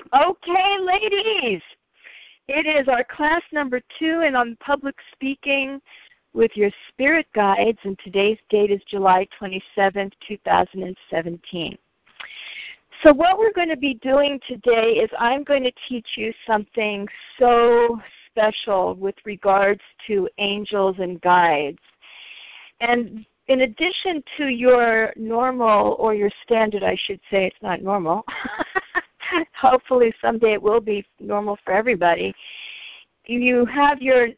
Okay, ladies, it is our class number 2 and on public speaking with your spirit guides, and today's date is July 27th, 2017. So what we're going to be doing today is I'm going to teach you something so special with regards to angels and guides. And in addition to your normal, or your standard, I should say, it's not normal. Hopefully someday it will be normal for everybody. You have your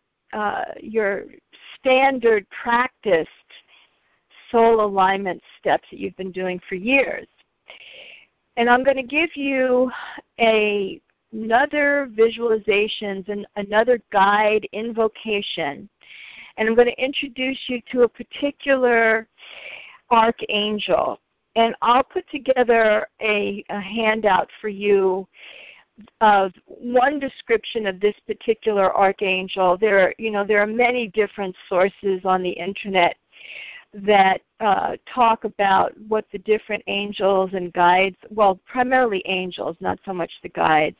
standard practiced soul alignment steps that you've been doing for years. And I'm going to give you another visualizations and another guide invocation. And I'm going to introduce you to a particular archangel. And I'll put together a handout for you of one description of this particular archangel. There are many different sources on the internet that talk about what the different angels and guides, well, primarily angels, not so much the guides.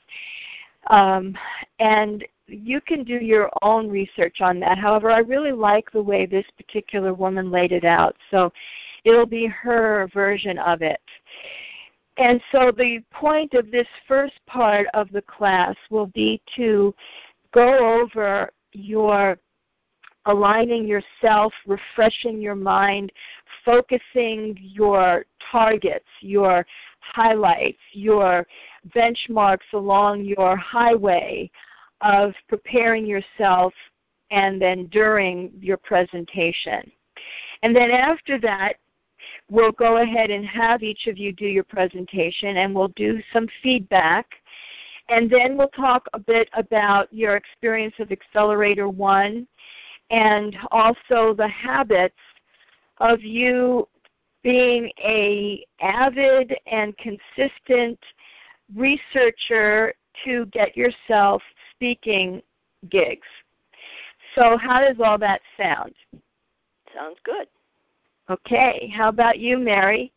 And you can do your own research on that. However, I really like the way this particular woman laid it out. So it'll be her version of it. And so the point of this first part of the class will be to go over your aligning yourself, refreshing your mind, focusing your targets, your highlights, your benchmarks along your highway of preparing yourself and then during your presentation. And then after that, we'll go ahead and have each of you do your presentation, and we'll do some feedback. And then we'll talk a bit about your experience of Accelerator 1 and also the habits of you being an avid and consistent researcher to get yourself speaking gigs. So how does all that sound? Sounds good. Okay. How about you, Mary?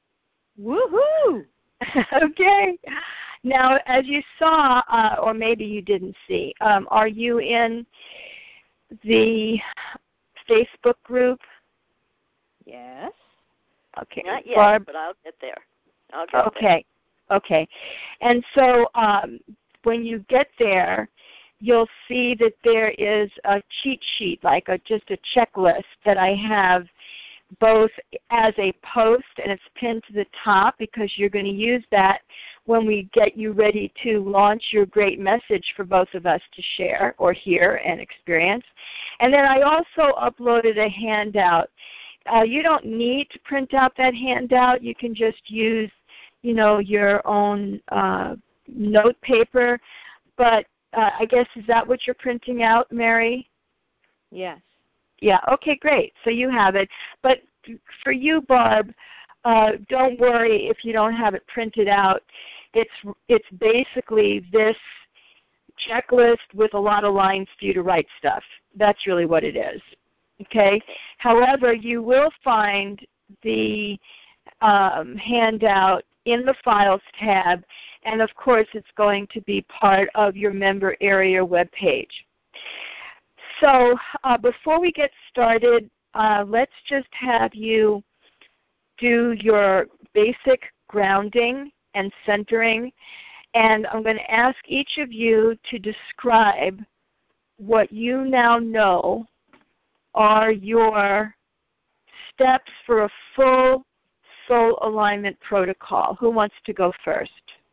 Woohoo! Okay. Now, as you saw, or maybe you didn't see, are you in the Facebook group? Yes. Okay. Not yet, Barb? but I'll get there. Okay. Okay. And so when you get there, you'll see that there is a cheat sheet, like just a checklist that I have both as a post, and it's pinned to the top because you're going to use that when we get you ready to launch your great message for both of us to share or hear and experience. And then I also uploaded a handout. You don't need to print out that handout. You can just use, your own note paper. But I guess, is that what you're printing out, Mary? Yes. Yeah, okay, great. So you have it. But for you, Barb, don't worry if you don't have it printed out. It's basically this checklist with a lot of lines for you to write stuff. That's really what it is. Okay? However, you will find the handout in the Files tab, and of course it's going to be part of your member area webpage. So before we get started, let's just have you do your basic grounding and centering. And I'm going to ask each of you to describe what you now know are your steps for a full soul alignment protocol. Who wants to go first?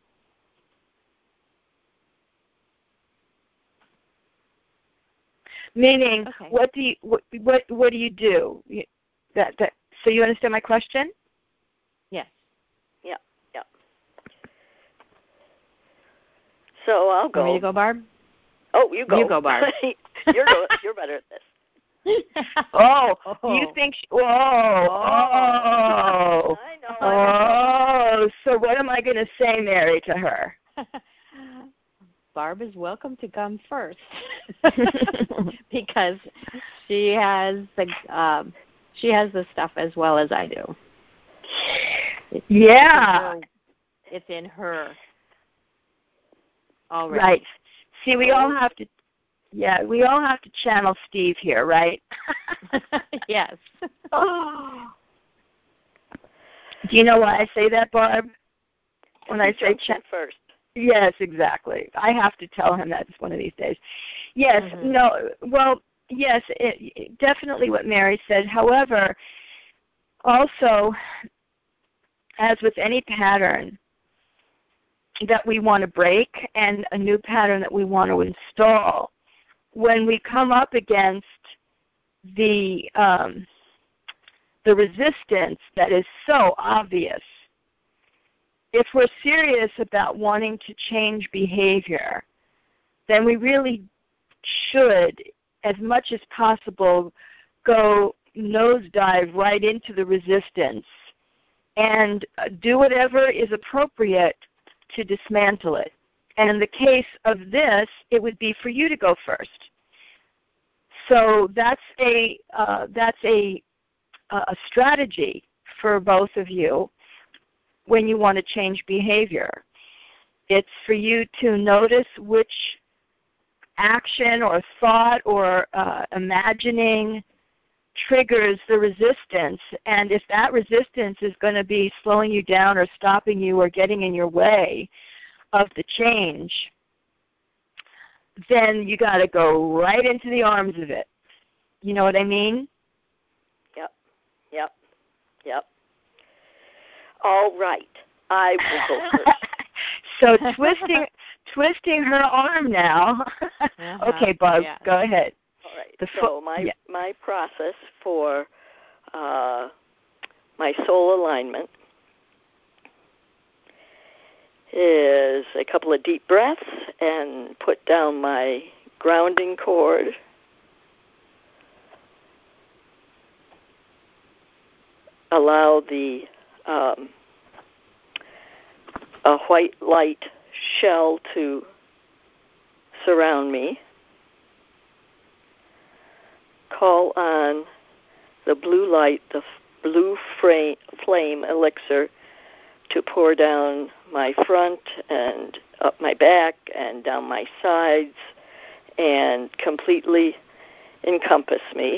Meaning, okay. What do you do? So you understand my question? Yes. Yeah. So I'll go. Want me to go, Barb? Oh, you go. You go, Barb. You're better at this. You think? I know. So what am I going to say, Mary, to her? Barb is welcome to come first because she has the stuff as well as I do. It's in her already. Right. See, we all have to channel Steve here, right? Yes. Oh. Do you know why I say that, Barb? When I say first. Yes, exactly. I have to tell him that one of these days. Yes, no, well, yes, definitely what Mary said. However, also, as with any pattern that we want to break and a new pattern that we want to install, when we come up against the resistance that is so obvious, if we're serious about wanting to change behavior, then we really should, as much as possible, go nosedive right into the resistance and do whatever is appropriate to dismantle it. And in the case of this, it would be for you to go first. So that's a strategy for both of you when you want to change behavior. It's for you to notice which action or thought or imagining triggers the resistance, and if that resistance is going to be slowing you down or stopping you or getting in your way of the change, then you got to go right into the arms of it. You know what I mean? Yep. All right. I will go first. So twisting her arm now. Okay, Barb, go ahead. All right. So my process for my soul alignment is a couple of deep breaths and put down my grounding cord. Allow the a white light shell to surround me. Call on the blue light, the blue flame elixir, to pour down my front and up my back and down my sides and completely encompass me.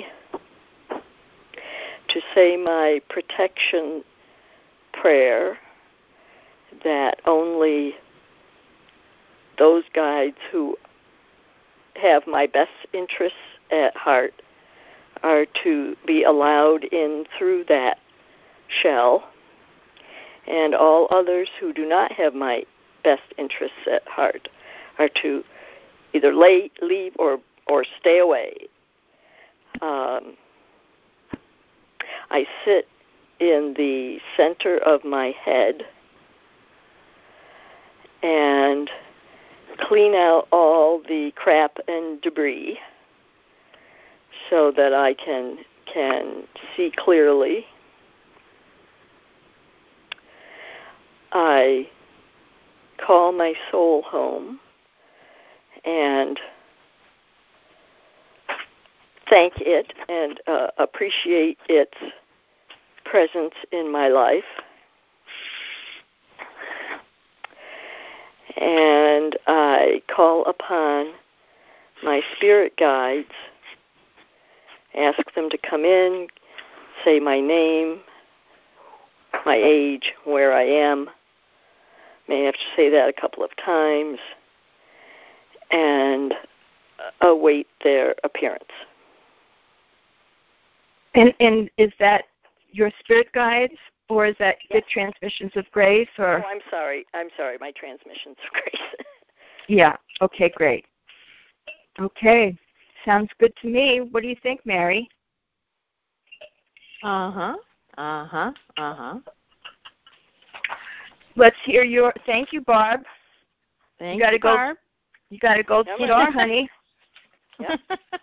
To say my protection prayer that only those guides who have my best interests at heart are to be allowed in through that shell, and all others who do not have my best interests at heart are to either leave or stay away. I sit in the center of my head and clean out all the crap and debris so that I can see clearly. I call my soul home and thank it and appreciate its presence in my life. And I call upon my spirit guides, ask them to come in, say my name, my age, where I am. May have to say that a couple of times, and await their appearance. And is that your spirit guides, or is that the transmissions of grace? Or I'm sorry, my transmissions of grace. Yeah. Okay, great. Okay, sounds good to me. What do you think, Mary? Let's hear your. Thank you, Barb. Thank you, Barb. You got to go star, honey. Yep.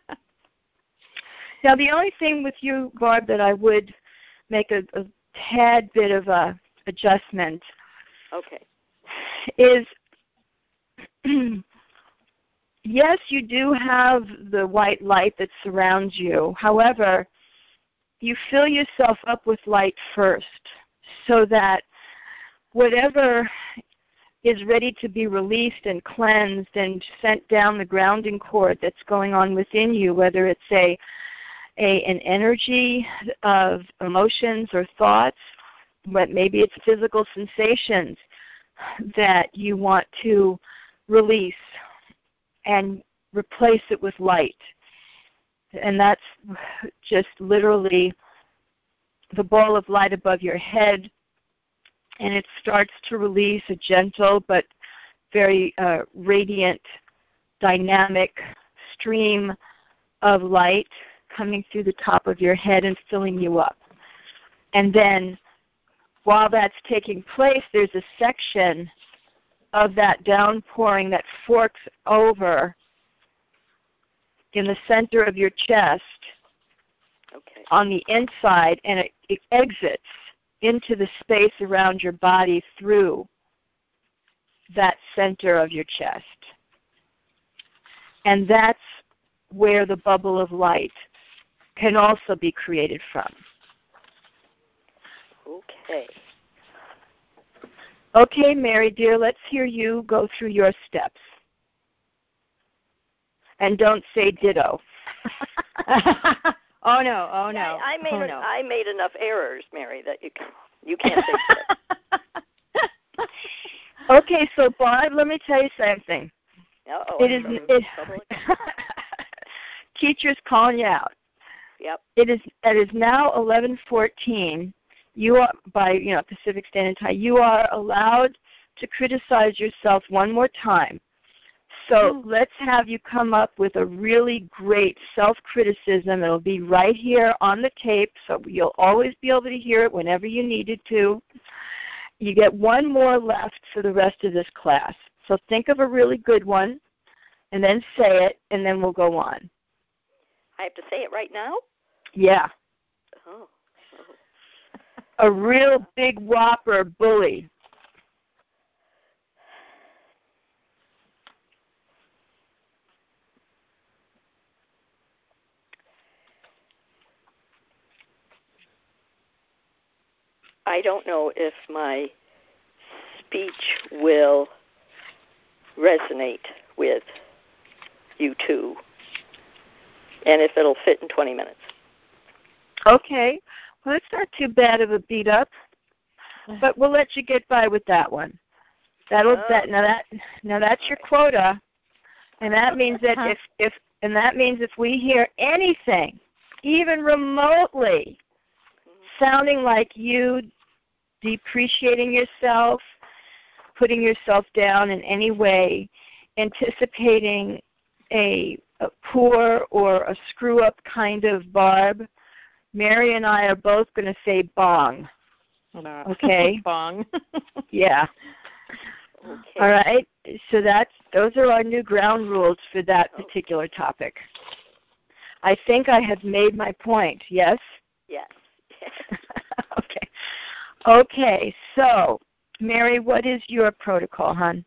Now, the only thing with you, Barb, that I would make a tad bit of a adjustment. Okay. Is yes, you do have the white light that surrounds you. However, you fill yourself up with light first, so that whatever is ready to be released and cleansed and sent down the grounding cord that's going on within you, whether it's an energy of emotions or thoughts, but maybe it's physical sensations that you want to release and replace it with light. And that's just literally the ball of light above your head, and it starts to release a gentle but very radiant, dynamic stream of light coming through the top of your head and filling you up. And then while that's taking place, there's a section of that downpouring that forks over in the center of your chest on the inside, and it exits into the space around your body through that center of your chest. And that's where the bubble of light can also be created from. Okay. Okay, Mary, dear, let's hear you go through your steps. And don't say ditto. Oh no! I made enough errors, Mary, that you can't say ditto. Okay, so Barb, let me tell you something. Uh-oh. Teacher's calling you out. Yep. It is now 11:14. You are, by Pacific Standard Time, you are allowed to criticize yourself one more time. So let's have you come up with a really great self-criticism. It'll be right here on the tape, so you'll always be able to hear it whenever you needed to. You get one more left for the rest of this class. So think of a really good one, and then say it, and then we'll go on. I have to say it right now? Yeah. Oh. A real big whopper bully. I don't know if my speech will resonate with you two, and if it'll fit in 20 minutes. Okay. Well, it's not too bad of a beat up, but we'll let you get by with that one. Now that's your quota, and that means that if we hear anything, even remotely, sounding like you depreciating yourself, putting yourself down in any way, anticipating a poor or a screw-up kind of Barb, Mary and I are both going to say bong. Okay? Bong. Yeah. Okay. All right? So those are our new ground rules for that particular topic. I think I have made my point, yes? Yes. Okay. Okay, so, Mary, what is your protocol, hon?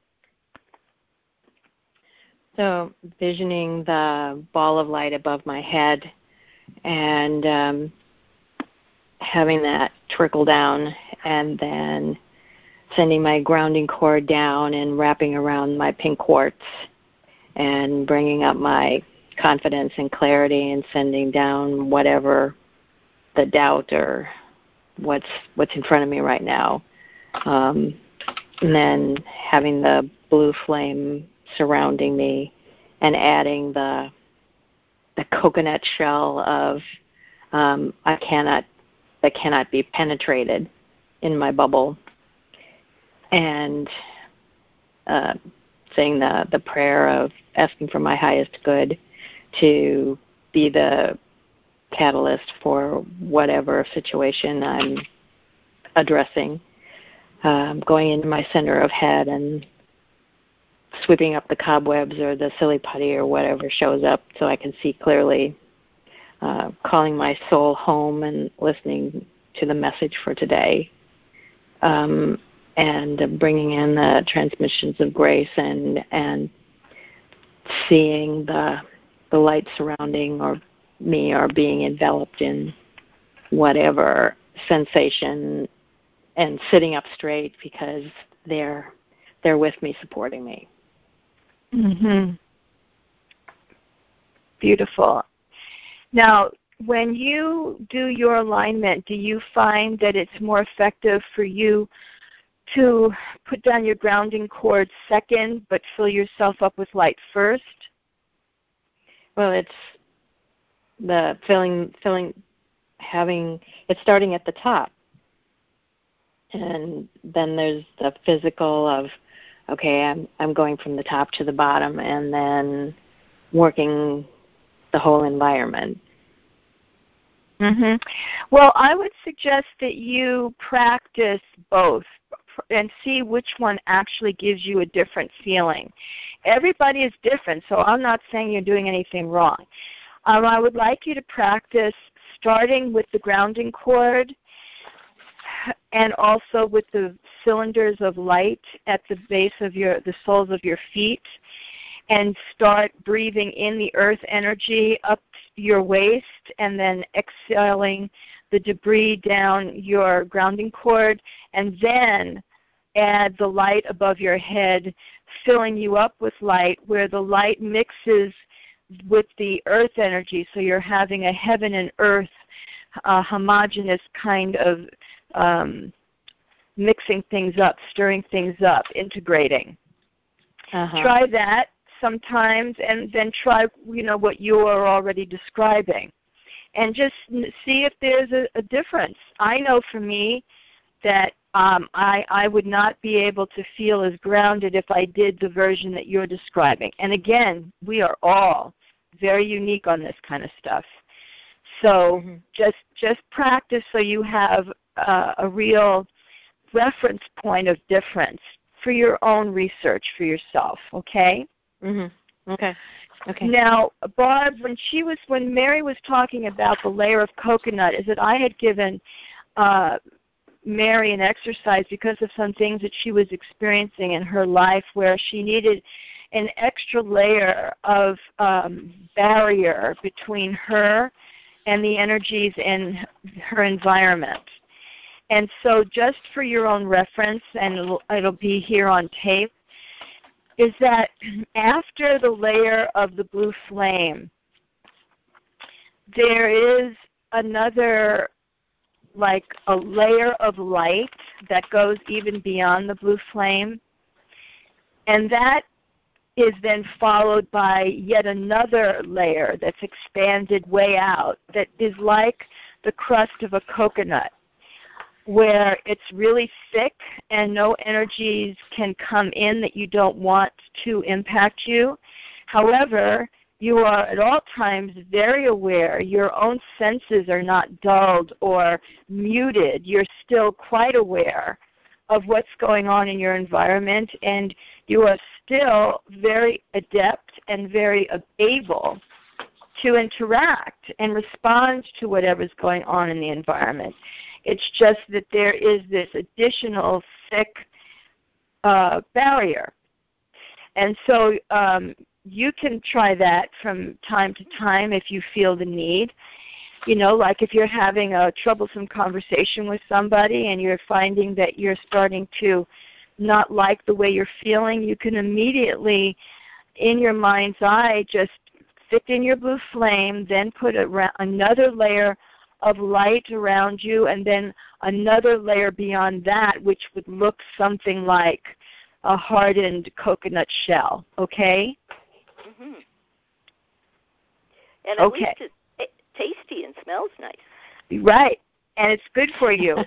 So, visioning the ball of light above my head and having that trickle down, and then sending my grounding cord down and wrapping around my pink quartz and bringing up my confidence and clarity and sending down whatever the doubt or what's in front of me right now. And then having the blue flame surrounding me and adding the coconut shell of that cannot be penetrated in my bubble, and saying the prayer of asking for my highest good to be the catalyst for whatever situation I'm addressing, going into my center of head and sweeping up the cobwebs or the silly putty or whatever shows up so I can see clearly, calling my soul home and listening to the message for today, and bringing in the transmissions of grace and seeing the light surrounding or me or being enveloped in whatever sensation, and sitting up straight because they're they're with me, supporting me. Mhm. Beautiful. Now, when you do your alignment, do you find that it's more effective for you to put down your grounding cord second, but fill yourself up with light first? Well, it's the it's starting at the top. And then there's the physical of, okay, I'm going from the top to the bottom, and then working the whole environment. Mhm. Well, I would suggest that you practice both and see which one actually gives you a different feeling. Everybody is different, so I'm not saying you're doing anything wrong. I would like you to practice starting with the grounding cord and also with the cylinders of light at the base of the soles of your feet, and start breathing in the earth energy up your waist and then exhaling the debris down your grounding cord, and then add the light above your head, filling you up with light where the light mixes with the earth energy, so you're having a heaven and earth homogeneous kind of mixing things up, stirring things up, integrating. Try that sometimes, and then try what you are already describing, and just see if there's a difference. I know for me that I would not be able to feel as grounded if I did the version that you're describing. And again, we are all very unique on this kind of stuff. So just practice so you have a real reference point of difference for your own research for yourself, okay? Okay. Now, Barb, when Mary was talking about the layer of coconut, is that I had given Mary an exercise because of some things that she was experiencing in her life where she needed an extra layer of barrier between her and the energies in her environment. And so just for your own reference, and it'll be here on tape, is that after the layer of the blue flame, there is another, like a layer of light that goes even beyond the blue flame. And that is then followed by yet another layer that's expanded way out that is like the crust of a coconut, where it's really thick and no energies can come in that you don't want to impact you. However, you are at all times very aware. Your own senses are not dulled or muted. You're still quite aware of what's going on in your environment, and you are still very adept and very able to interact and respond to whatever's going on in the environment. It's just that there is this additional thick barrier. And so you can try that from time to time if you feel the need. Like if you're having a troublesome conversation with somebody and you're finding that you're starting to not like the way you're feeling, you can immediately, in your mind's eye, just thicken your blue flame, then put another layer of light around you, and then another layer beyond that, which would look something like a hardened coconut shell, okay? And at least it's tasty and smells nice. Right, and it's good for you.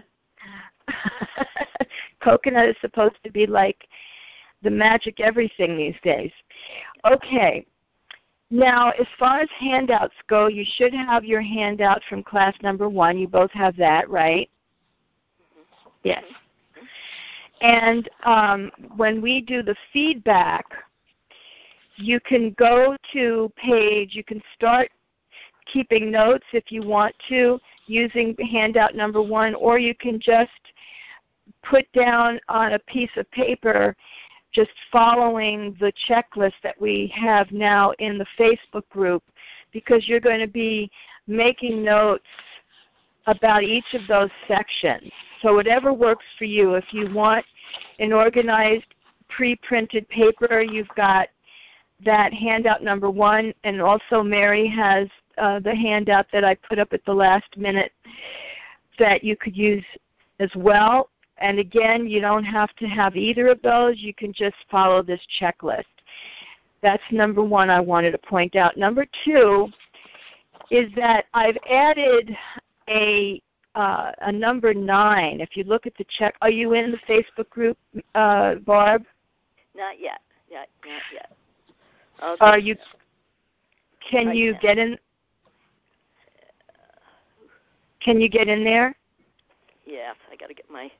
Coconut is supposed to be like the magic everything these days. Okay. Now, as far as handouts go, you should have your handout from class number 1. You both have that, right? Yes. And when we do the feedback, you can go to you can start keeping notes if you want to using handout number 1, or you can just put down on a piece of paper just following the checklist that we have now in the Facebook group, because you're going to be making notes about each of those sections. So whatever works for you. If you want an organized pre-printed paper. You've got that handout number 1, and also Mary has the handout that I put up at the last minute that you could use as well. And again, you don't have to have either of those. You can just follow this checklist. That's number 1 I wanted to point out. Number 2 is that I've added a number 9. If you look at the check, are you in the Facebook group, Barb? Not yet. Not yet. Are you? Can you get in? Can you get in there? Yes, I got to get my.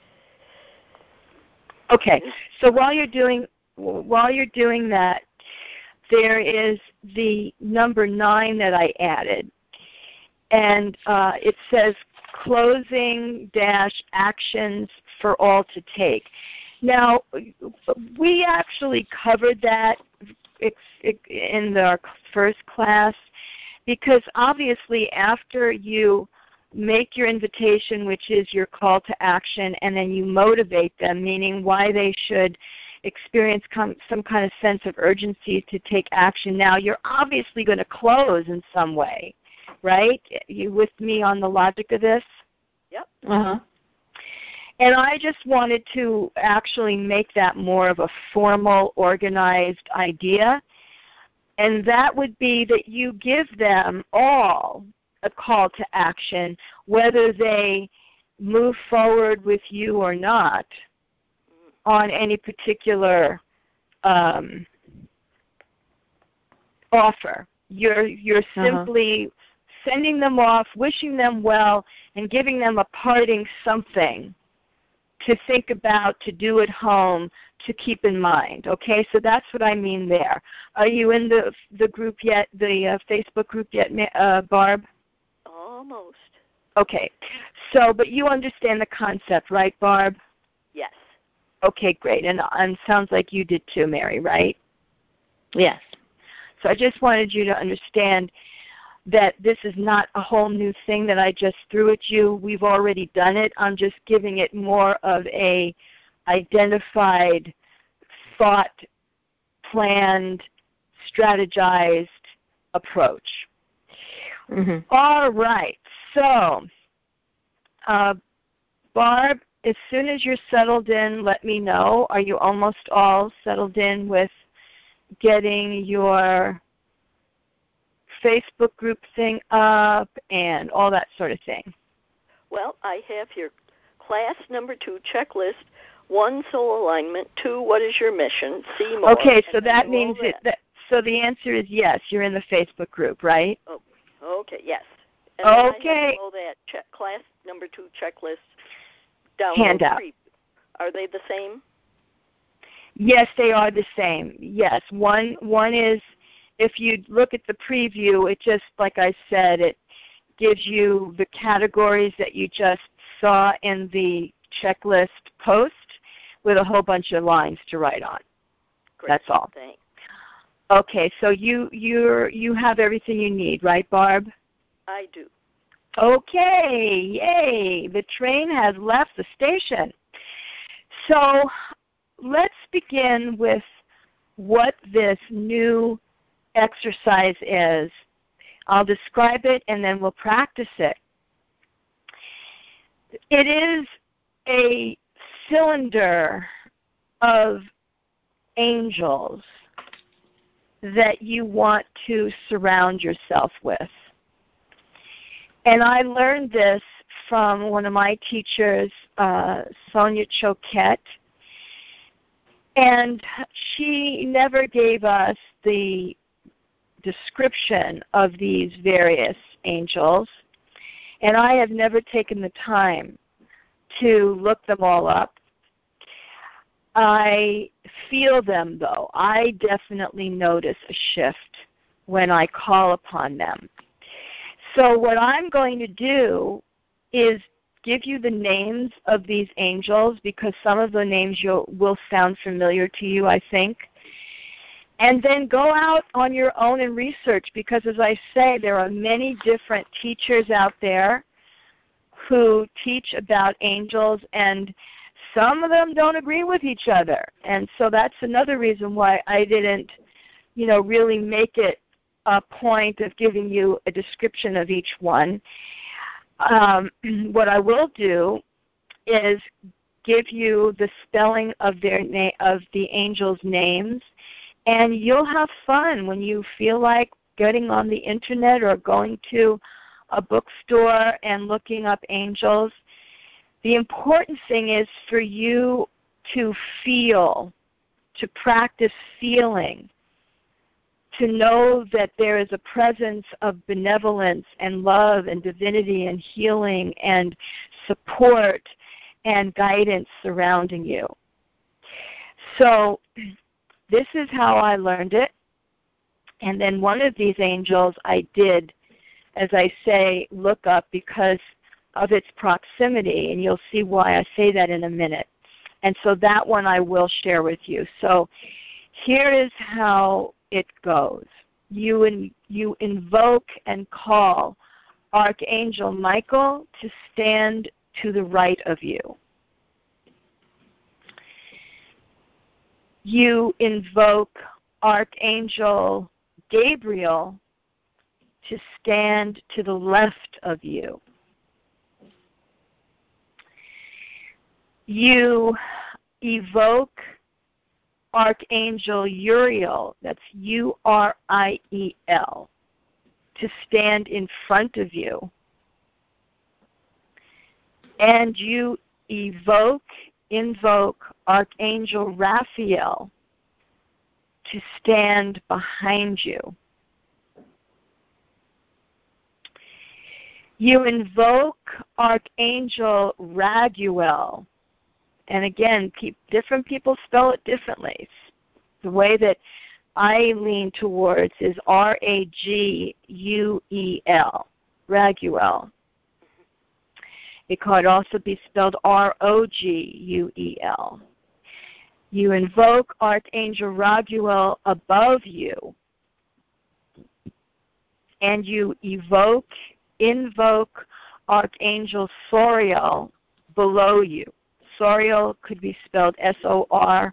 Okay, so while you're doing that, there is the number 9 that I added, and it says closing -actions for all to take. Now, we actually covered that in our first class, because obviously after you make your invitation, which is your call to action, and then you motivate them, meaning why they should experience some kind of sense of urgency to take action. Now, you're obviously going to close in some way, right? You with me on the logic of this? Yep. Uh-huh. And I just wanted to actually make that more of a formal, organized idea. And that would be that you give them all a call to action, whether they move forward with you or not on any particular offer. You're simply sending them off, wishing them well, and giving them a parting something to think about, to do at home, to keep in mind. Okay, so that's what I mean there. Are you in the group yet, the Facebook group yet, Barb? Almost. Okay, so, but you understand the concept, right, Barb? Yes. Okay, great, and sounds like you did too, Mary, right? Yes. So I just wanted you to understand that this is not a whole new thing that I just threw at you. We've already done it. I'm just giving it more of a identified, thought, planned, strategized approach. Mm-hmm. All right. So, Barb, as soon as you're settled in, let me know. Are you almost all settled in with getting your Facebook group thing up and all that sort of thing? Well, I have your class number 2 checklist. 1, soul alignment. 2, what is your mission? See more. Okay, so that means so the answer is yes, you're in the Facebook group, right? Oh, okay, yes. And okay. I have below that class number 2 checklist download handout. Are they the same? Yes, they are the same. Yes, one is, if you look at the preview, it just, like I said, it gives you the categories that you just saw in the checklist post with a whole bunch of lines to write on. Great. That's all. Thanks. Okay, so you have everything you need, right, Barb? I do. Okay, yay! The train has left the station. So let's begin with what this new exercise is. I'll describe it and then we'll practice it. It is a cylinder of angels that you want to surround yourself with. And I learned this from one of my teachers, Sonia Choquette. And she never gave us the description of these various angels. And I have never taken the time to look them all up. I feel them, though. I definitely notice a shift when I call upon them. So what I'm going to do is give you the names of these angels, because some of the names will sound familiar to you, I think. And then go out on your own and research, because as I say, there are many different teachers out there who teach about angels, and some of them don't agree with each other. And so that's another reason why I didn't, really make it a point of giving you a description of each one. What I will do is give you the spelling of of the angels' names, and you'll have fun when you feel like getting on the internet or going to a bookstore and looking up angels. The important thing is for you to feel, to practice feeling, to know that there is a presence of benevolence and love and divinity and healing and support and guidance surrounding you. So this is how I learned it. And then one of these angels I did, as I say, look up because of its proximity, and you'll see why I say that in a minute. And so that one I will share with you. So here is how it goes. You invoke and call Archangel Michael to stand to the right of you. You invoke Archangel Gabriel to stand to the left of you. You evoke Archangel Uriel, that's Uriel, to stand in front of you. And you invoke Archangel Raphael to stand behind you. You invoke Archangel Raguel. And again, different people spell it differently. The way that I lean towards is Raguel, Raguel. It could also be spelled Roguel. You invoke Archangel Raguel above you, and you invoke Archangel Soriel below you. Soriel could be spelled Soriel.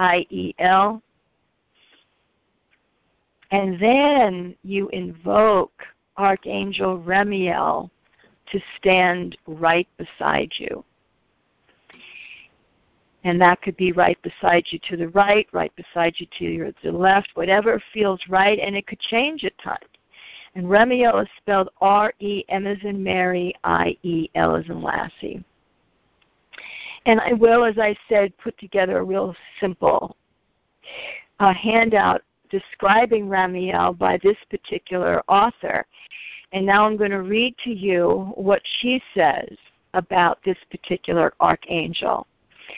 And then you invoke Archangel Remiel to stand right beside you. And that could be right beside you to the right beside you to the left, whatever feels right, and it could change at times. And Remiel is spelled R-E-M as in Mary, I-E-L as in Lassie. And I will, as I said, put together a real simple handout describing Ramiel by this particular author. And now I'm going to read to you what she says about this particular archangel.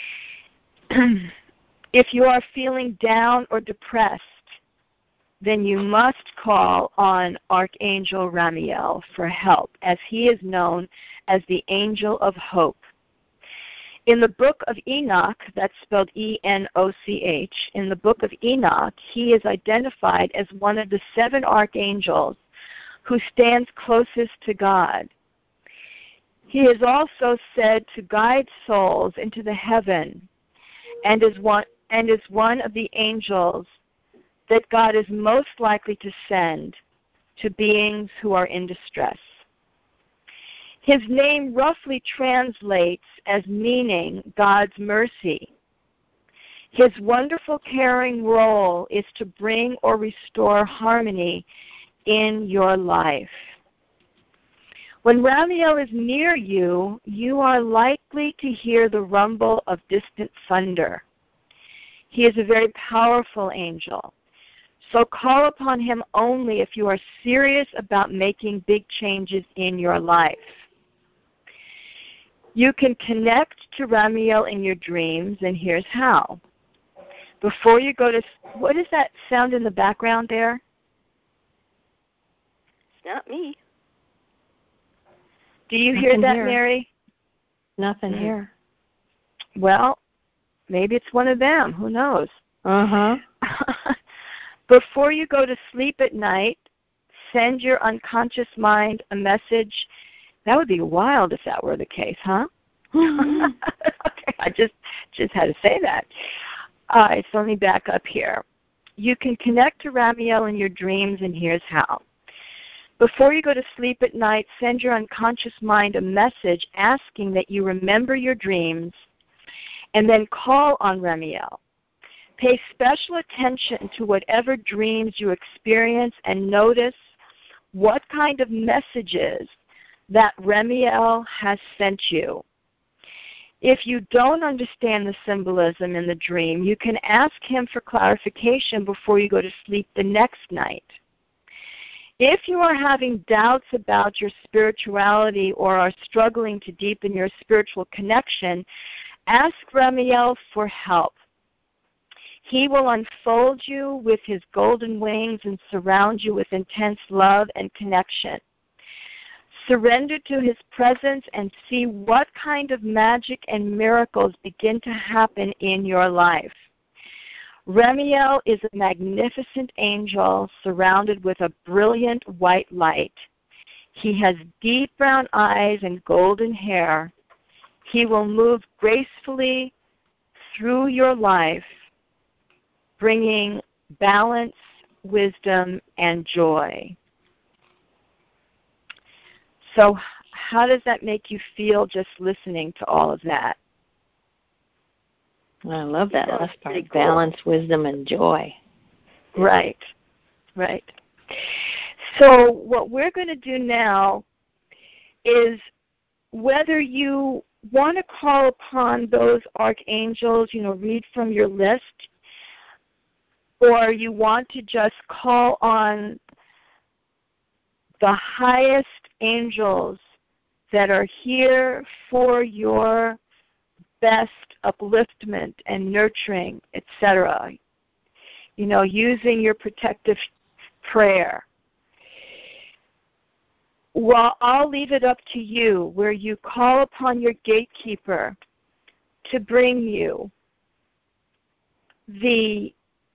If you are feeling down or depressed, then you must call on Archangel Ramiel for help, as he is known as the Angel of Hope. In the book of Enoch, that's spelled E-N-O-C-H, in the book of Enoch, he is identified as one of the 7 archangels who stands closest to God. He is also said to guide souls into the heaven and is one of the angels that God is most likely to send to beings who are in distress. His name roughly translates as meaning God's mercy. His wonderful caring role is to bring or restore harmony in your life. When Ramiel is near you, you are likely to hear the rumble of distant thunder. He is a very powerful angel. So call upon him only if you are serious about making big changes in your life. You can connect to Ramiel in your dreams, and here's how. Before you go to, what is that sound in the background there? It's not me. Do you hear that, Mary? Nothing here. Well, maybe it's one of them. Who knows? Uh-huh. Before you go to sleep at night, send your unconscious mind a message. That would be wild if that were the case, huh? Okay, I just had to say that. All right, so let me back up here. You can connect to Ramiel in your dreams, and here's how. Before you go to sleep at night, send your unconscious mind a message asking that you remember your dreams, and then call on Ramiel. Pay special attention to whatever dreams you experience and notice what kind of messages that Ramiel has sent you. If you don't understand the symbolism in the dream, you can ask him for clarification before you go to sleep the next night. If you are having doubts about your spirituality or are struggling to deepen your spiritual connection, ask Ramiel for help. He will unfold you with his golden wings and surround you with intense love and connection. Surrender to his presence and see what kind of magic and miracles begin to happen in your life. Ramiel is a magnificent angel surrounded with a brilliant white light. He has deep brown eyes and golden hair. He will move gracefully through your life, bringing balance, wisdom, and joy. So how does that make you feel just listening to all of that? I love that last part, cool. balance, wisdom, and joy. Right, right. So what we're going to do now is, whether you want to call upon those archangels, read from your list, or you want to just call on the highest angels that are here for your best upliftment and nurturing, etc., using your protective prayer. Well, I'll leave it up to you, where you call upon your gatekeeper to bring you the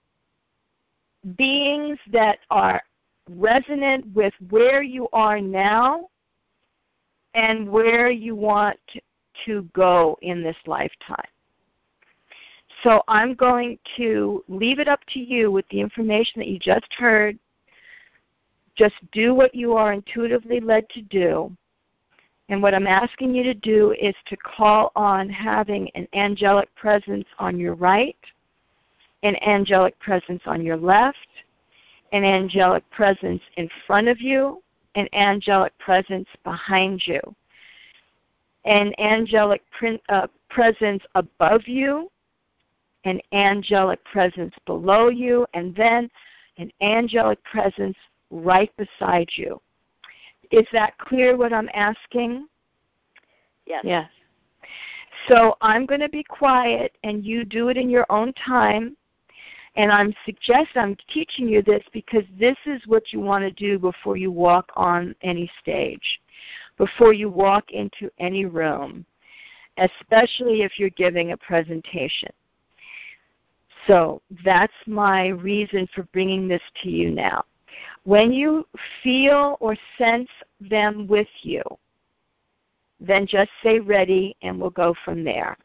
beings that are resonant with where you are now and where you want to go in this lifetime. So I'm going to leave it up to you with the information that you just heard. Just do what you are intuitively led to do. And what I'm asking you to do is to call on having an angelic presence on your right, an angelic presence on your left, an angelic presence in front of you, an angelic presence behind you, an angelic presence above you, an angelic presence below you, and then an angelic presence right beside you. Is that clear what I'm asking? Yes. Yes. So I'm going to be quiet, and you do it in your own time. And I'm teaching you this because this is what you want to do before you walk on any stage, before you walk into any room, especially if you're giving a presentation. So that's my reason for bringing this to you now. When you feel or sense them with you, then just say ready, and we'll go from there.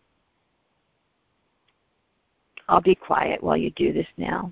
I'll be quiet while you do this now.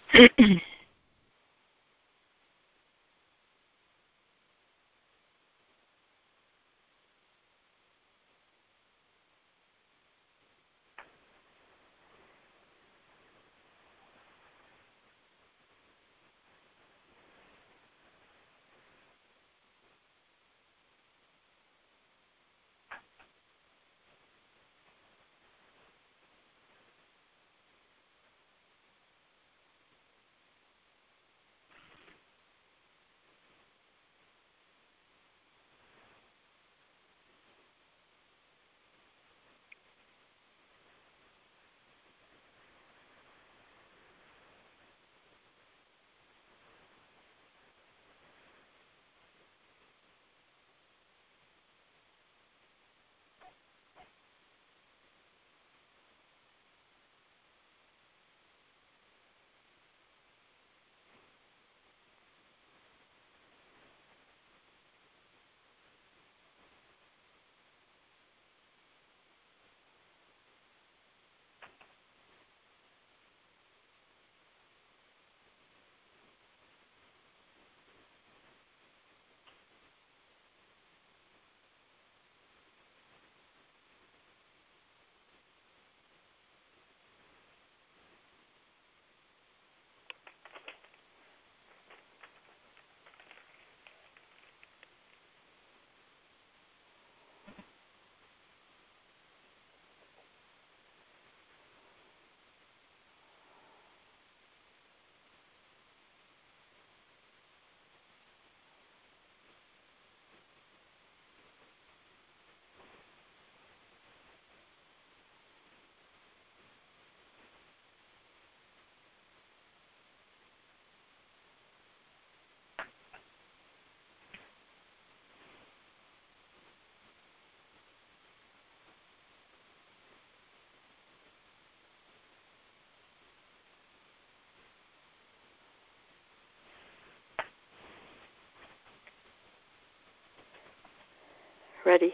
Ready?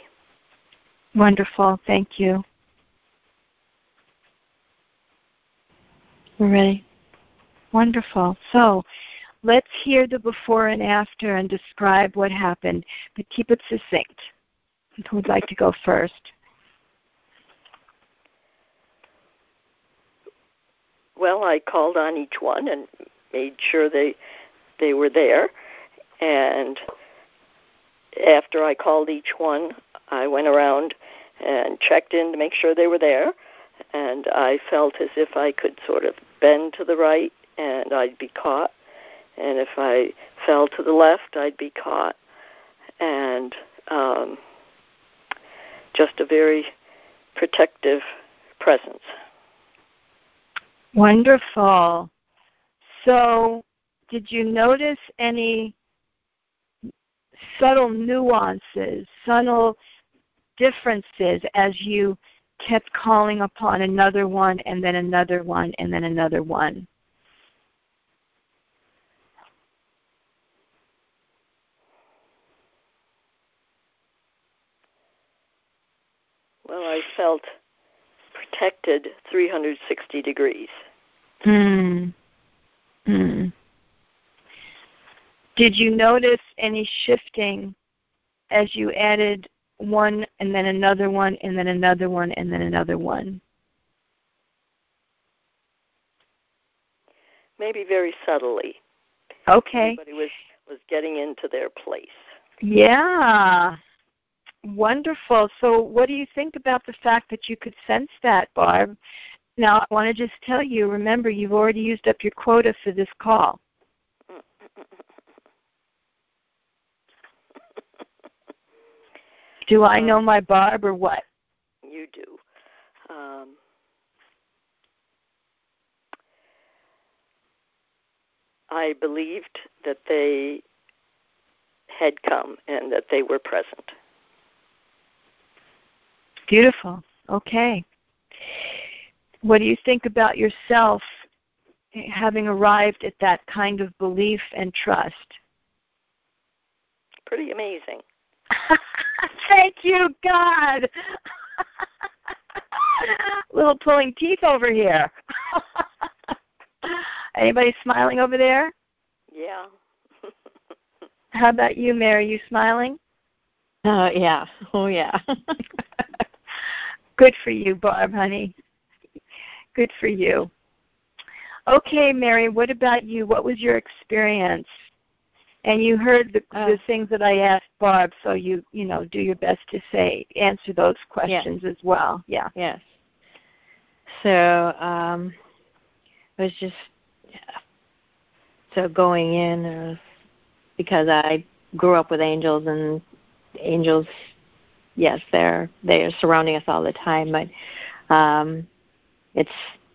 Wonderful. Thank you. We're ready. Wonderful. So let's hear the before and after and describe what happened, but keep it succinct. Who would like to go first? Well, I called on each one and made sure they were there. And after I called each one, I went around and checked in to make sure they were there. And I felt as if I could sort of bend to the right and I'd be caught. And if I fell to the left, I'd be caught. And just a very protective presence. Wonderful. So did you notice any subtle nuances, subtle differences as you kept calling upon another one and then another one and then another one? Well, I felt protected 360 degrees. Mm. Mm. Did you notice any shifting as you added one and then another one and then another one and then another one? Maybe very subtly. Okay. Everybody was getting into their place. Yeah. Wonderful. So what do you think about the fact that you could sense that, Barb? Now, I want to just tell you, remember, you've already used up your quota for this call. Do I know my Barb or what? You do. I believed that they had come and that they were present. Beautiful. Okay. What do you think about yourself having arrived at that kind of belief and trust? Pretty amazing. Thank you, God. Little pulling teeth over here. Anybody smiling over there? Yeah. How about you, Mary? You smiling? Yeah. Oh, yeah. Good for you, Barb, honey. Good for you. Okay, Mary, what about you? What was your experience? And you heard the things that I asked Barb, so you do your best to answer those questions as well. Yeah. Yes. So it was just going in because I grew up with angels, and angels, yes, they're surrounding us all the time, but it's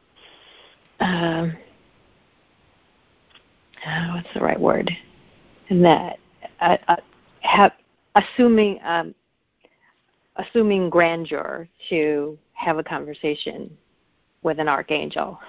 what's the right word? And that assuming grandeur to have a conversation with an archangel.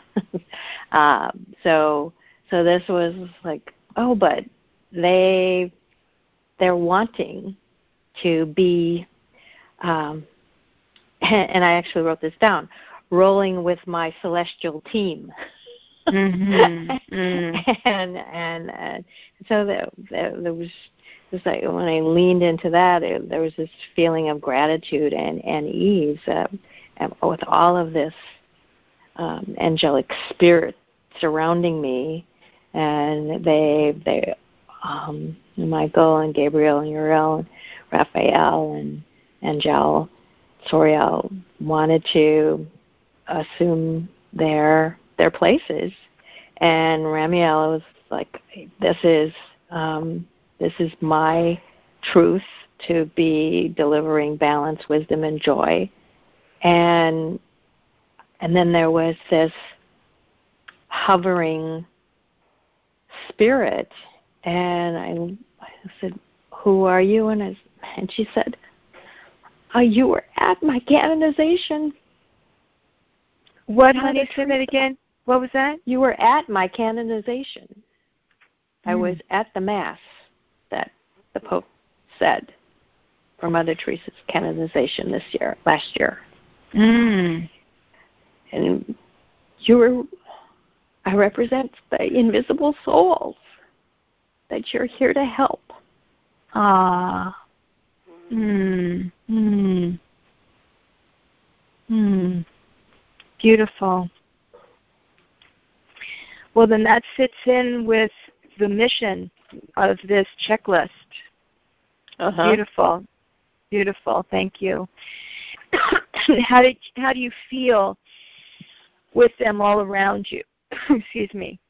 So this was like, but they're wanting to be, and I actually wrote this down, rolling with my celestial team. Mm-hmm. and so there was just like when I leaned into that, there was this feeling of gratitude and ease with all of this angelic spirit surrounding me, and they Michael and Gabriel and Uriel and Raphael and Angel Soriel wanted to assume their places, and Ramiel was like, this is my truth to be delivering balance, wisdom, and joy. And then there was this hovering spirit, and I said, who are you? And she said, you were at my canonization. What, honey? Say that again. What was that? You were at my canonization. I was at the Mass that the Pope said for Mother Teresa's canonization last year. Mm. And I represent the invisible souls that you're here to help. Ah. Mm. Mm. Mm. Beautiful. Well, then that fits in with the mission of this checklist. Beautiful. Beautiful. Thank you. How do you feel with them all around you? Excuse me.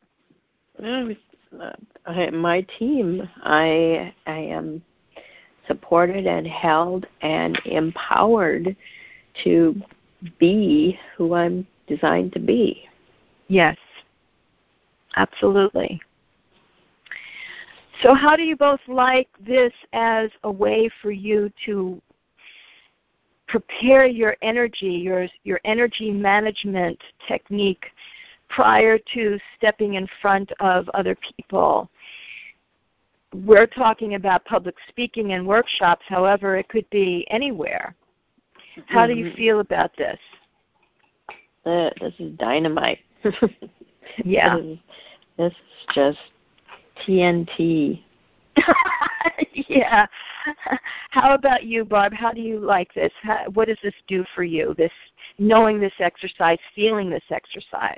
My team, I am supported and held and empowered to be who I'm designed to be. Yes, absolutely. So how do you both like this as a way for you to prepare your energy, your energy management technique prior to stepping in front of other people? We're talking about public speaking and workshops. However, it could be anywhere. How do you feel about this? This is dynamite. Yeah. This is just TNT. Yeah. How about you, Barb? How do you like this? What does this do for you, this knowing this exercise, feeling this exercise?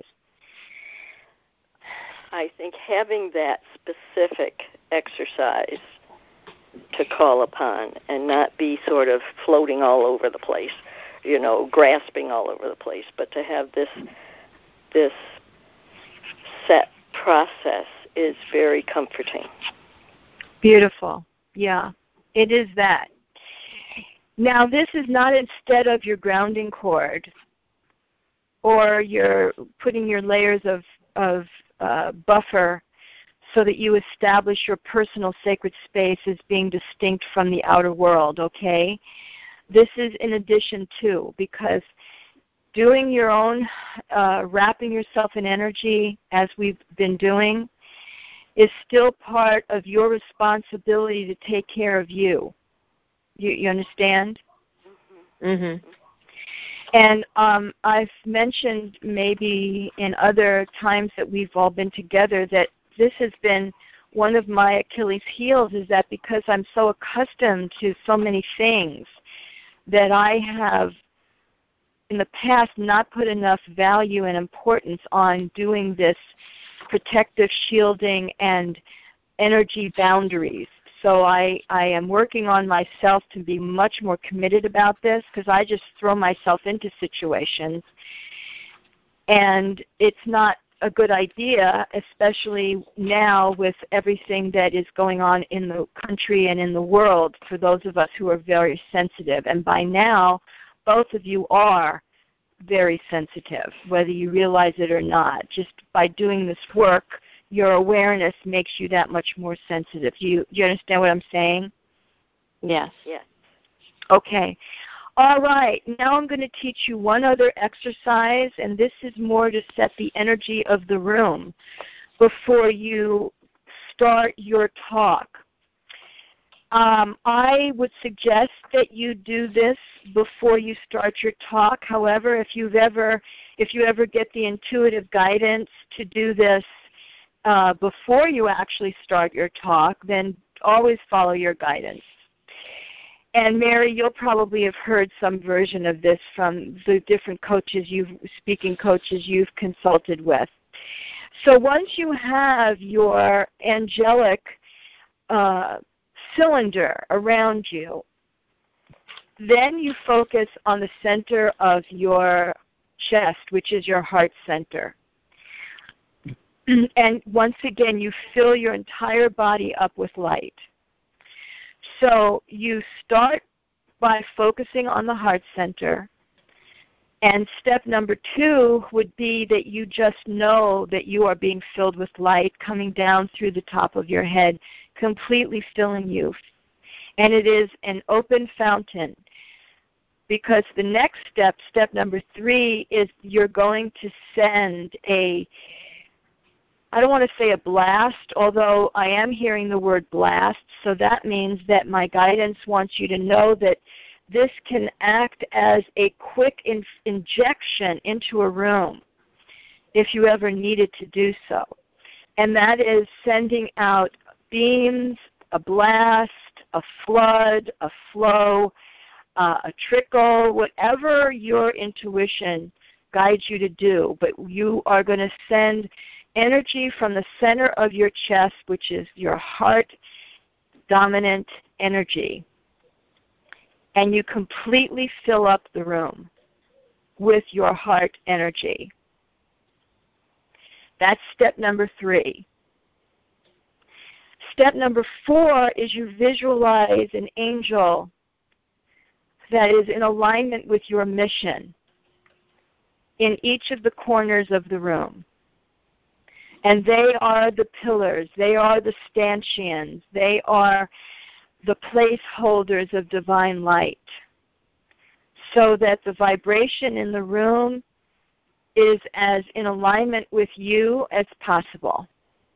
I think having that specific exercise to call upon and not be sort of floating all over the place, grasping all over the place, but to have this set process is very comforting. Beautiful. Yeah, it is that. Now, this is not instead of your grounding cord or you're putting your layers of buffer so that you establish your personal sacred space as being distinct from the outer world, okay? This is in addition to, because doing your own, wrapping yourself in energy as we've been doing is still part of your responsibility to take care of you. You understand? Mm-hmm. And I've mentioned maybe in other times that we've all been together that this has been one of my Achilles' heels, is that because I'm so accustomed to so many things that I have in the past not put enough value and importance on doing this protective shielding and energy boundaries. So I am working on myself to be much more committed about this, because I just throw myself into situations. And it's not a good idea, especially now with everything that is going on in the country and in the world, for those of us who are very sensitive. And by now, both of you are very sensitive, whether you realize it or not. Just by doing this work, your awareness makes you that much more sensitive. Do you understand what I'm saying? Yes. Yes. Okay. All right. Now I'm going to teach you one other exercise, and this is more to set the energy of the room before you start your talk. I would suggest that you do this before you start your talk. However, if you ever get the intuitive guidance to do this before you actually start your talk, then always follow your guidance. And Mary, you'll probably have heard some version of this from the different speaking coaches you've consulted with. So once you have your angelic cylinder around you, then you focus on the center of your chest, which is your heart center. And once again, you fill your entire body up with light. So you start by focusing on the heart center. And step number 2 would be that you just know that you are being filled with light coming down through the top of your head, completely filling you. And it is an open fountain. Because the next step, step number 3, is you're going to send I don't want to say a blast, although I am hearing the word blast, so that means that my guidance wants you to know that this can act as a quick injection into a room if you ever needed to do so. And that is sending out beams, a blast, a flood, a flow, a trickle, whatever your intuition guides you to do. But you are going to send energy from the center of your chest, which is your heart-dominant energy. And you completely fill up the room with your heart energy. That's step number 3. Step number 4 is you visualize an angel that is in alignment with your mission in each of the corners of the room. And they are the pillars, they are the stanchions, they are the placeholders of divine light, so that the vibration in the room is as in alignment with you as possible.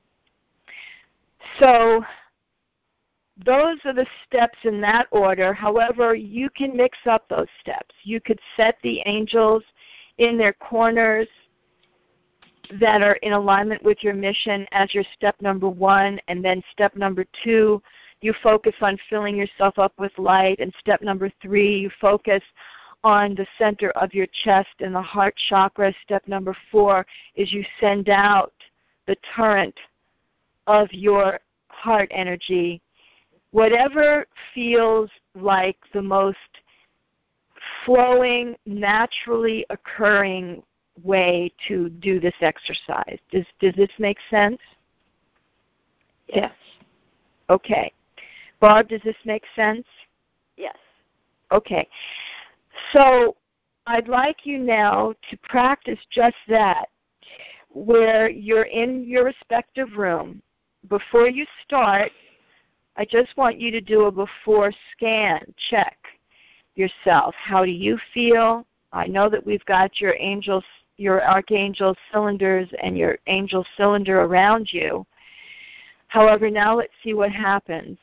So those are the steps in that order. However, you can mix up those steps. You could set the angels in their corners that are in alignment with your mission as your step number 1, and then step number 2, you focus on filling yourself up with light, and step number 3, you focus on the center of your chest and the heart chakra. Step number 4 is you send out the torrent of your heart energy, whatever feels like the most flowing, naturally occurring way to do this exercise. Does this make sense? Yes. Okay. Barb, does this make sense? Yes. Okay. So I'd like you now to practice just that, where you're in your respective room. Before you start, I just want you to do a before scan. Check yourself. How do you feel? I know that we've got your archangel cylinders and your angel cylinder around you. However, now let's see what happens.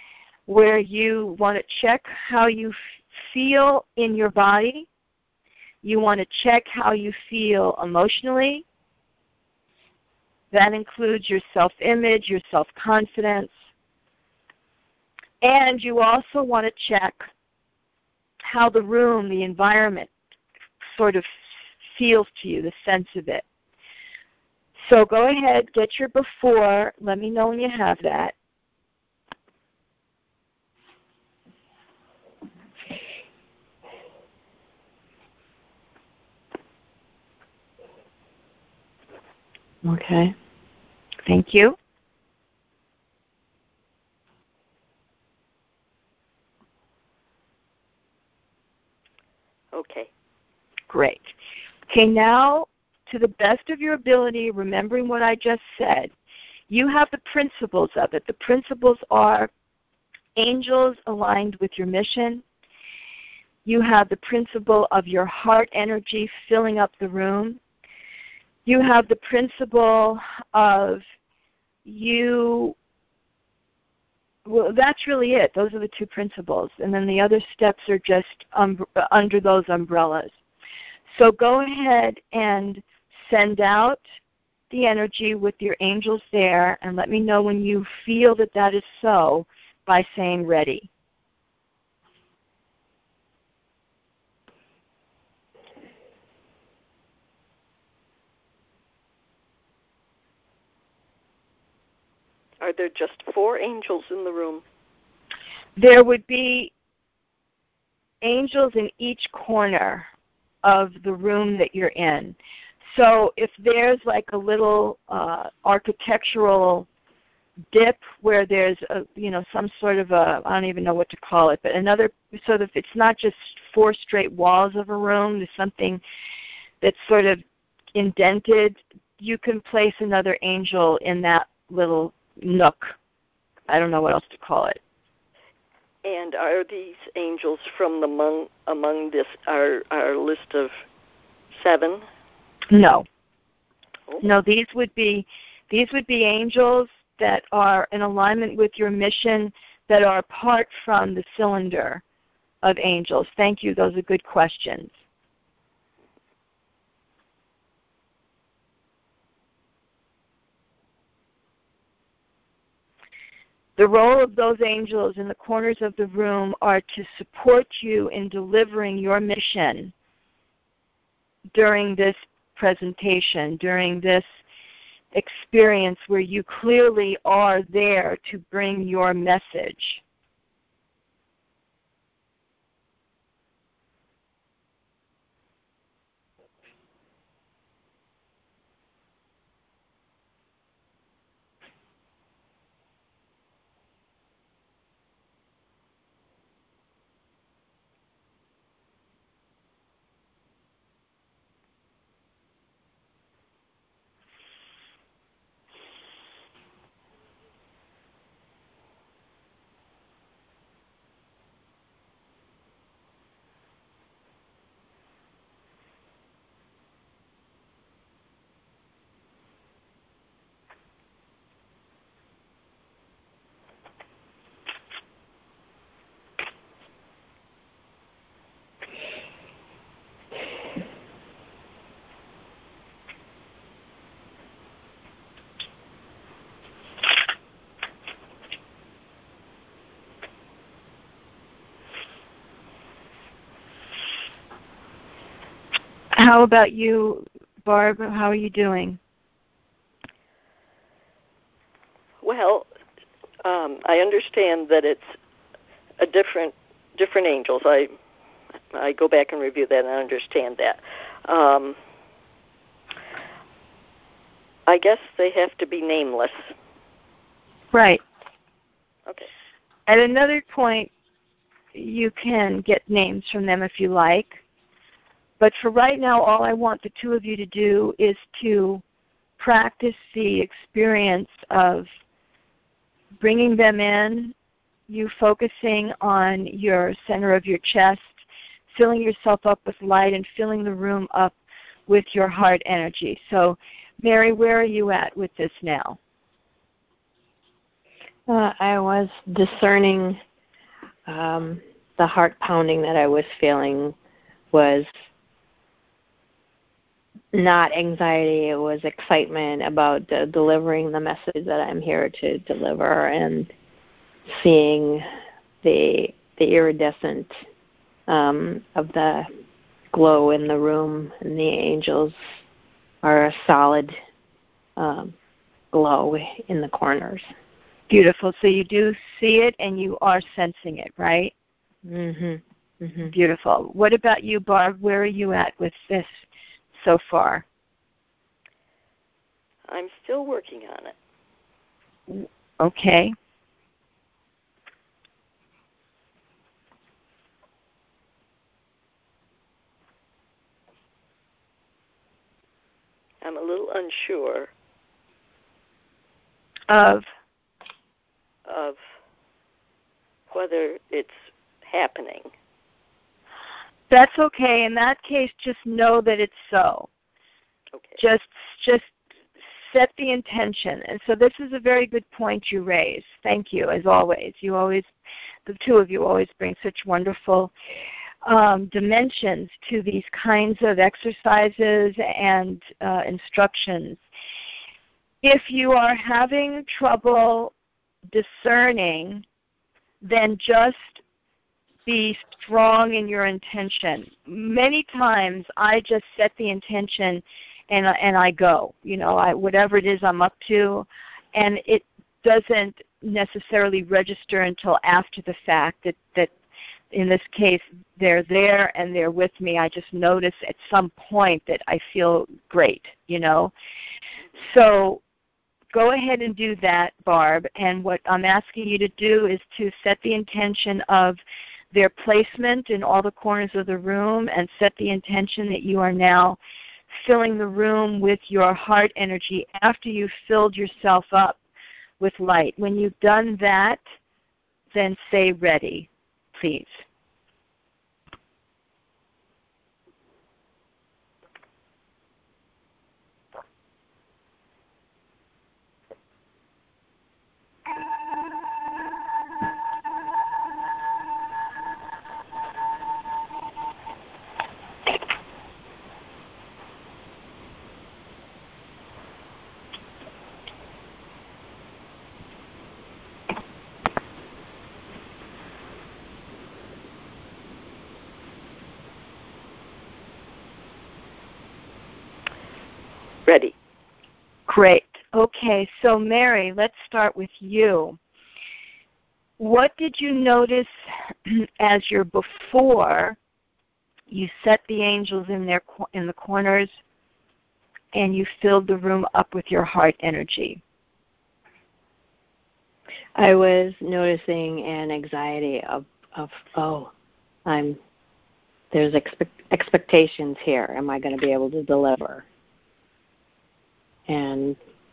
Where you want to check how you feel in your body, You want to check how you feel emotionally. That includes your self-image, your self-confidence. And you also want to check how the room, the environment, sort of feels to you, the sense of it. So go ahead, get your before. Let me know when you have that. Okay. Thank you. Okay. Great. Okay, now, to the best of your ability, remembering what I just said, you have the principles of it. The principles are angels aligned with your mission. You have the principle of your heart energy filling up the room. You have the principle of you, well, that's really it. Those are the two principles. And then the other steps are just under those umbrellas. So go ahead and send out the energy with your angels there, and let me know when you feel that that is so by saying ready. Are there just 4 angels in the room? There would be angels in each corner of the room that you're in. So if there's like a little architectural dip where there's some sort of I don't even know what to call it, but another, so that it's not just 4 straight walls of a room, there's something that's sort of indented, you can place another angel in that little nook. I don't know what else to call it. And are these angels from among this our list of 7? No. Oh. No, these would be angels that are in alignment with your mission, that are apart from the cylinder of angels. Thank you. Those are good questions. The role of those angels in the corners of the room are to support you in delivering your mission during this presentation, during this experience where you clearly are there to bring your message. How about you, Barb? How are you doing? Well, I understand that it's a different angels. I go back and review that and I understand that. I guess they have to be nameless. Right. Okay. At another point, you can get names from them if you like. But for right now, all I want the two of you to do is to practice the experience of bringing them in, you focusing on your center of your chest, filling yourself up with light and filling the room up with your heart energy. So, Mary, where are you at with this now? I was discerning the heart pounding that I was feeling was not anxiety. It was excitement about delivering the message that I'm here to deliver, and seeing the iridescent of the glow in the room, and the angels are a solid glow in the corners. Beautiful. So you do see it and you are sensing it, right? Mhm. Mhm. Beautiful. What about you, Barb? Where are you at with this so far? I'm still working on it. Okay. I'm a little unsure Of whether it's happening. That's okay. In that case, just know that it's so. Okay. Just set the intention. And so this is a very good point you raise. Thank you, as always. The two of you always bring such wonderful dimensions to these kinds of exercises and instructions. If you are having trouble discerning, then just be strong in your intention. Many times I just set the intention and I go, whatever it is I'm up to, and it doesn't necessarily register until after the fact that in this case they're there and they're with me. I just notice at some point that I feel great, So go ahead and do that, Barb, and what I'm asking you to do is to set the intention of their placement in all the corners of the room, and set the intention that you are now filling the room with your heart energy after you've filled yourself up with light. When you've done that, then say ready, please. Ready. Great. Okay, so Mary, let's start with you. What did you notice as before you set the angels in the corners and you filled the room up with your heart energy? I was noticing an anxiety of there's expectations here. Am I going to be able to deliver? And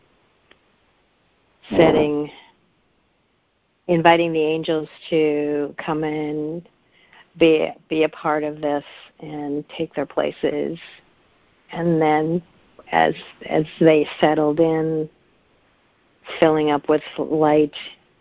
inviting the angels to come in, be a part of this, and take their places. And then as they settled in, filling up with light,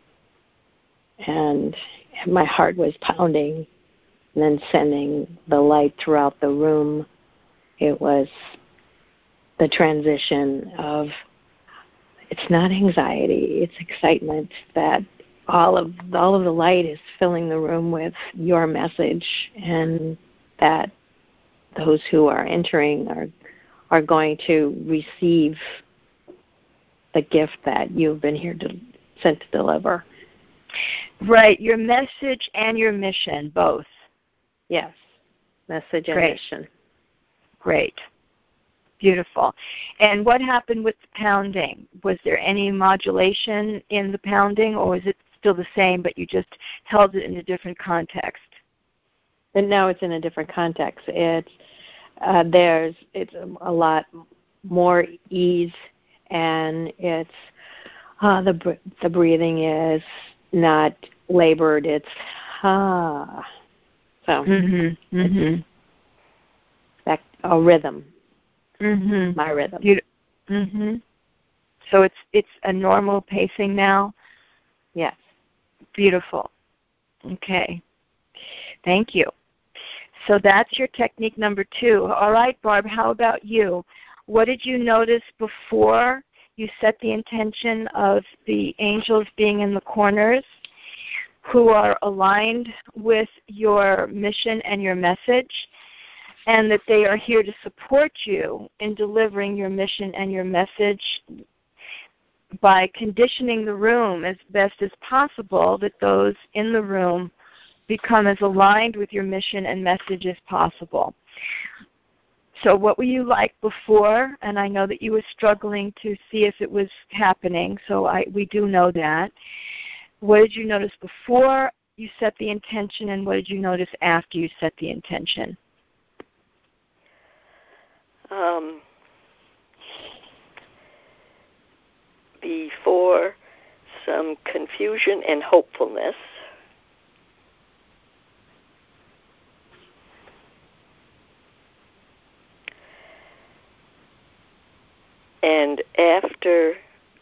and my heart was pounding, and then sending the light throughout the room. It was the transition of, it's not anxiety, it's excitement that all of the light is filling the room with your message, and that those who are entering are going to receive the gift that you've been here sent to deliver. Right, your message and your mission, both. Yes, message and Great. mission. Great. Beautiful. And what happened with the pounding? Was there any modulation in the pounding, or was it still the same, but you just held it in a different context? And now it's in a different context. It's a lot more ease, and it's the breathing is not labored. It's so back a rhythm. Mm-hmm. My rhythm. Mm-hmm. So it's a normal pacing now? Yes. Beautiful. Okay. Thank you. So that's your technique number 2. All right, Barb, how about you? What did you notice before you set the intention of the angels being in the corners who are aligned with your mission and your message, and that they are here to support you in delivering your mission and your message by conditioning the room as best as possible that those in the room become as aligned with your mission and message as possible. So what were you like before? And I know that you were struggling to see if it was happening, so we do know that. What did you notice before you set the intention, and what did you notice after you set the intention? Before, some confusion and hopefulness. And after,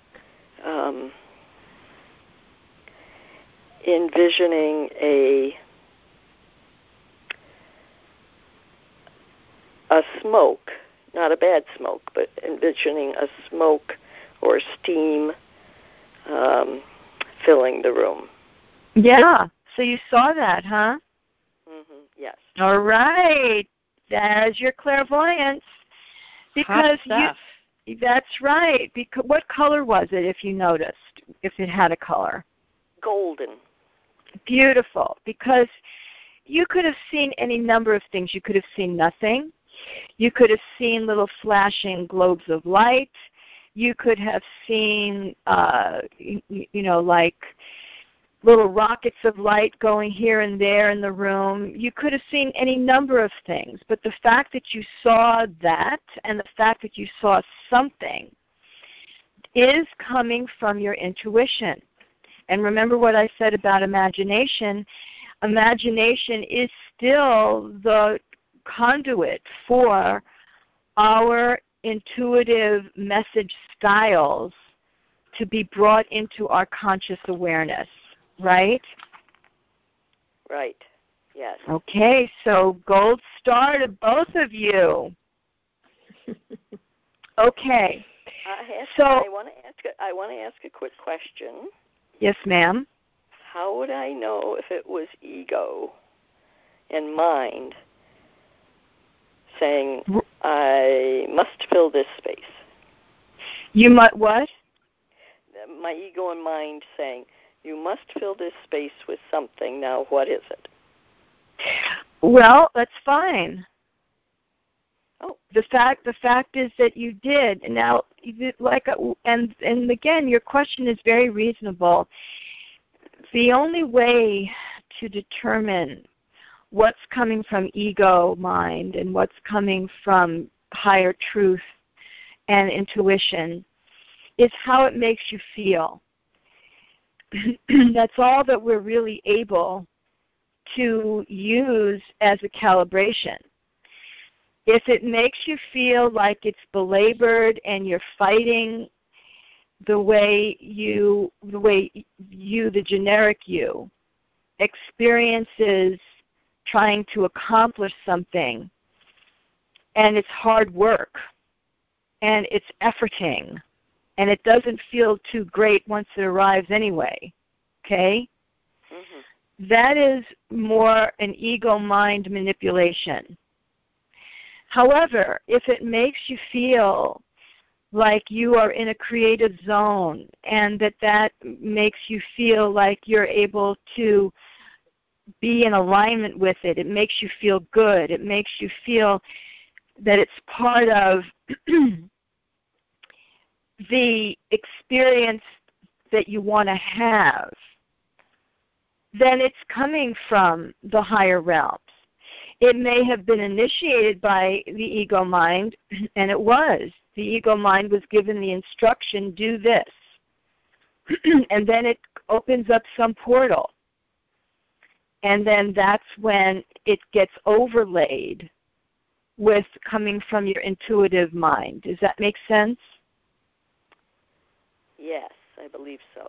envisioning a smoke, not a bad smoke, but envisioning a smoke or steam filling the room. Yeah, so you saw that, huh? Mm-hmm. Yes. All right, there's your clairvoyance. Because that's right. Because what color was it, if you noticed, if it had a color? Golden. Beautiful. Because you could have seen any number of things. You could have seen nothing. You could have seen little flashing globes of light. You could have seen, like little rockets of light going here and there in the room. You could have seen any number of things. But the fact that you saw that and the fact that you saw something is coming from your intuition. And remember what I said about imagination. Imagination is still the conduit for our intuitive message styles to be brought into our conscious awareness, right? Right, yes. Okay, so gold star to both of you. Okay. I want to ask a quick question. Yes, ma'am. How would I know if it was ego and mind saying, I must fill this space? You might what? My ego and mind saying, you must fill this space with something. Now, what is it? Well, that's fine. Oh. The fact is that you did. Now, and again, your question is very reasonable. The only way to determine what's coming from ego mind and what's coming from higher truth and intuition is how it makes you feel. That's all that we're really able to use as a calibration. If it makes you feel like it's belabored and you're fighting the way you, the generic you, experiences trying to accomplish something, and it's hard work, and it's efforting, and it doesn't feel too great once it arrives anyway, okay? Mm-hmm. That is more an ego-mind manipulation. However, if it makes you feel like you are in a creative zone and that makes you feel like you're able to be in alignment with it, it makes you feel good, it makes you feel that it's part of the experience that you want to have, then it's coming from the higher realms. It may have been initiated by the ego mind, and it was. The ego mind was given the instruction, do this. And then it opens up some portal. And then that's when it gets overlaid with coming from your intuitive mind. Does that make sense? Yes, I believe so.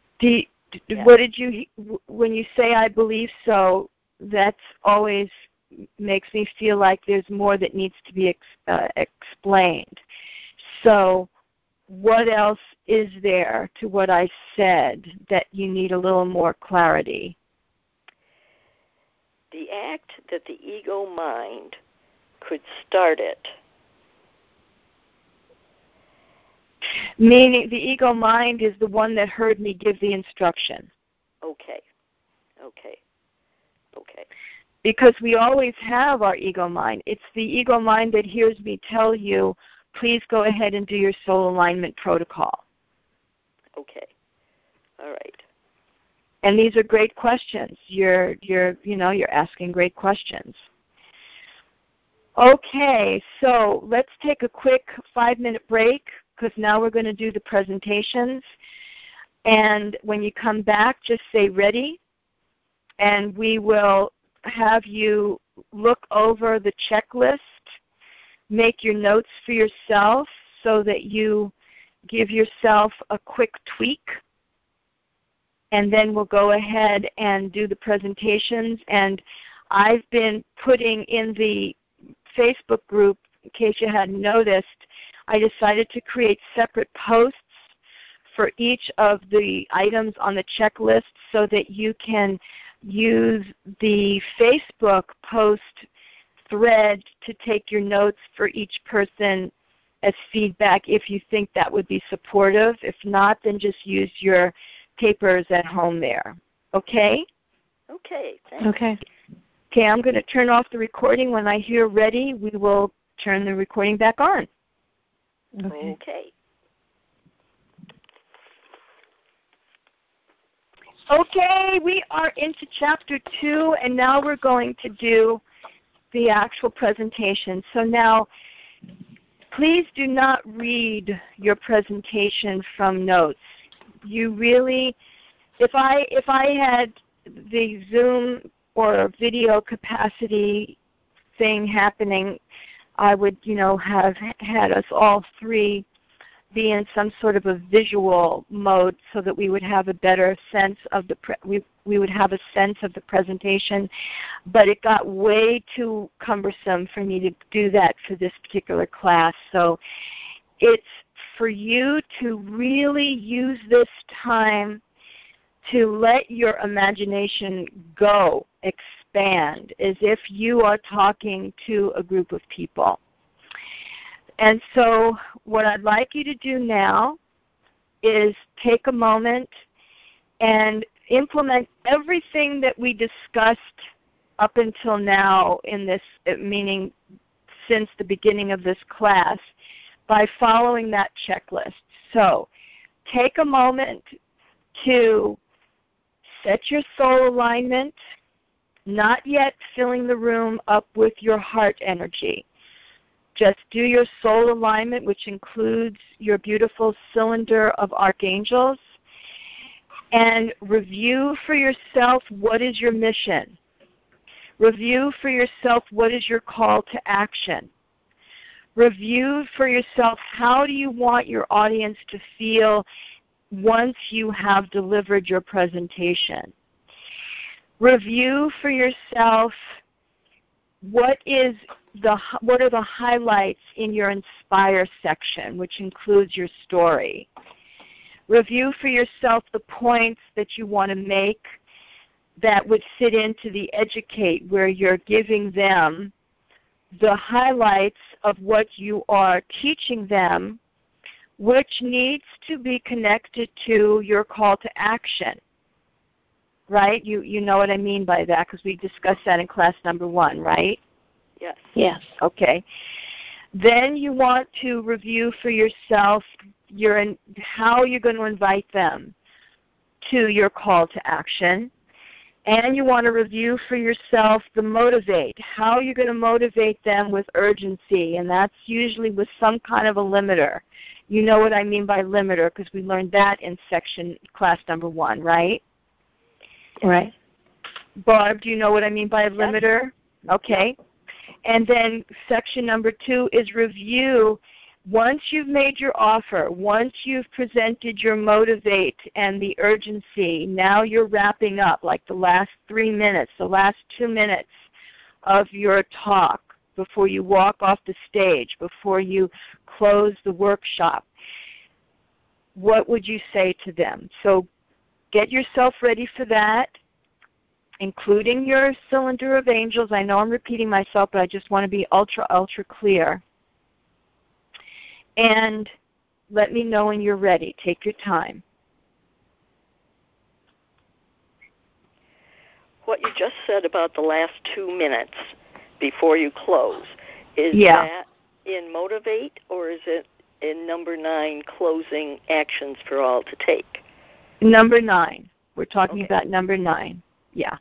What did you, when you say I believe so, that's always makes me feel like there's more that needs to be explained. So what else is there to what I said that you need a little more clarity? The act that the ego mind could start it. Meaning the ego mind is the one that heard me give the instruction. Okay. Because we always have our ego mind. It's the ego mind that hears me tell you, please go ahead and do your soul alignment protocol. Okay. All right. And these are great questions. You're asking great questions. Okay, so let's take a quick 5-minute break, because now we're going to do the presentations. And when you come back, just say ready, and we will have you look over the checklist, make your notes for yourself so that you give yourself a quick tweak, and then we'll go ahead and do the presentations. And I've been putting in the Facebook group, in case you hadn't noticed, I decided to create separate posts for each of the items on the checklist so that you can use the Facebook post thread to take your notes for each person as feedback if you think that would be supportive. If not, then just use your papers at home there. Okay? Okay, thanks. Okay, I'm going to turn off the recording. When I hear ready, we will turn the recording back on. Okay. Okay, we are into Chapter 2, and now we're going to do the actual presentation. So now, please do not read your presentation from notes. You really, if I had the Zoom or video capacity thing happening, I would, have had us all three be in some sort of a visual mode so that we would have a better sense of the we would have a sense of the presentation. But it got way too cumbersome for me to do that for this particular class. So it's for you to really use this time to let your imagination go, expand, as if you are talking to a group of people. And so what I'd like you to do now is take a moment and implement everything that we discussed up until now in this, meaning since the beginning of this class, by following that checklist. So take a moment to set your soul alignment, not yet filling the room up with your heart energy. Just do your soul alignment, which includes your beautiful cylinder of archangels, and review for yourself what is your mission. Review for yourself what is your call to action. Review for yourself how do you want your audience to feel once you have delivered your presentation. Review for yourself what are the highlights in your Inspire section, which includes your story. Review for yourself the points that you want to make that would fit into the Educate, where you're giving them the highlights of what you are teaching them, which needs to be connected to your call to action. Right? You know what I mean by that, because we discussed that in class number 1, right? Yes. Okay. Then you want to review for yourself how you're going to invite them to your call to action. And you want to review for yourself the motivate, how you're going to motivate them with urgency, and that's usually with some kind of a limiter. You know what I mean by limiter, because we learned that in class number 1, right? Right. Barb, do you know what I mean by a limiter? Okay. And then section number 2 is review. Once you've made your offer, once you've presented your motivate and the urgency, now you're wrapping up, like the last 3 minutes, the last 2 minutes of your talk, before you walk off the stage, before you close the workshop, what would you say to them? So get yourself ready for that, including your cylinder of angels. I know I'm repeating myself, but I just want to be ultra, ultra clear. And let me know when you're ready. Take your time. What you just said about the last 2 minutes before you close, is that in Motivate, or is it in number 9, closing actions for all to take? Number 9. We're talking about number 9. Yeah.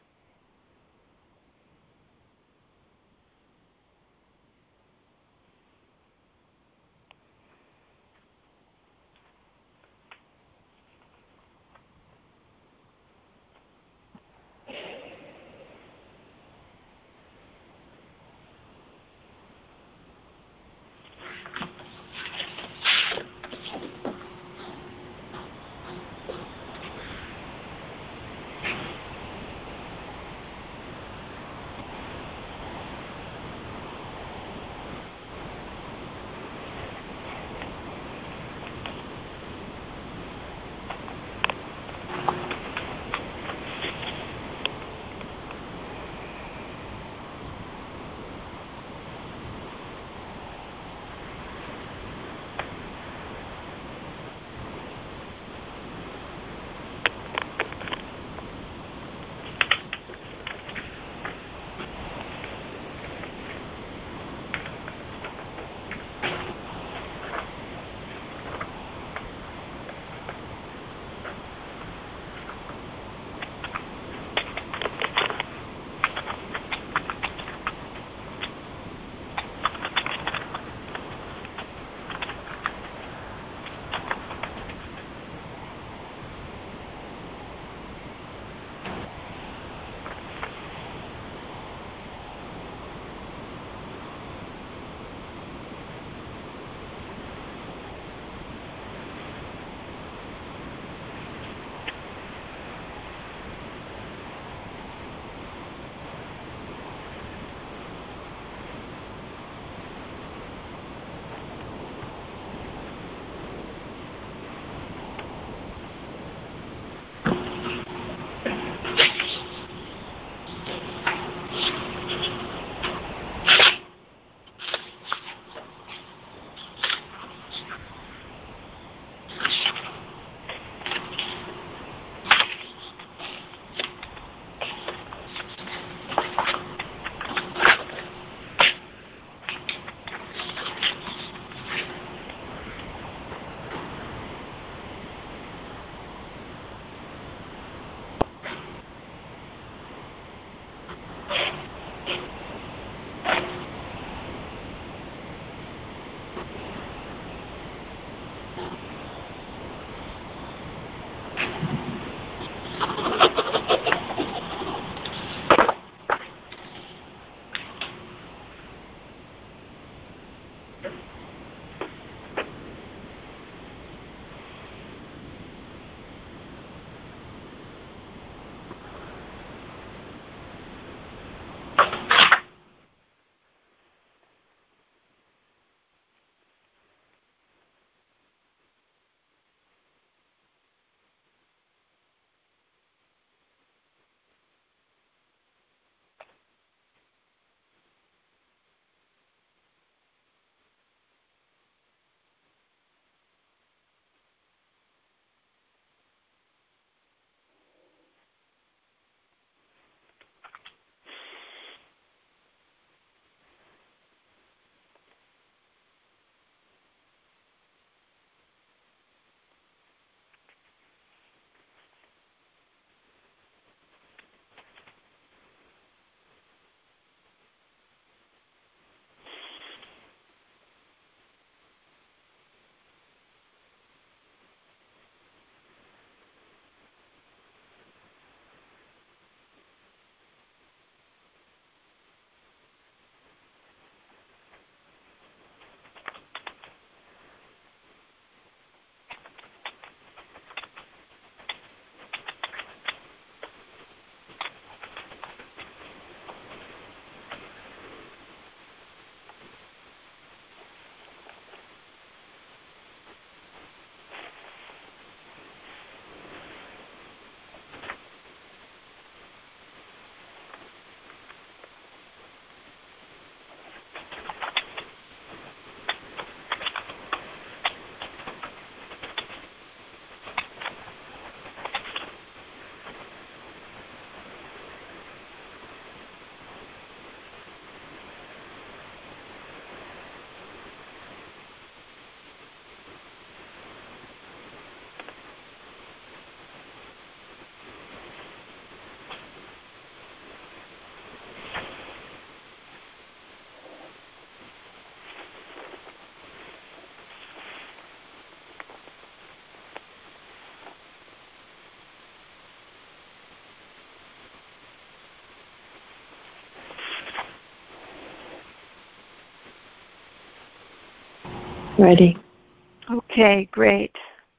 Ready. Okay, great.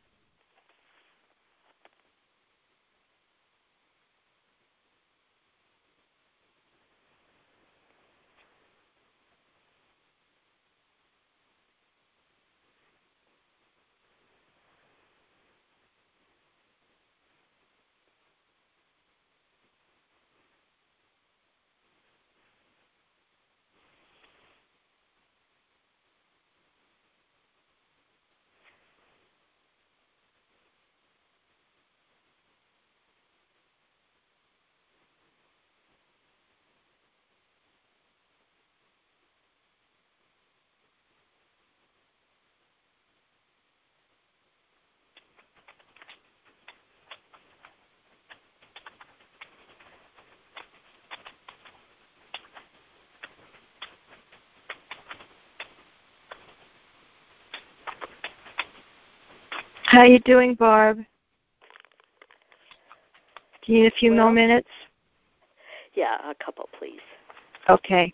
How you doing, Barb? Do you need a few more minutes? Yeah, a couple, please. Okay.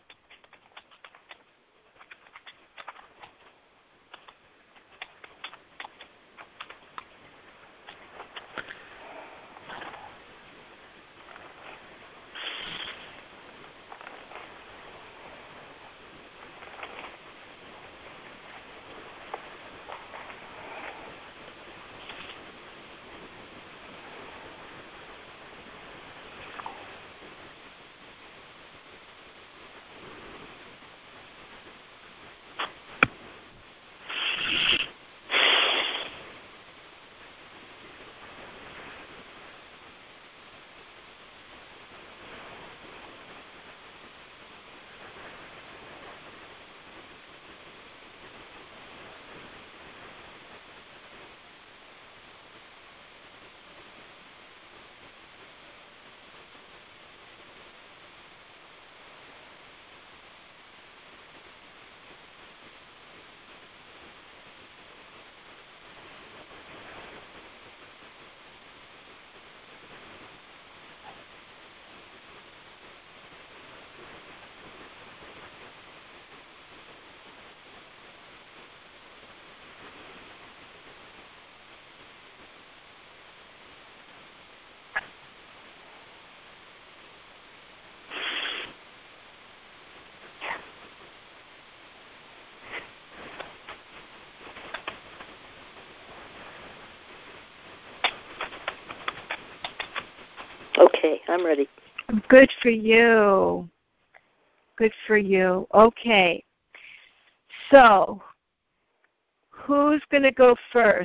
Okay, I'm ready. Good for you. Good for you. Okay. So, who's going to go first?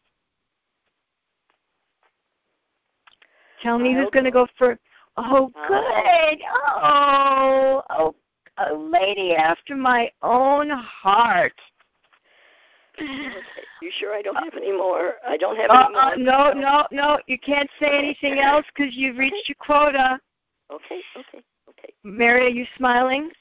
Tell me who's going to go first. Oh, good. Oh, a lady after my own heart. Okay. You sure I don't have any more? I don't have any more. No. You can't say anything else because you've reached your quota. Okay. Mary, are you smiling?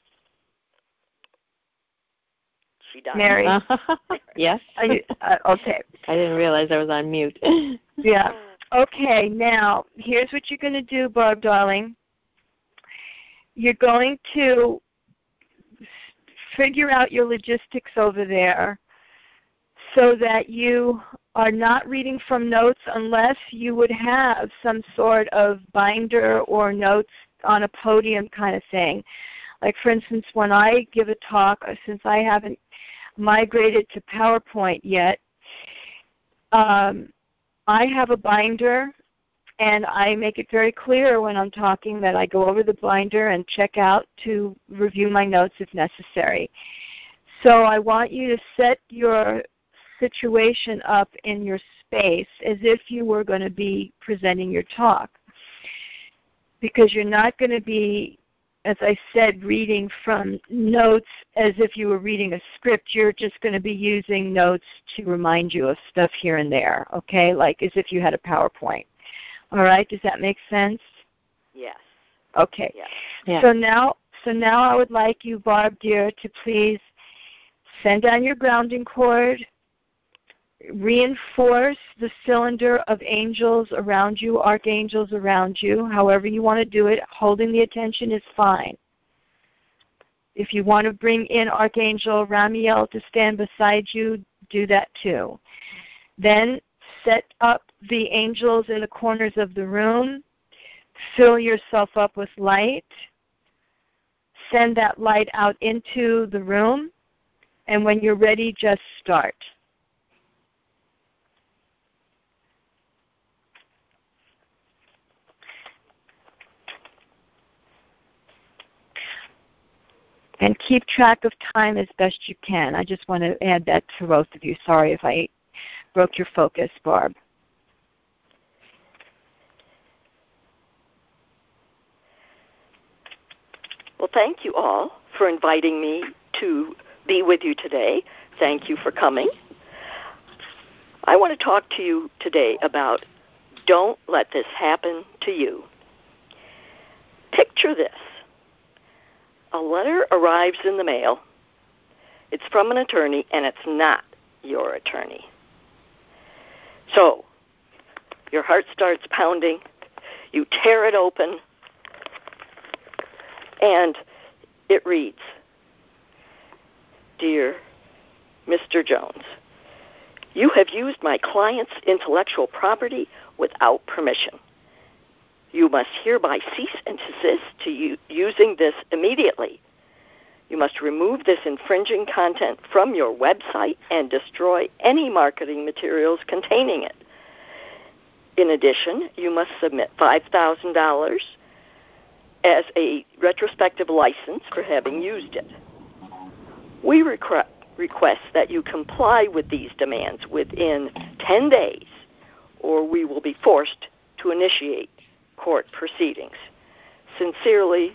She died. Mary. Yes. Okay. I didn't realize I was on mute. Yeah. Okay, now, here's what you're going to do, Barb, darling. You're going to figure out your logistics over there so that you are not reading from notes unless you would have some sort of binder or notes on a podium kind of thing. Like, for instance, when I give a talk, since I haven't migrated to PowerPoint yet, I have a binder, and I make it very clear when I'm talking that I go over the binder and check out to review my notes if necessary. So I want you to set your situation up in your space as if you were going to be presenting your talk, because you're not going to be, as I said, reading from notes as if you were reading a script. You're just going to be using notes to remind you of stuff here and there, okay, like as if you had a PowerPoint. All right, does that make sense? Yes. Okay. Yeah. So now I would like you, Barb, dear, to please send down your grounding cord, reinforce the cylinder of angels around you, archangels around you, however you want to do it. Holding the attention is fine. If you want to bring in Archangel Ramiel to stand beside you, do that too. Then set up the angels in the corners of the room. Fill yourself up with light. Send that light out into the room. And when you're ready, just start. And keep track of time as best you can. I just want to add that to both of you. Sorry if I broke your focus, Barb. Well, thank you all for inviting me to be with you today. Thank you for coming. I want to talk to you today about don't let this happen to you. Picture this. A letter arrives in the mail. It's from an attorney, and it's not your attorney. So, your heart starts pounding. You tear it open, and it reads, Dear Mr. Jones, you have used my client's intellectual property without permission. You must hereby cease and desist to using this immediately. You must remove this infringing content from your website and destroy any marketing materials containing it. In addition, you must submit $5,000 as a retrospective license for having used it. We request that you comply with these demands within 10 days, or we will be forced to initiate court proceedings. Sincerely,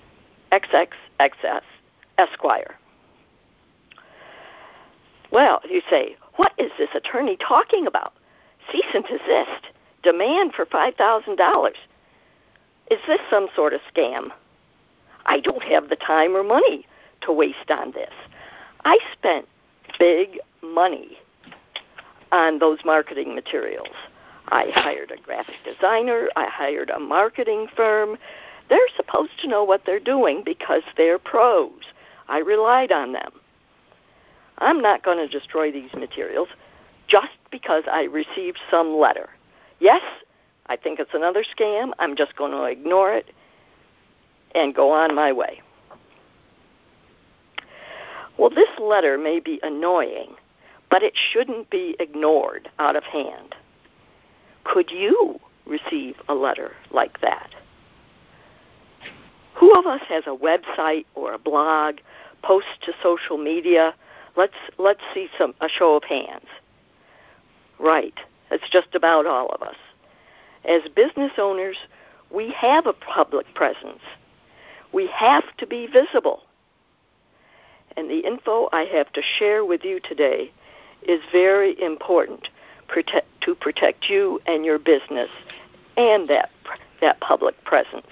XXXS, Esquire. Well, you say, what is this attorney talking about? Cease and desist. Demand for $5,000. Is this some sort of scam? I don't have the time or money to waste on this. I spent big money on those marketing materials. I hired a graphic designer. I hired a marketing firm. They're supposed to know what they're doing because they're pros. I relied on them. I'm not going to destroy these materials just because I received some letter. Yes, I think it's another scam. I'm just going to ignore it and go on my way. Well, this letter may be annoying, but it shouldn't be ignored out of hand. Could you receive a letter like that? Who of us has a website or a blog, posts to social media? Let's see a show of hands. Right, it's just about all of us. As business owners, we have a public presence. We have to be visible. And the info I have to share with you today is very important to protect you and your business and that public presence.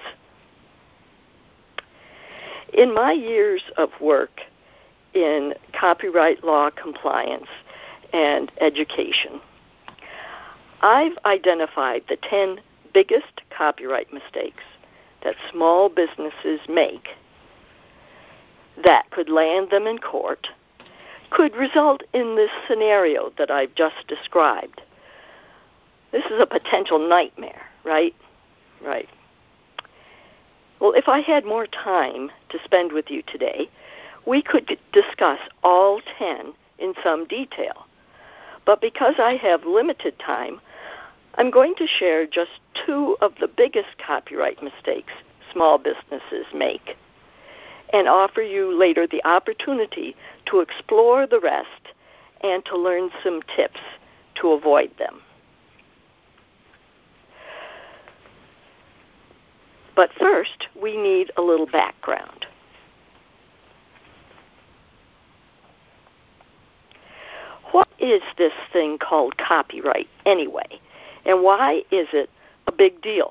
In my years of work in copyright law compliance and education, I've identified the 10 biggest copyright mistakes that small businesses make that could land them in court, could result in this scenario that I've just described. This is a potential nightmare, right? Right. Well, if I had more time to spend with you today, we could discuss all 10 in some detail. But because I have limited time, I'm going to share just 2 of the biggest copyright mistakes small businesses make, and offer you later the opportunity to explore the rest and to learn some tips to avoid them. But first, we need a little background. What is this thing called copyright anyway, and why is it a big deal?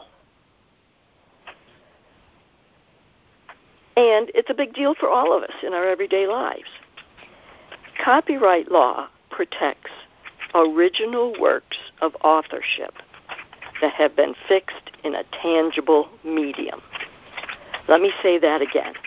And it's a big deal for all of us in our everyday lives. Copyright law protects original works of authorship that have been fixed in a tangible medium. Let me say that again.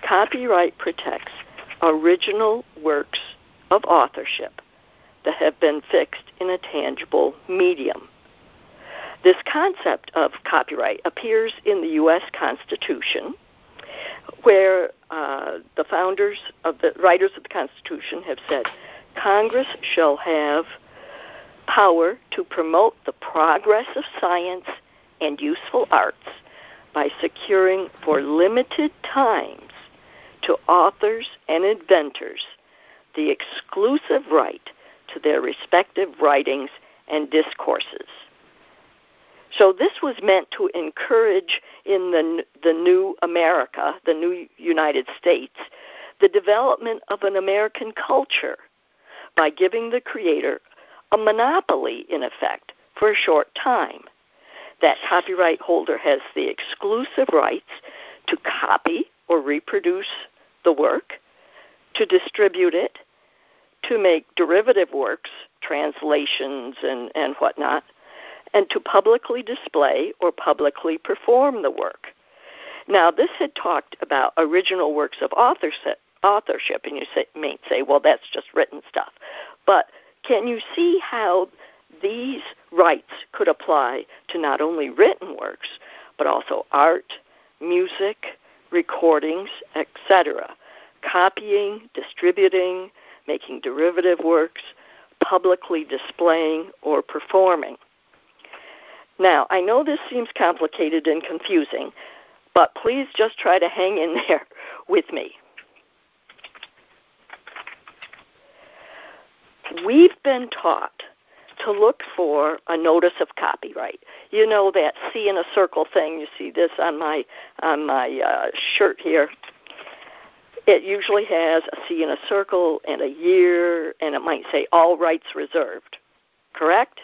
copyright protects original works of authorship that have been fixed in a tangible medium. This concept of copyright appears in the U.S. Constitution, where the writers of the Constitution have said, Congress shall have power to promote the progress of science and useful arts by securing for limited times to authors and inventors the exclusive right to their respective writings and discourses. So this was meant to encourage in the new America, the new United States, the development of an American culture by giving the creator a monopoly, in effect, for a short time. That copyright holder has the exclusive rights to copy or reproduce the work, to distribute it, to make derivative works, translations and whatnot, and to publicly display or publicly perform the work. Now, this had talked about original works of authorship, and you may say, well, that's just written stuff. But can you see how these rights could apply to not only written works, but also art, music, recordings, etc., copying, distributing, making derivative works, publicly displaying or performing? Now, I know this seems complicated and confusing, but please just try to hang in there with me. We've been taught to look for a notice of copyright. You know that C in a circle thing. You see this on my shirt here. It usually has a C in a circle and a year, and it might say all rights reserved. Correct?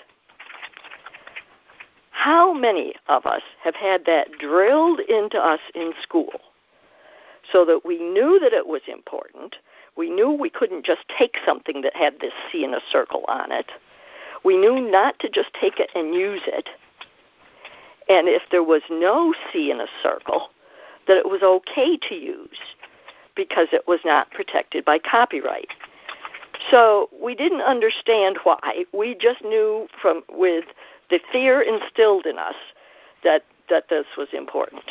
How many of us have had that drilled into us in school so that we knew that it was important? We knew we couldn't just take something that had this C in a circle on it. We knew not to just take it and use it. And if there was no C in a circle, that it was okay to use because it was not protected by copyright. So we didn't understand why. We just knew with the fear instilled in us that this was important.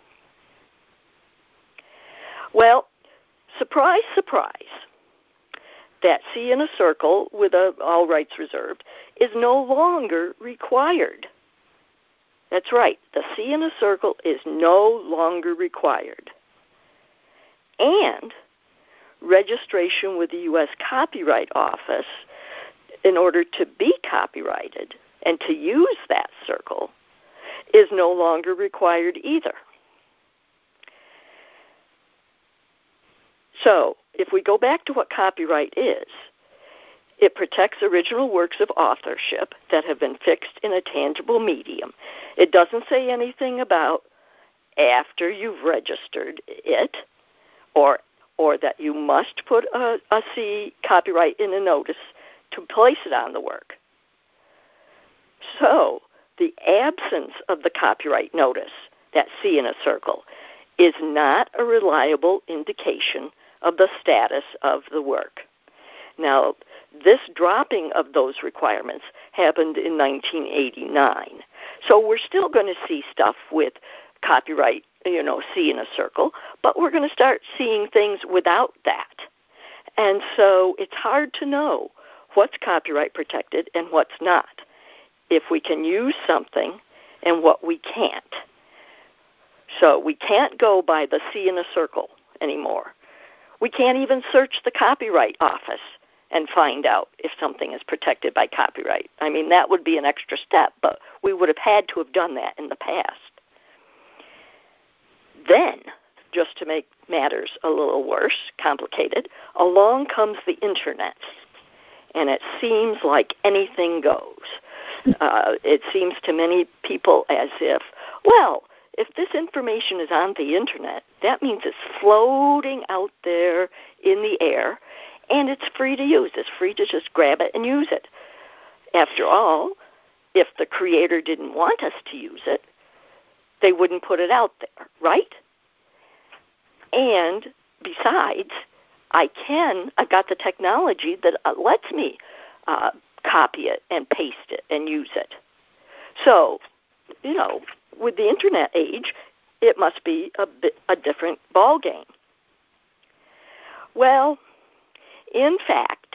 Well, surprise, surprise, that C in a circle with all rights reserved is no longer required. That's right. The C in a circle is no longer required. And registration with the U.S. Copyright Office in order to be copyrighted and to use that circle is no longer required either. So, if we go back to what copyright is, it protects original works of authorship that have been fixed in a tangible medium. It doesn't say anything about after you've registered it or that you must put a C copyright in a notice to place it on the work. So, the absence of the copyright notice, that C in a circle, is not a reliable indication of the status of the work. Now, this dropping of those requirements happened in 1989. So we're still going to see stuff with copyright, C in a circle, but we're going to start seeing things without that. And so it's hard to know what's copyright protected and what's not, if we can use something and what we can't. So we can't go by the C in a circle anymore. We can't even search the Copyright Office and find out if something is protected by copyright. I mean, that would be an extra step, but we would have had to have done that in the past. Then, just to make matters a little worse, complicated, along comes the Internet. And it seems like anything goes. It seems to many people as if, well, if this information is on the Internet, that means it's floating out there in the air, and it's free to use. It's free to just grab it and use it. After all, if the creator didn't want us to use it, they wouldn't put it out there, right? And besides, I've got the technology that lets me copy it and paste it and use it. So, with the internet age, it must be a different ball game. Well, in fact,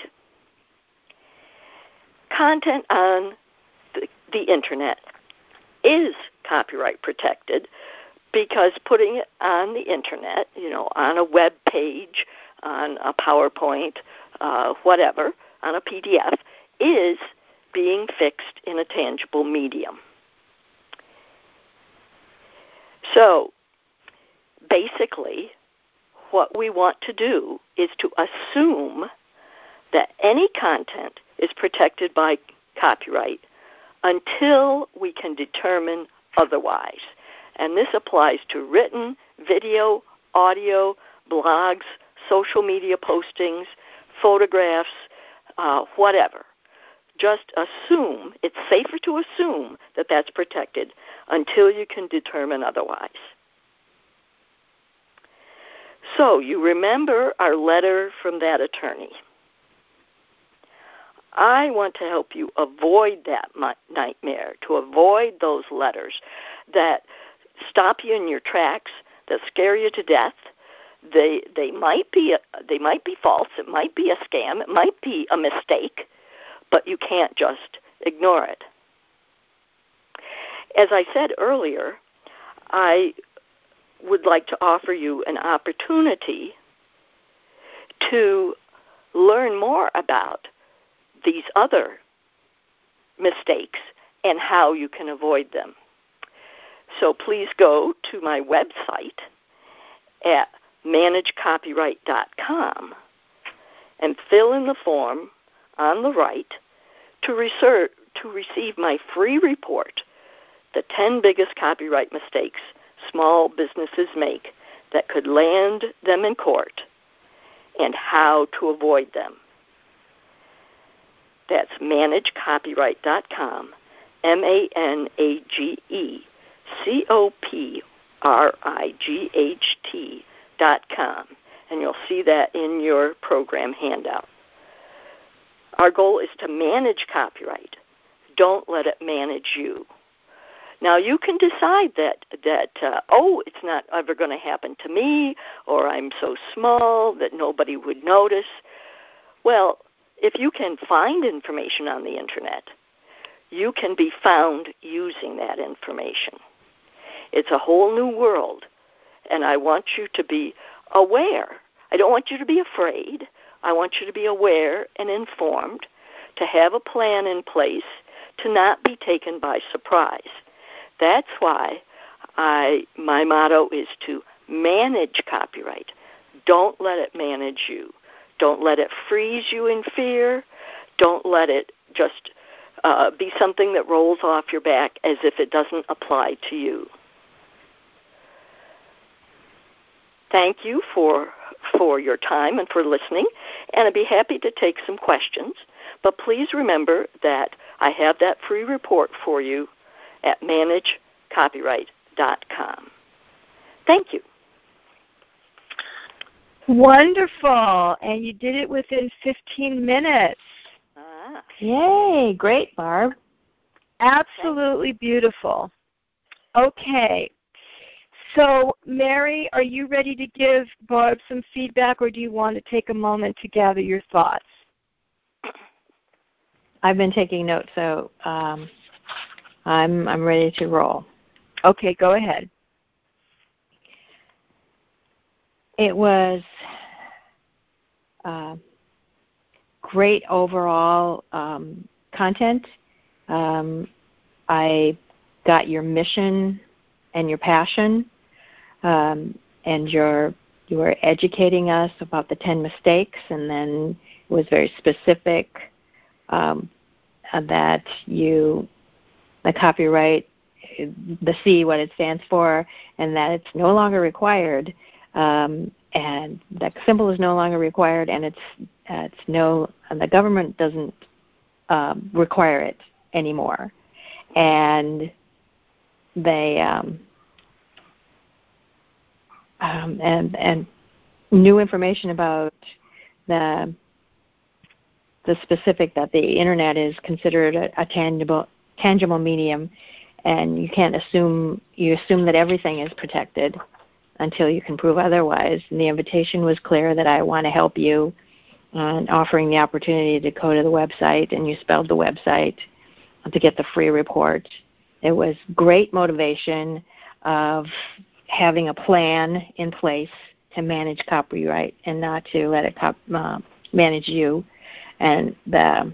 content on the internet is copyright protected, because putting it on the internet, on a web page, on a PowerPoint, whatever, on a PDF, is being fixed in a tangible medium. So, basically, what we want to do is to assume that any content is protected by copyright until we can determine otherwise. And this applies to written, video, audio, blogs, social media postings, photographs, whatever. Just assume, it's safer to assume that that's protected until you can determine otherwise. So you remember our letter from that attorney. I want to help you avoid that nightmare, to avoid those letters that stop you in your tracks, that scare you to death. They might be false. It might be a scam. It might be a mistake, but you can't just ignore it. As I said earlier, I would like to offer you an opportunity to learn more about these other mistakes and how you can avoid them. So please go to my website at managecopyright.com and fill in the form on the right to receive my free report, The 10 Biggest Copyright Mistakes Small Businesses Make That Could Land Them in Court, and How to Avoid Them. That's managecopyright.com, managecopyright.com, and you'll see that in your program handout. Our goal is to manage copyright. Don't let it manage you. Now, you can decide that it's not ever going to happen to me, or I'm so small that nobody would notice. Well, if you can find information on the internet, you can be found using that information. It's a whole new world, and I want you to be aware. I don't want you to be afraid. I want you to be aware and informed, to have a plan in place, to not be taken by surprise. That's why my motto is to manage copyright. Don't let it manage you. Don't let it freeze you in fear. Don't let it just be something that rolls off your back as if it doesn't apply to you. Thank you for your time and for listening, and I'd be happy to take some questions. But please remember that I have that free report for you at managecopyright.com. Thank you. Wonderful. And you did it within 15 minutes. Yay. Great, Barb. Absolutely beautiful. Okay. So, Mary, are you ready to give Barb some feedback, or do you want to take a moment to gather your thoughts? I've been taking notes, so I'm ready to roll. Okay, go ahead. It was great overall content. I got your mission and your passion, and you were educating us about the 10 mistakes, and then it was very specific that the copyright, the C, what it stands for, and that it's no longer required, and that symbol is no longer required, and and the government doesn't require it anymore, and they and new information about the specific that the internet is considered a tangible medium, and you assume that everything is protected until you can prove otherwise. And the invitation was clear that I want to help you, and offering the opportunity to go to the website, and you spelled the website to get the free report. It was great motivation of having a plan in place to manage copyright and not to let it manage you. And that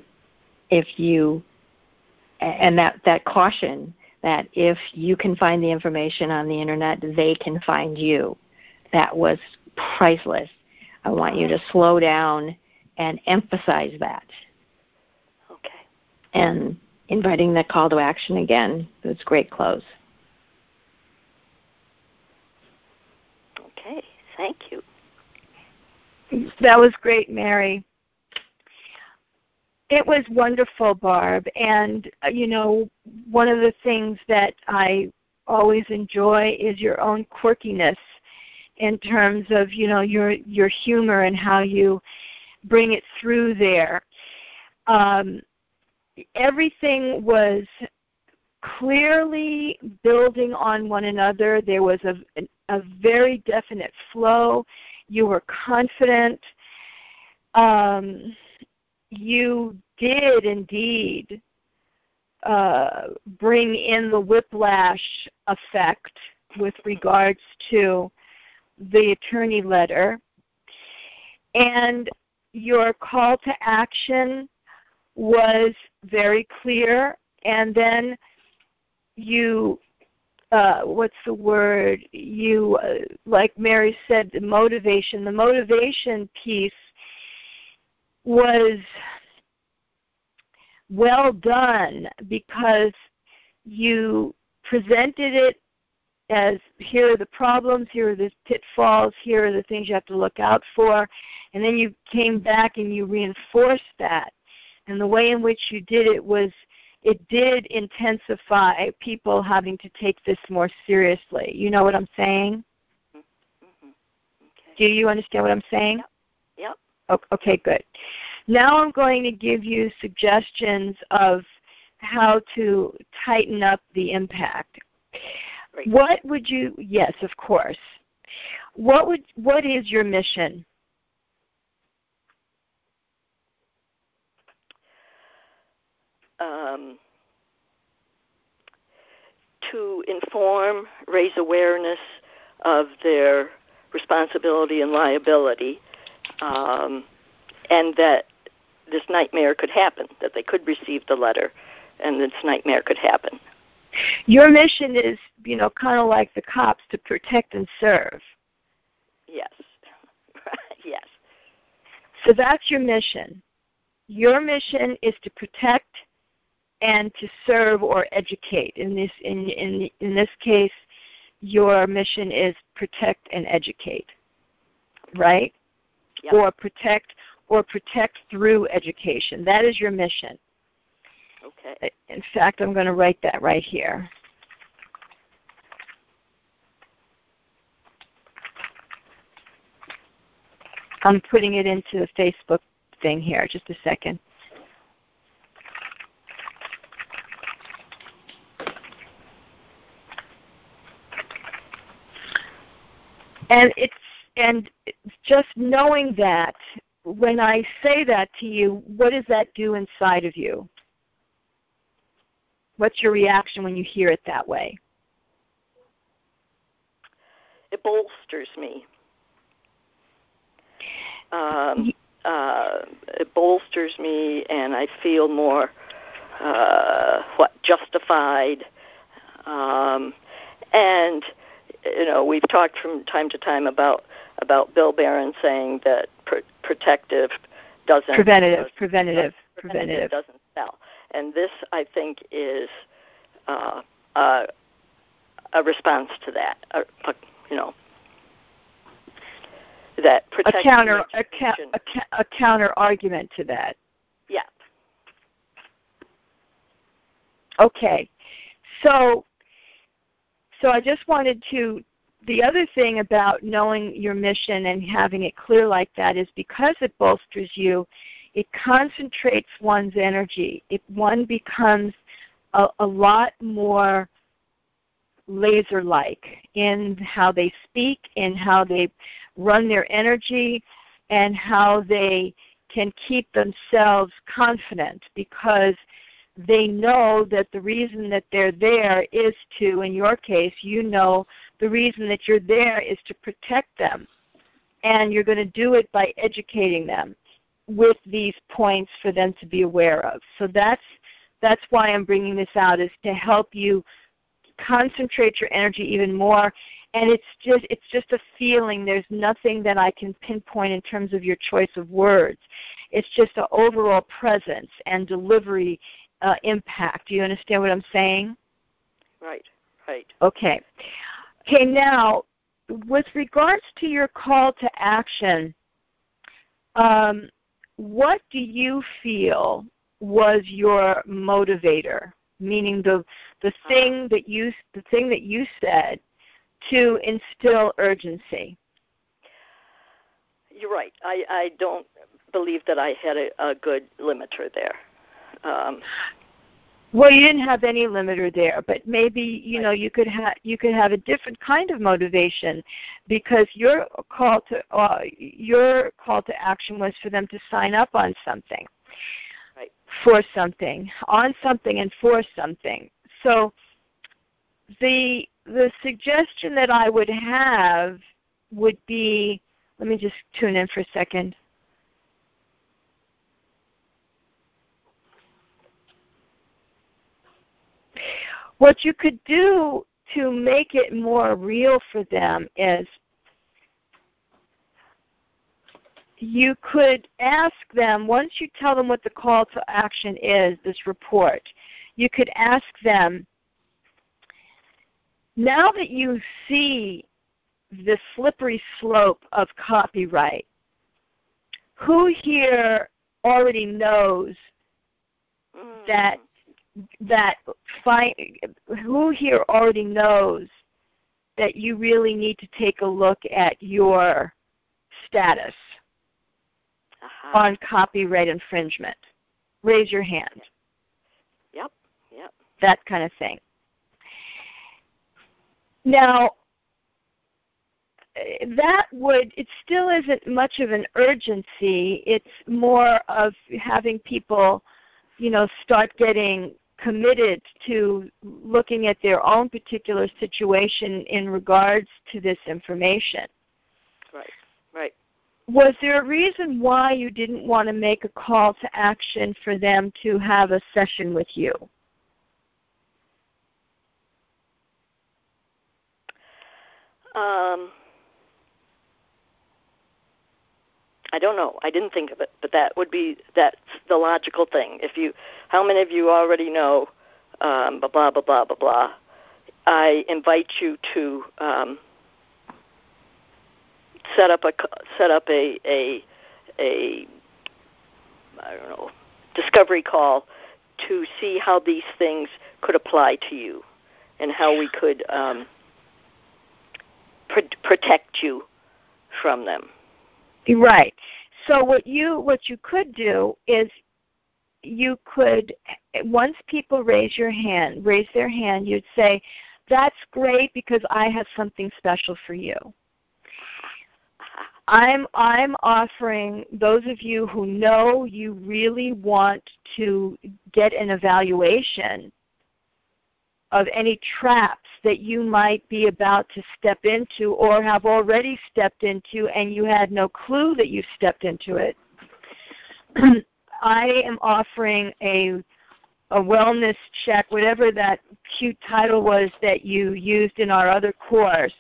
caution that if you can find the information on the internet, they can find you. That was priceless. I want you to slow down and emphasize that. Okay. And inviting that call to action again. It's a great close. Okay, thank you. That was great, Mary. It was wonderful, Barb. And, one of the things that I always enjoy is your own quirkiness in terms of, your humor and how you bring it through there. Everything was clearly building on one another. There was a very definite flow. You were confident. You did indeed bring in the whiplash effect with regards to the attorney letter. And your call to action was very clear. And then you, like Mary said, the motivation piece was well done, because you presented it as, here are the problems, here are the pitfalls, here are the things you have to look out for, and then you came back and you reinforced that. And the way in which you did it did intensify people having to take this more seriously. You know what I'm saying? Mm-hmm. Okay. Do you understand what I'm saying? Yep. Okay, good. Now I'm going to give you suggestions of how to tighten up the impact. Great. What would you, yes, of course. What is your mission? To inform, raise awareness of their responsibility and liability, and that this nightmare could happen, that they could receive the letter, and this nightmare could happen. Your mission is, kind of like the cops, to protect and serve. Yes. Yes. So that's your mission. Your mission is to protect and to serve or educate. In this case, your mission is protect and educate, right? Yep. Or protect through education. That is your mission. Okay. In fact, I'm going to write that right here. I'm putting it into the Facebook thing here. Just a second. And just knowing that, when I say that to you, what does that do inside of you? What's your reaction when you hear it that way? It bolsters me. It bolsters me, and I feel more justified. And we've talked from time to time about Bill Barron saying that preventative doesn't sell. And this, I think, is a response to that. That protects a counter argument to that. Yeah. Okay. So I just wanted to the other thing about knowing your mission and having it clear like that is because it bolsters you, it concentrates one's energy. One becomes a lot more laser-like in how they speak, in how they run their energy, and how they can keep themselves confident because they know that the reason that they're there is to, in your case, you know the reason that you're there is to protect them. And you're going to do it by educating them with these points for them to be aware of. So that's why I'm bringing this out, is to help you concentrate your energy even more. And it's just a feeling. There's nothing that I can pinpoint in terms of your choice of words. It's just an overall presence and delivery impact. Do you understand what I'm saying? Right. Okay. Now, with regards to your call to action, what do you feel was your motivator? Meaning the thing that you said to instill urgency. You're right. I don't believe that I had a good limiter there. Well, you didn't have any limiter there, but maybe you could have a different kind of motivation, because your call to action was for them to sign up on something, right, for something, on something, and for something. So the suggestion that I would have would be, let me just tune in for a second. What you could do to make it more real for them is you could ask them, once you tell them what the call to action is, this report, you could ask them, now that you see the slippery slope of copyright, who here already knows who here already knows that you really need to take a look at your status on copyright infringement? Raise your hand. Yep. That kind of thing. Now, it still isn't much of an urgency. It's more of having people, start getting committed to looking at their own particular situation in regards to this information. Right. Was there a reason why you didn't want to make a call to action for them to have a session with you? I don't know. I didn't think of it, but that's the logical thing. How many of you already know, blah blah blah blah blah blah? I invite you to set up a I don't know, discovery call to see how these things could apply to you and how we could protect you from them. Right. So what you could do is you could, once people raise their hand, you'd say, that's great because I have something special for you. I'm offering those of you who know you really want to get an evaluation of any traps that you might be about to step into or have already stepped into and you had no clue that you stepped into it. I am offering a wellness check, whatever that cute title was that you used in our other course,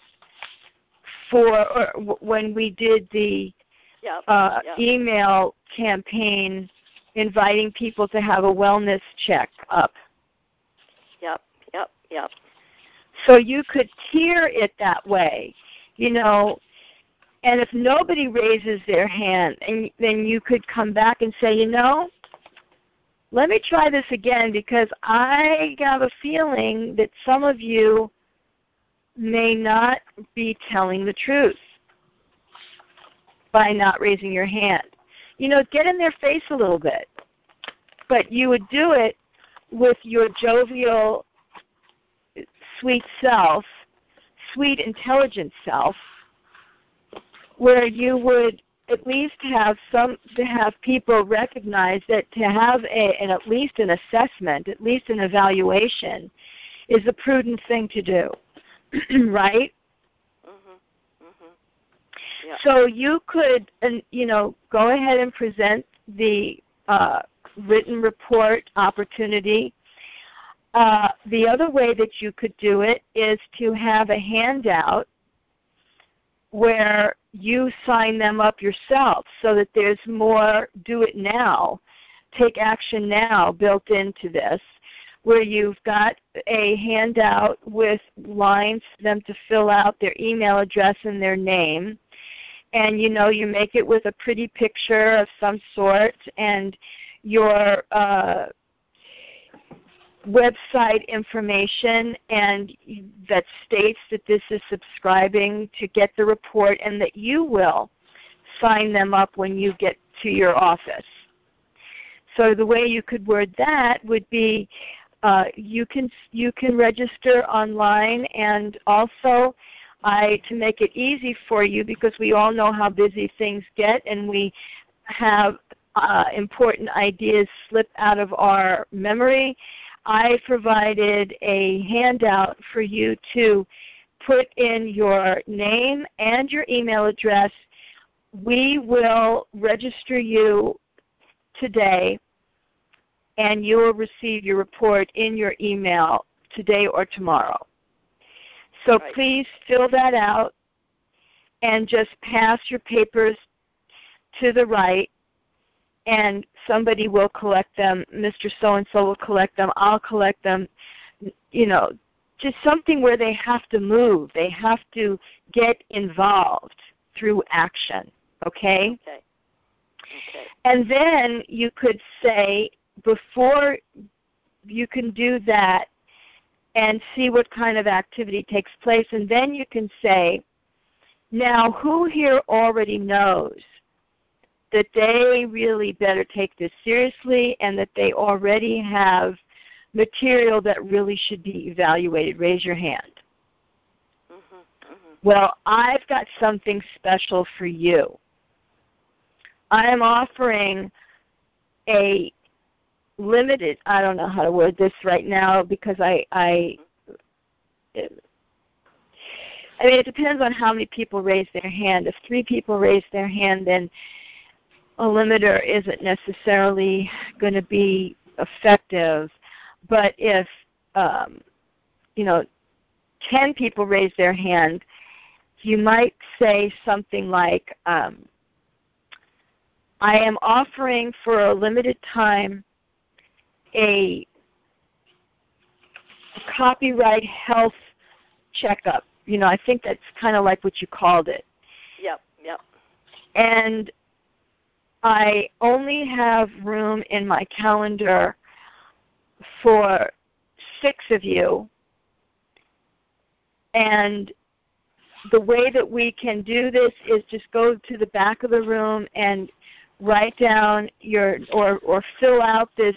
when we did the email campaign inviting people to have a wellness check up. Yep. So you could tier it that way, and if nobody raises their hand, then you could come back and say, let me try this again because I have a feeling that some of you may not be telling the truth by not raising your hand. Get in their face a little bit. But you would do it with your jovial, sweet self, sweet, intelligent self, where you would at least have people recognize that to have at least an assessment, at least an evaluation, is a prudent thing to do, right? Mm-hmm. Mm-hmm. Yep. So you could, go ahead and present the written report opportunity. The other way that you could do it is to have a handout where you sign them up yourself so that there's more do it now, take action now built into this, where you've got a handout with lines for them to fill out their email address and their name. And, you make it with a pretty picture of some sort and your website information, and that states that this is subscribing to get the report, and that you will sign them up when you get to your office. So the way you could word that would be you can register online, and also to make it easy for you, because we all know how busy things get and we have important ideas slip out of our memory, I provided a handout for you to put in your name and your email address. We will register you today, and you will receive your report in your email today or tomorrow. So right. Please fill that out and just pass your papers to the right, and somebody will collect them. Mr. So-and-so will collect them. I'll collect them. Just something where they have to move. They have to get involved through action, okay? Okay. And then you could say, before you can do that and see what kind of activity takes place, and then you can say, now who here already knows that they really better take this seriously and that they already have material that really should be evaluated? Raise your hand. Mm-hmm. Mm-hmm. Well, I've got something special for you. I am offering a limited, I don't know how to word this right now, because it depends on how many people raise their hand. If 3 people raise their hand, then a limiter isn't necessarily going to be effective. But if 10 people raise their hand, you might say something like, I am offering for a limited time a copyright health checkup. I think that's kind of like what you called it. Yep. And I only have room in my calendar for 6 of you. And the way that we can do this is just go to the back of the room and write down or fill out this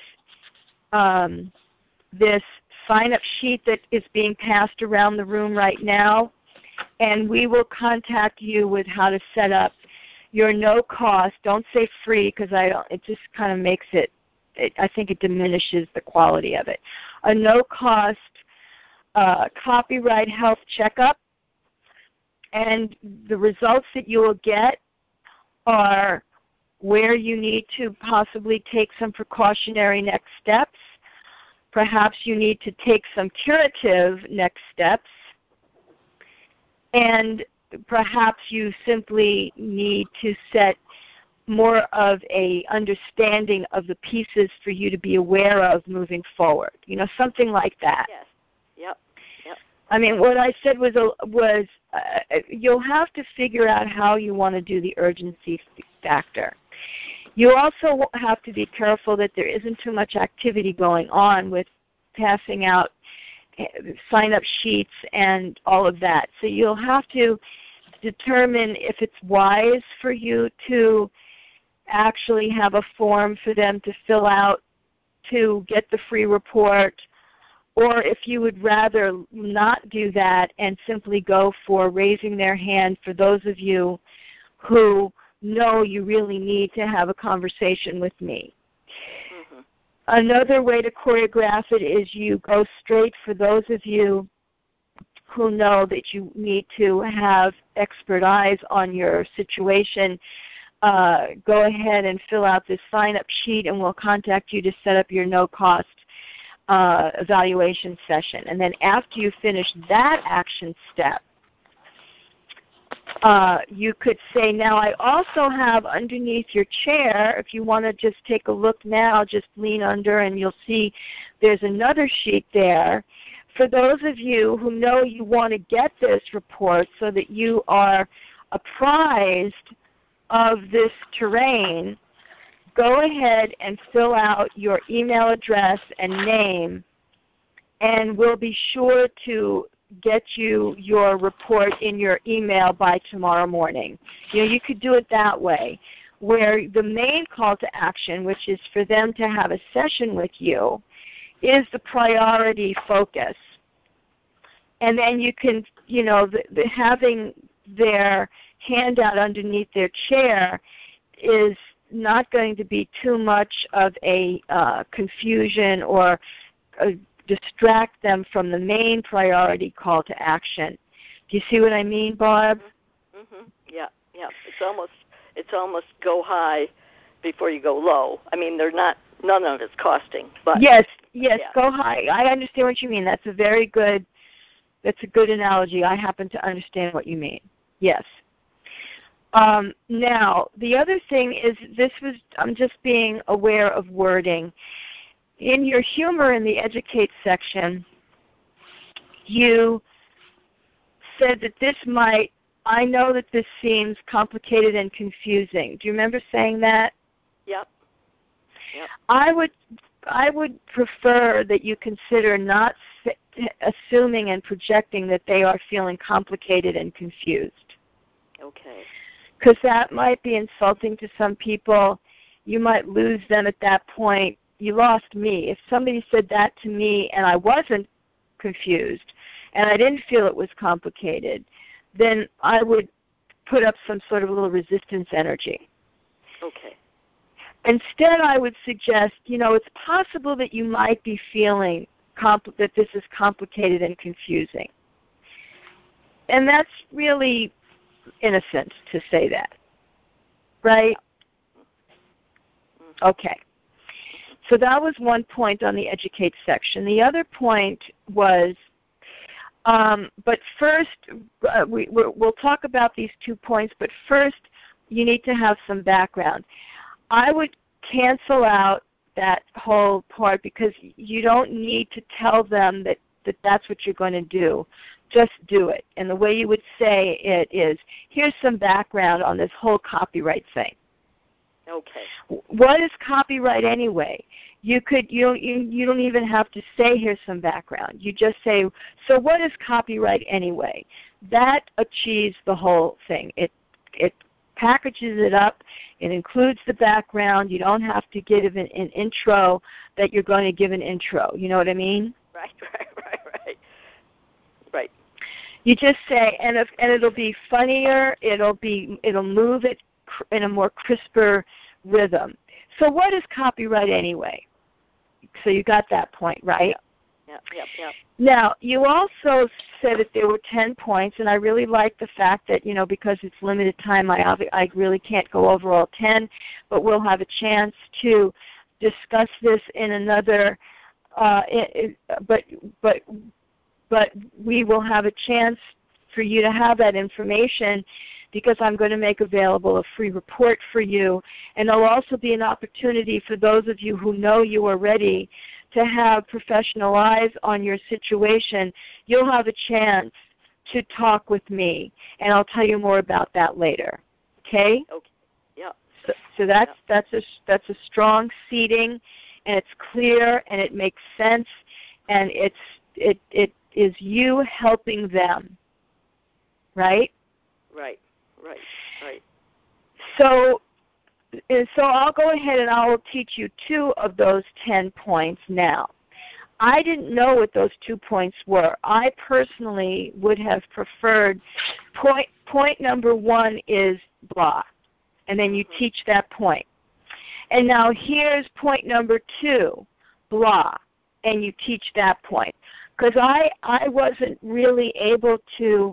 this sign-up sheet that is being passed around the room right now, and we will contact you with how to set up your no-cost. Don't say free, because it just kind of makes it, I think it diminishes the quality of it. A no-cost copyright health checkup, and the results that you will get are where you need to possibly take some precautionary next steps. Perhaps you need to take some curative next steps, and perhaps you simply need to set more of a understanding of the pieces for you to be aware of moving forward. Something like that. Yes. Yep. What I said was you'll have to figure out how you want to do the urgency factor. You also have to be careful that there isn't too much activity going on with passing out sign-up sheets and all of that. So you'll have to determine if it's wise for you to actually have a form for them to fill out to get the free report, or if you would rather not do that and simply go for raising their hand for those of you who know you really need to have a conversation with me. Mm-hmm. Another way to choreograph it is you go straight for those of you who know that you need to have expert eyes on your situation. Go ahead and fill out this sign-up sheet, and we'll contact you to set up your no-cost evaluation session. And then after you finish that action step, you could say, now I also have underneath your chair, if you want to just take a look now, just lean under and you'll see there's another sheet there. For those of you who know you want to get this report so that you are apprised of this terrain, go ahead and fill out your email address and name, and we'll be sure to get you your report in your email by tomorrow morning. You could do it that way, where the main call to action, which is for them to have a session with you, is the priority focus. And then you can, having their handout underneath their chair is not going to be too much of a confusion or distract them from the main priority call to action. Do you see what I mean, Barb? Mm-hmm. Yeah. It's almost go high before you go low. I mean, none of it's costing. But yes, yeah. Go high. I understand what you mean. That's a good analogy. I happen to understand what you mean. Yes. Now, the other thing is I'm just being aware of wording. In your humor in the educate section, you said that I know that this seems complicated and confusing. Do you remember saying that? Yep. I would prefer that you consider not assuming and projecting that they are feeling complicated and confused. Okay. Because that might be insulting to some people. You might lose them at that point. You lost me. If somebody said that to me and I wasn't confused and I didn't feel it was complicated, then I would put up some sort of a little resistance energy. Okay. Instead, I would suggest, it's possible that you might be feeling that this is complicated and confusing. And that's really innocent to say that, right? Okay. So that was one point on the educate section. The other point was, but first, we'll talk about these 2 points, but first you need to have some background. I would cancel out that whole part because you don't need to tell them that that's what you're going to do. Just do it. And the way you would say it is, here's some background on this whole copyright thing. Okay. What is copyright anyway? You don't even have to say here's some background. You just say, so what is copyright anyway? That achieves the whole thing. It packages it up. It includes the background. You don't have to give an intro that you're going to give an intro. You know what I mean? Right. You just say, and it'll be funnier. It'll move it in a more crisper rhythm. So what is copyright anyway? So you got that point, right? Yep. Now, you also said that there were 10 points, and I really like the fact that, because it's limited time, I really can't go over all 10, but we'll have a chance to discuss this in another, but we will have a chance for you to have that information because I'm going to make available a free report for you. And there'll also be an opportunity for those of you who know you are ready to have professional eyes on your situation. You'll have a chance to talk with me, and I'll tell you more about that later. Okay? Okay. Yeah. So that's a strong seating, and it's clear, and it makes sense, and it is you helping them, right? Right. So I'll go ahead and I will teach you 2 of those 10 points now. I didn't know what those 2 points were. I personally would have preferred point number 1 is blah, and then you teach that point. And now here's point number 2, blah, and you teach that point. Because I wasn't really able to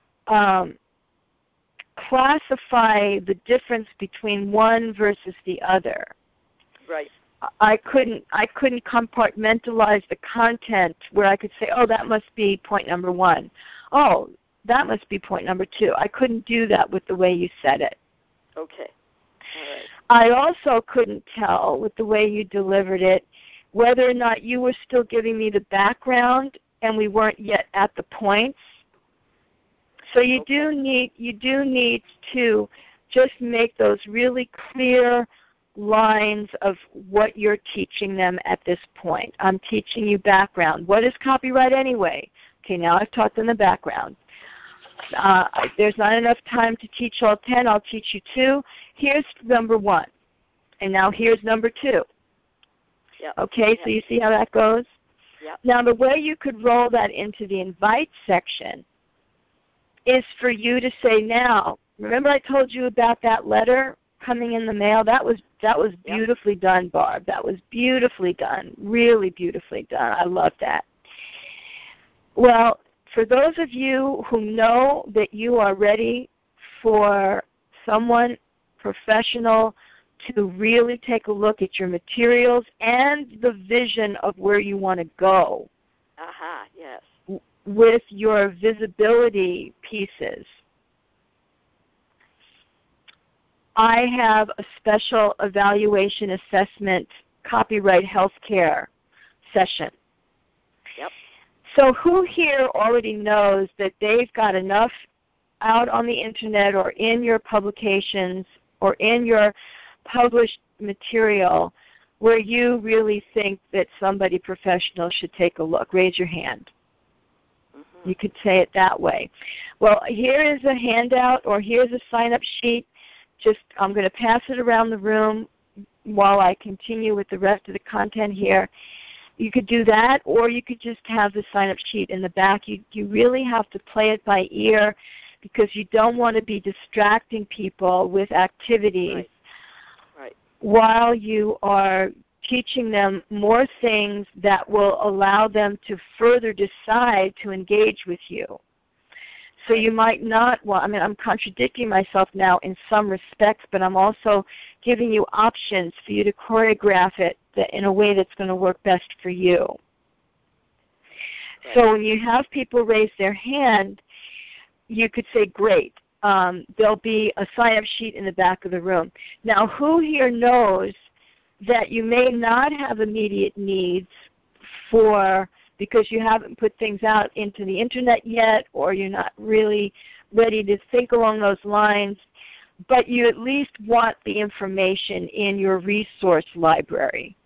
classify the difference between one versus the other. Right. I couldn't compartmentalize the content where I could say, oh, that must be point number 1. Oh, that must be point number 2. I couldn't do that with the way you said it. Okay. All right. I also couldn't tell with the way you delivered it whether or not you were still giving me the background and we weren't yet at the points. So you do need to just make those really clear lines of what you're teaching them at this point. I'm teaching you background. What is copyright anyway? Okay, now I've taught them the background. There's not enough time to teach all 10. I'll teach you 2. Here's number 1. And now here's number 2. Yep. Okay, yep. So you see how that goes? Yep. Now the way you could roll that into the invite section is for you to say, now, remember I told you about that letter coming in the mail? That was beautifully done, Barb. That was beautifully done, really beautifully done. I love that. Well, for those of you who know that you are ready for someone professional to really take a look at your materials and the vision of where you want to go yes. with your visibility pieces, I have a special evaluation assessment copyright healthcare session. Yep. So who here already knows that they've got enough out on the internet or in your publications or in your published material where you really think that somebody professional should take a look? Raise your hand. You could say it that way. Well, here is a handout or here's a sign-up sheet. I'm going to pass it around the room while I continue with the rest of the content here. You could do that, or you could just have the sign-up sheet in the back. You really have to play it by ear because you don't want to be distracting people with activities right. while you are teaching them more things that will allow them to further decide to engage with you. So you might not, I'm contradicting myself now in some respects, but I'm also giving you options for you to choreograph it in a way that's going to work best for you. Right. So when you have people raise their hand, you could say, great, there'll be a sign-up sheet in the back of the room. Now, who here knows that you may not have immediate needs because you haven't put things out into the internet yet, or you're not really ready to think along those lines, but you at least want the information in your resource library?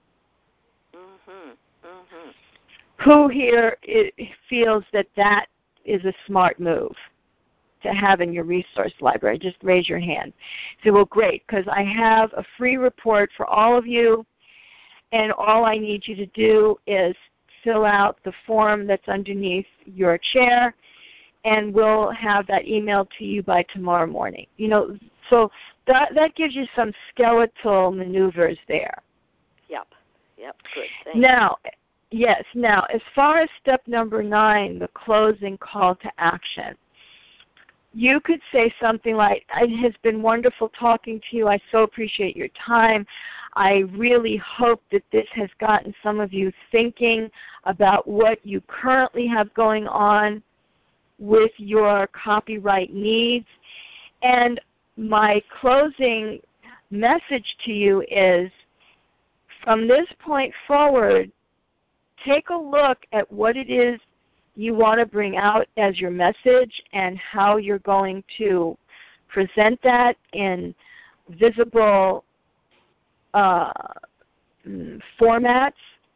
Who here feels that is a smart move to have in your resource library? Just raise your hand. Say, well, great, because I have a free report for all of you, and all I need you to do is fill out the form that's underneath your chair, and we'll have that emailed to you by tomorrow morning. So that gives you some skeletal maneuvers there. Yep, good. Thanks. Now, as far as step number 9, the closing call to action, you could say something like, it has been wonderful talking to you. I so appreciate your time. I really hope that this has gotten some of you thinking about what you currently have going on with your copyright needs. And my closing message to you is, from this point forward, take a look at what it is you want to bring out as your message and how you're going to present that in visible formats,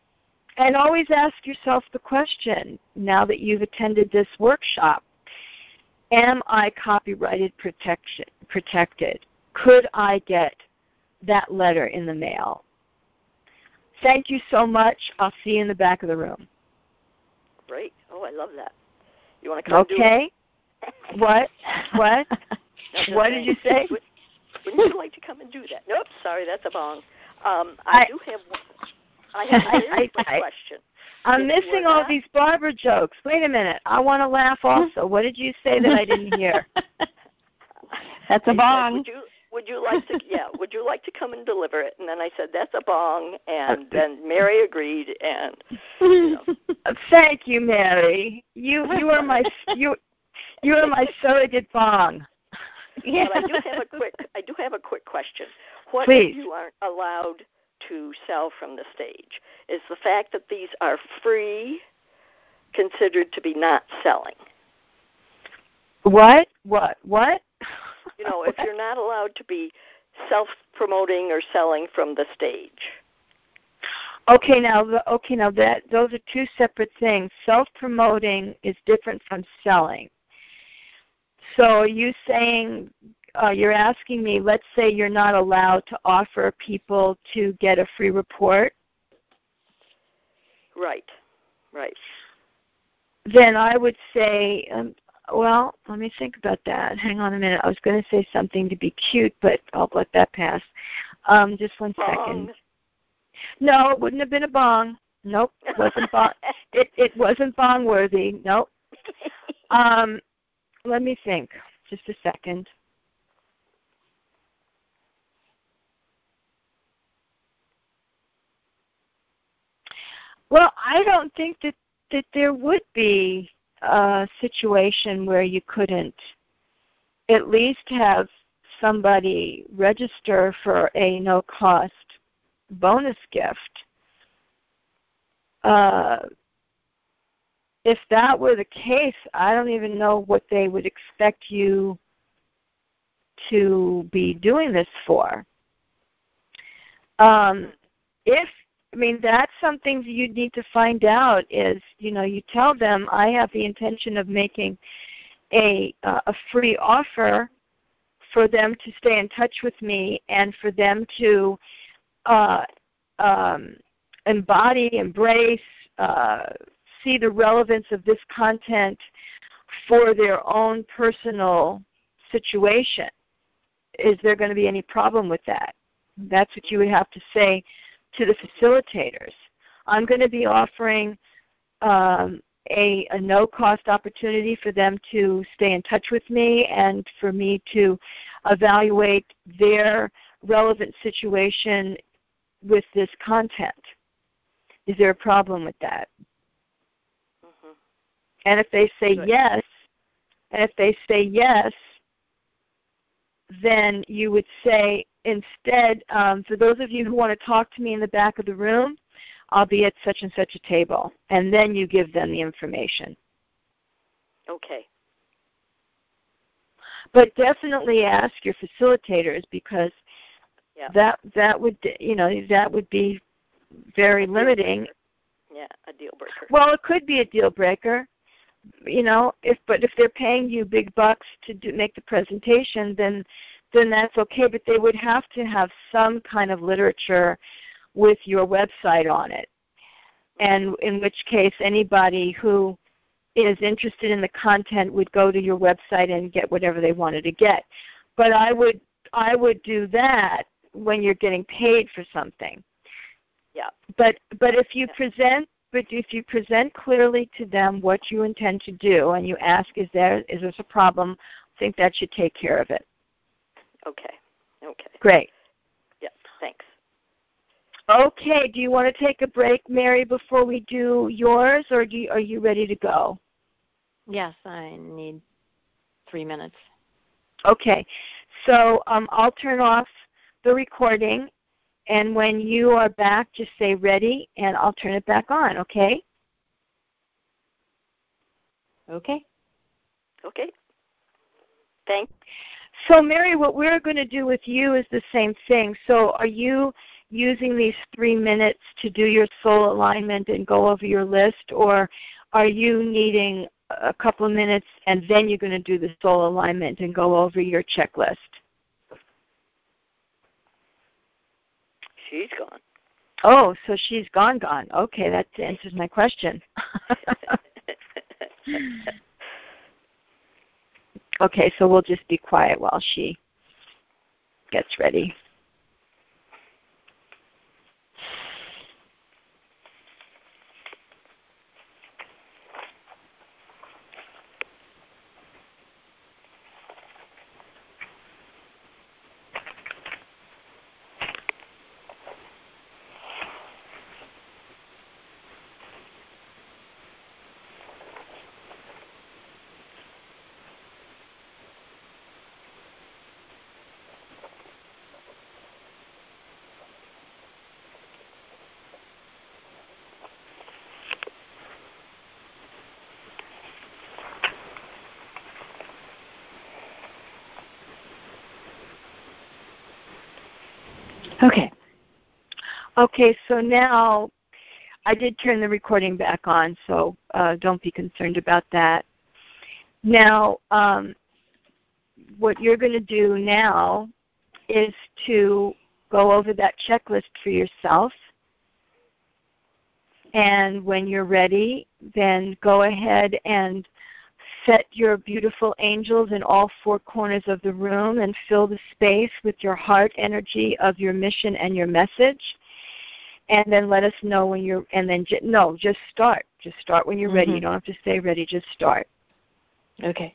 And always ask yourself the question, now that you've attended this workshop, am I copyrighted protected? Could I get that letter in the mail? Thank you so much. I'll see you in the back of the room. Great. Oh, I love that. You want to come okay. do it? What? No, What did you say? Wouldn't you like to come and do that? Nope, sorry, that's a bong. I have a very quick question. I'm missing all these Barbara jokes. Wait a minute. I want to laugh also. What did you say that I didn't hear? That's a bong. Would you like to? Yeah. Would you like to come and deliver it? And then I said, "That's a bong." And then Mary agreed. And thank you, Mary. You are my surrogate bong. Yeah. But I do have a quick question. What Please. You aren't allowed to sell from the stage? Is the fact that these are free considered to be not selling? What? If you're not allowed to be self-promoting or selling from the stage. Okay, now that those are two separate things. Self-promoting is different from selling. So are you saying, you're asking me, let's say you're not allowed to offer people to get a free report? Right. Then I would say, well, let me think about that. Hang on a minute. I was going to say something to be cute, but I'll let that pass. Just one second. No, it wouldn't have been a bong. Nope, it wasn't bong. It wasn't bong worthy. Nope. Let me think. Just a second. Well, I don't think that there would be a situation where you couldn't at least have somebody register for a no-cost bonus gift. If that were the case, I don't even know what they would expect you to be doing this for. That's something you'd need to find out is, you tell them, I have the intention of making a free offer for them to stay in touch with me and for them to embody, embrace, see the relevance of this content for their own personal situation. Is there going to be any problem with that? That's what you would have to say to the facilitators. I'm going to be offering a no-cost opportunity for them to stay in touch with me and for me to evaluate their relevant situation with this content. Is there a problem with that? Mm-hmm. And if they say yes, then you would say, instead, for those of you who want to talk to me in the back of the room, I'll be at such and such a table. And then you give them the information. Okay. But definitely ask your facilitators, because that would be very limiting. Yeah, a deal breaker. Well, it could be a deal breaker. If they're paying you big bucks to make the presentation, then that's okay. But they would have to have some kind of literature with your website on it, and in which case anybody who is interested in the content would go to your website and get whatever they wanted to get. But I would do that when you're getting paid for something. Yeah. But if you present clearly to them what you intend to do, and you ask, is this a problem, I think that should take care of it. Okay. Great. Yeah, thanks. Okay, do you want to take a break, Mary, before we do yours, or are you ready to go? Yes, I need 3 minutes. Okay, so I'll turn off the recording, and when you are back, just say ready, and I'll turn it back on, okay? Okay. Okay. Thanks. So, Mary, what we're going to do with you is the same thing. So using these 3 minutes to do your soul alignment and go over your list, or are you needing a couple of minutes and then you're going to do the soul alignment and go over your checklist? She's gone. Oh, so she's gone. Okay, that answers my question. Okay, so we'll just be quiet while she gets ready. Okay, so now I did turn the recording back on, so don't be concerned about that. Now, what you're going to do now is to go over that checklist for yourself. And when you're ready, then go ahead and set your beautiful angels in all 4 corners of the room and fill the space with your heart energy of your mission and your message. And then let us know when you're, and then, just start. Just start when you're ready. You don't have to stay ready, just start. Okay.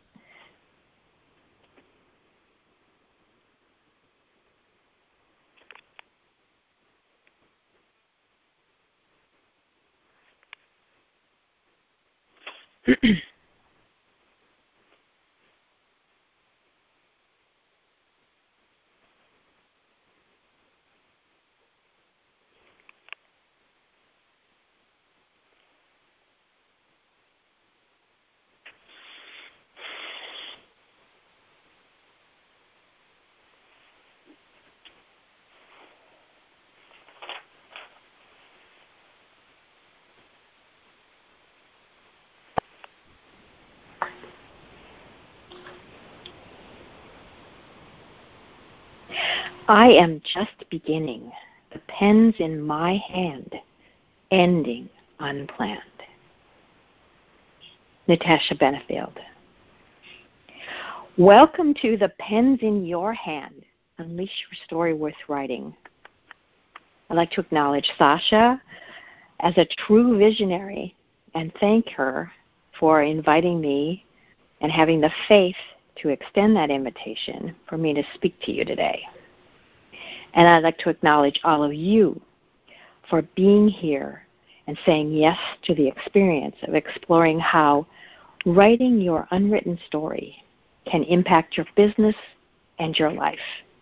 I am just beginning, the pen's in my hand, ending unplanned. Natasha Benefield. Welcome to The Pen's in Your Hand, Unleash Your Story Worth Writing. I'd like to acknowledge Sasha as a true visionary and thank her for inviting me and having the faith to extend that invitation for me to speak to you today. And I'd like to acknowledge all of you for being here and saying yes to the experience of exploring how writing your unwritten story can impact your business and your life.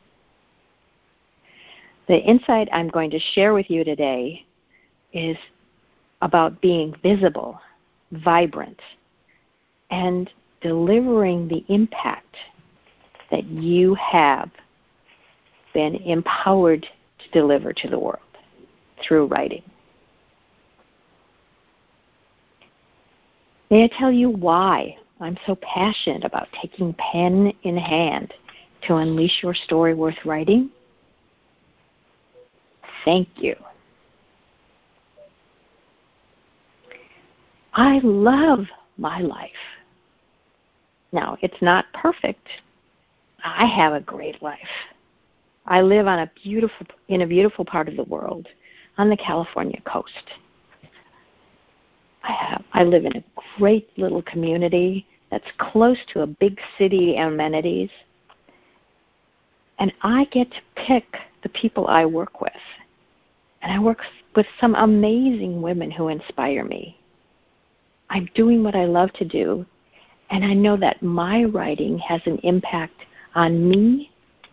The insight I'm going to share with you today is about being visible, vibrant, and delivering the impact that you have been empowered to deliver to the world through writing. May I tell you why I'm so passionate about taking pen in hand to unleash your story worth writing? Thank you. I love my life. Now, it's not perfect. I have a great life. I live in a beautiful part of the world on the California coast. I live in a great little community that's close to a big city amenities. And I get to pick the people I work with. And I work with some amazing women who inspire me. I'm doing what I love to do, and I know that my writing has an impact on me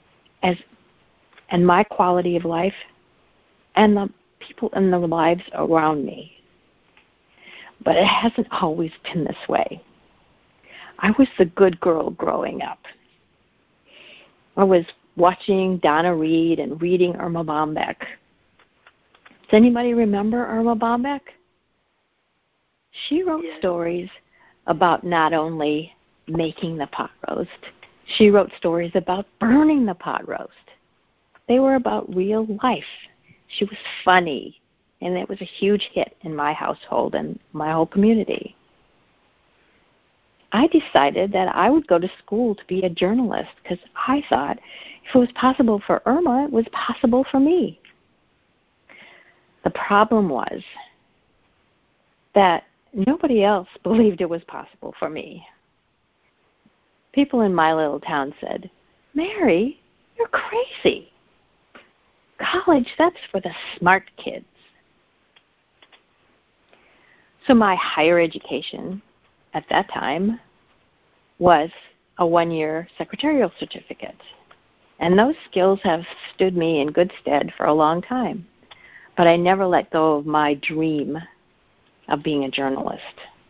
and my quality of life and the people in the lives around me. But it hasn't always been this way. I was the good girl growing up. I was watching Donna Reed and reading Irma Bombeck. Does anybody remember Irma Bombeck? She wrote stories about not only making the pot roast, she wrote stories about burning the pot roast. They were about real life. She was funny, and it was a huge hit in my household and my whole community. I decided that I would go to school to be a journalist because I thought if it was possible for Irma, it was possible for me. The problem was that nobody else believed it was possible for me. People in my little town said, "Mary, you're crazy. College, that's for the smart kids." So my higher education at that time was a 1-year secretarial certificate. And those skills have stood me in good stead for a long time. But I never let go of my dream of being a journalist.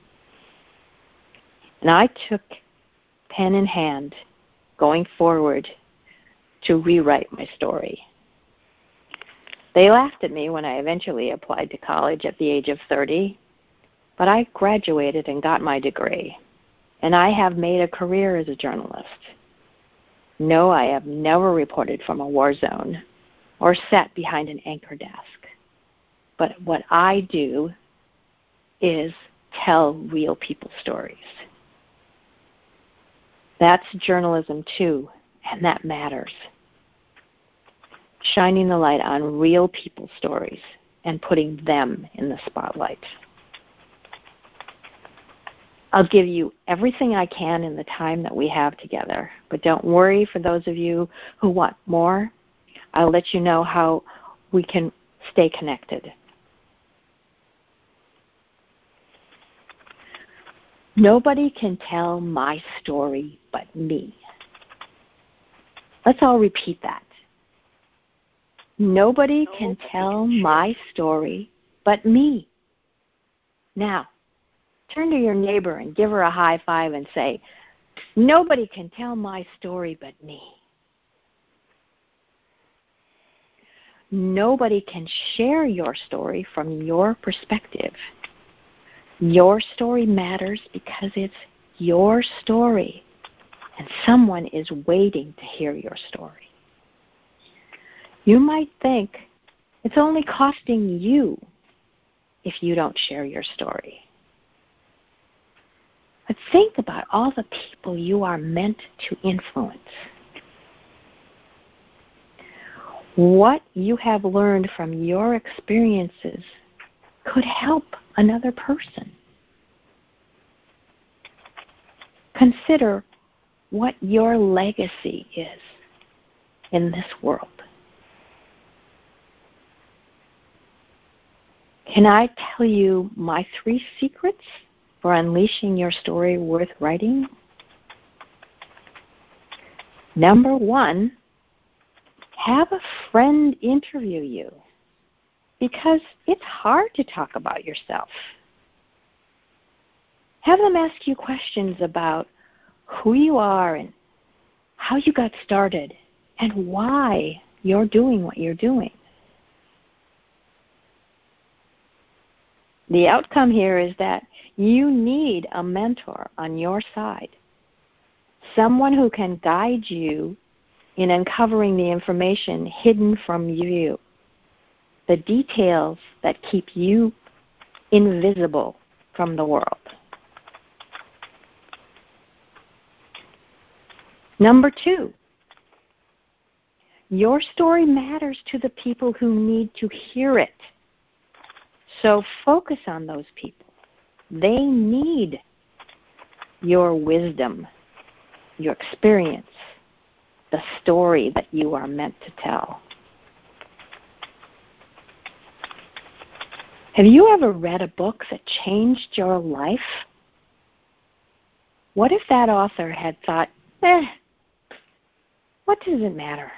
And I took pen in hand going forward to rewrite my story. They laughed at me when I eventually applied to college at the age of 30. But I graduated and got my degree, and I have made a career as a journalist. No, I have never reported from a war zone or sat behind an anchor desk. But what I do is tell real people's stories. That's journalism too, and that matters. Shining the light on real people's stories and putting them in the spotlight. I'll give you everything I can in the time that we have together. But don't worry, for those of you who want more, I'll let you know how we can stay connected. Nobody can tell my story but me. Let's all repeat that. Nobody can tell my story but me. Now, turn to your neighbor and give her a high five and say, "Nobody can tell my story but me." Nobody can share your story from your perspective. Your story matters because it's your story, and someone is waiting to hear your story. You might think it's only costing you if you don't share your story. But think about all the people you are meant to influence. What you have learned from your experiences could help another person. Consider what your legacy is in this world. Can I tell you my 3 secrets for unleashing your story worth writing? Number 1, have a friend interview you, because it's hard to talk about yourself. Have them ask you questions about who you are and how you got started and why you're doing what you're doing. The outcome here is that you need a mentor on your side, someone who can guide you in uncovering the information hidden from you, the details that keep you invisible from the world. Number 2, your story matters to the people who need to hear it. So focus on those people. They need your wisdom, your experience, the story that you are meant to tell. Have you ever read a book that changed your life? What if that author had thought, what does it matter?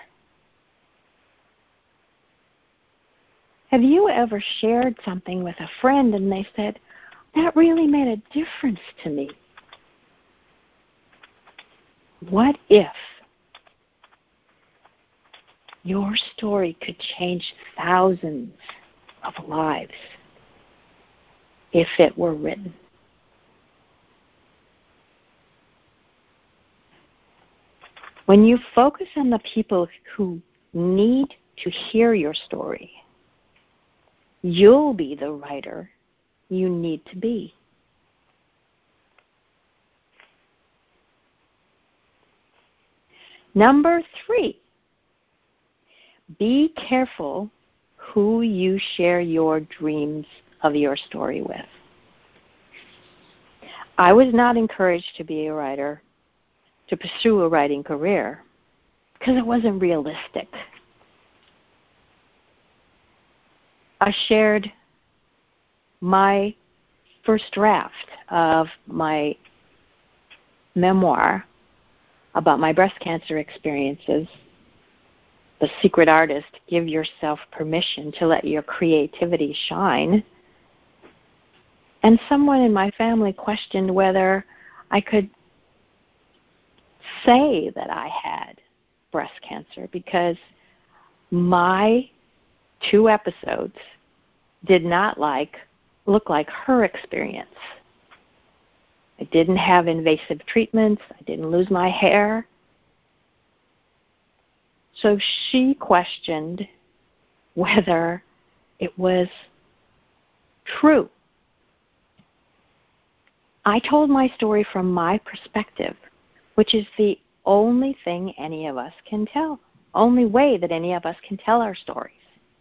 Have you ever shared something with a friend and they said, that really made a difference to me? What if Your story could change thousands of lives if it were written. When you focus on the people who need to hear your story, you'll be the writer you need to be. Number 3, be careful who you share your dreams of your story with. I was not encouraged to be a writer, to pursue a writing career, because it wasn't realistic. I shared my first draft of my memoir about my breast cancer experiences, The Secret Artist, Give Yourself Permission to Let Your Creativity Shine. And someone in my family questioned whether I could say that I had breast cancer because my 2 episodes did not look like her experience. I didn't have invasive treatments. I didn't lose my hair. So she questioned whether it was true. I told my story from my perspective, which is the only thing any of us can tell, only way that any of us can tell our stories.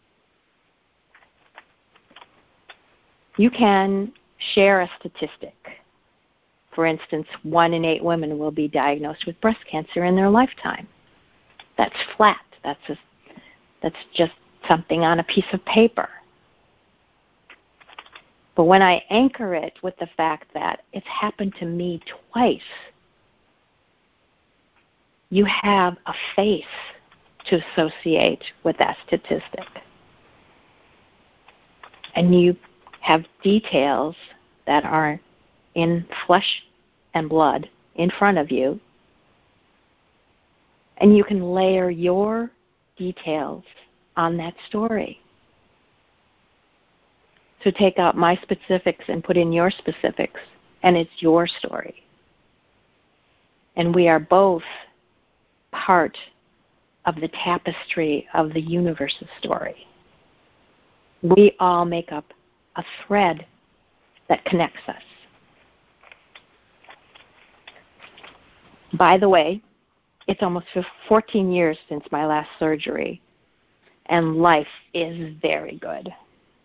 You can share a statistic. For instance, 1 in 8 women will be diagnosed with breast cancer in their lifetime. That's flat. That's just something on a piece of paper. But when I anchor it with the fact that it's happened to me twice, you have a face to associate with that statistic. And you have details that are in flesh and blood in front of you, and you can layer your details on that story. So take out my specifics and put in your specifics, and it's your story. And we are both part of the tapestry of the universe's story. We all make up a thread that connects us. By the way, it's almost 14 years since my last surgery, and life is very good.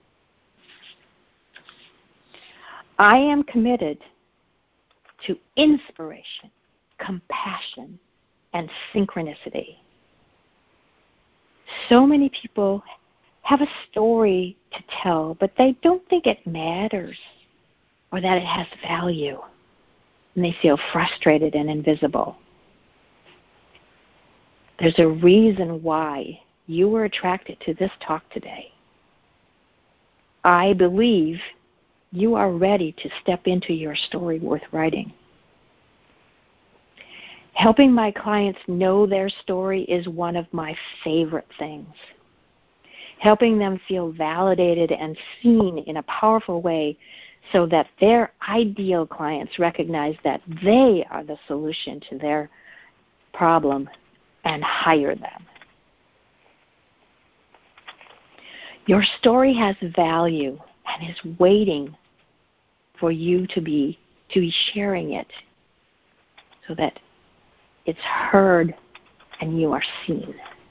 I am committed to inspiration, compassion, and synchronicity. So many people have a story to tell, but they don't think it matters or that it has value, and they feel frustrated and invisible. There's a reason why you were attracted to this talk today. I believe you are ready to step into your story worth writing. Helping my clients know their story is one of my favorite things. Helping them feel validated and seen in a powerful way so that their ideal clients recognize that they are the solution to their problem and hire them. Your story has value and is waiting for you to be sharing it so that it's heard and you are seen.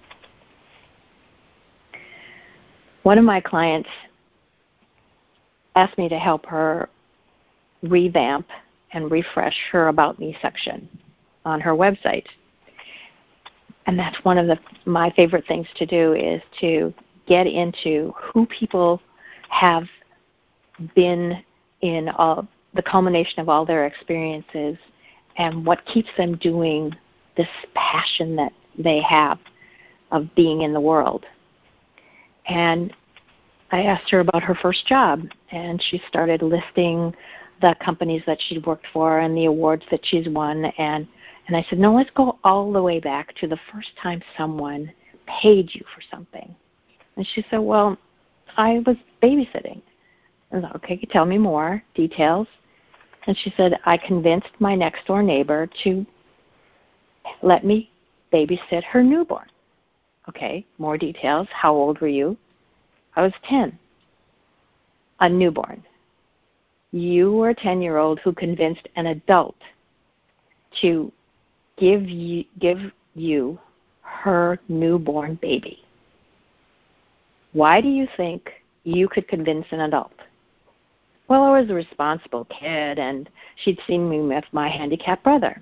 One of my clients asked me to help her revamp and refresh her About Me section on her website. And that's one of my favorite things to do, is to get into who people have been in the culmination of all their experiences and what keeps them doing this passion that they have of being in the world. And I asked her about her first job, and she started listing the companies that she'd worked for and the awards that she's won. And I said, no, let's go all the way back to the first time someone paid you for something. And she said, well, I was babysitting. I was like, okay, tell me more details. And she said, I convinced my next door neighbor to let me babysit her newborn. Okay, more details. How old were you? I was 10. A newborn. You were a 10-year-old who convinced an adult to give you her newborn baby. Why do you think you could convince an adult? Well, I was a responsible kid, and she'd seen me with my handicapped brother.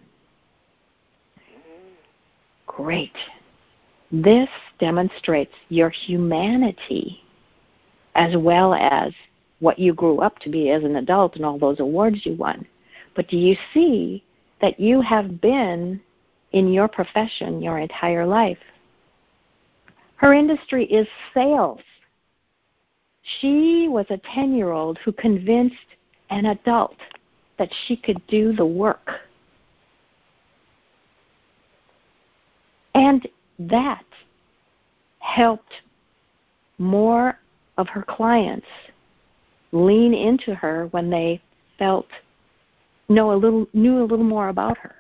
Great. This demonstrates your humanity as well as what you grew up to be as an adult and all those awards you won. But do you see that you have been in your profession your entire life? Her industry is sales. She was a 10-year-old who convinced an adult that she could do the work. And that helped more of her clients lean into her when they knew a little more about her.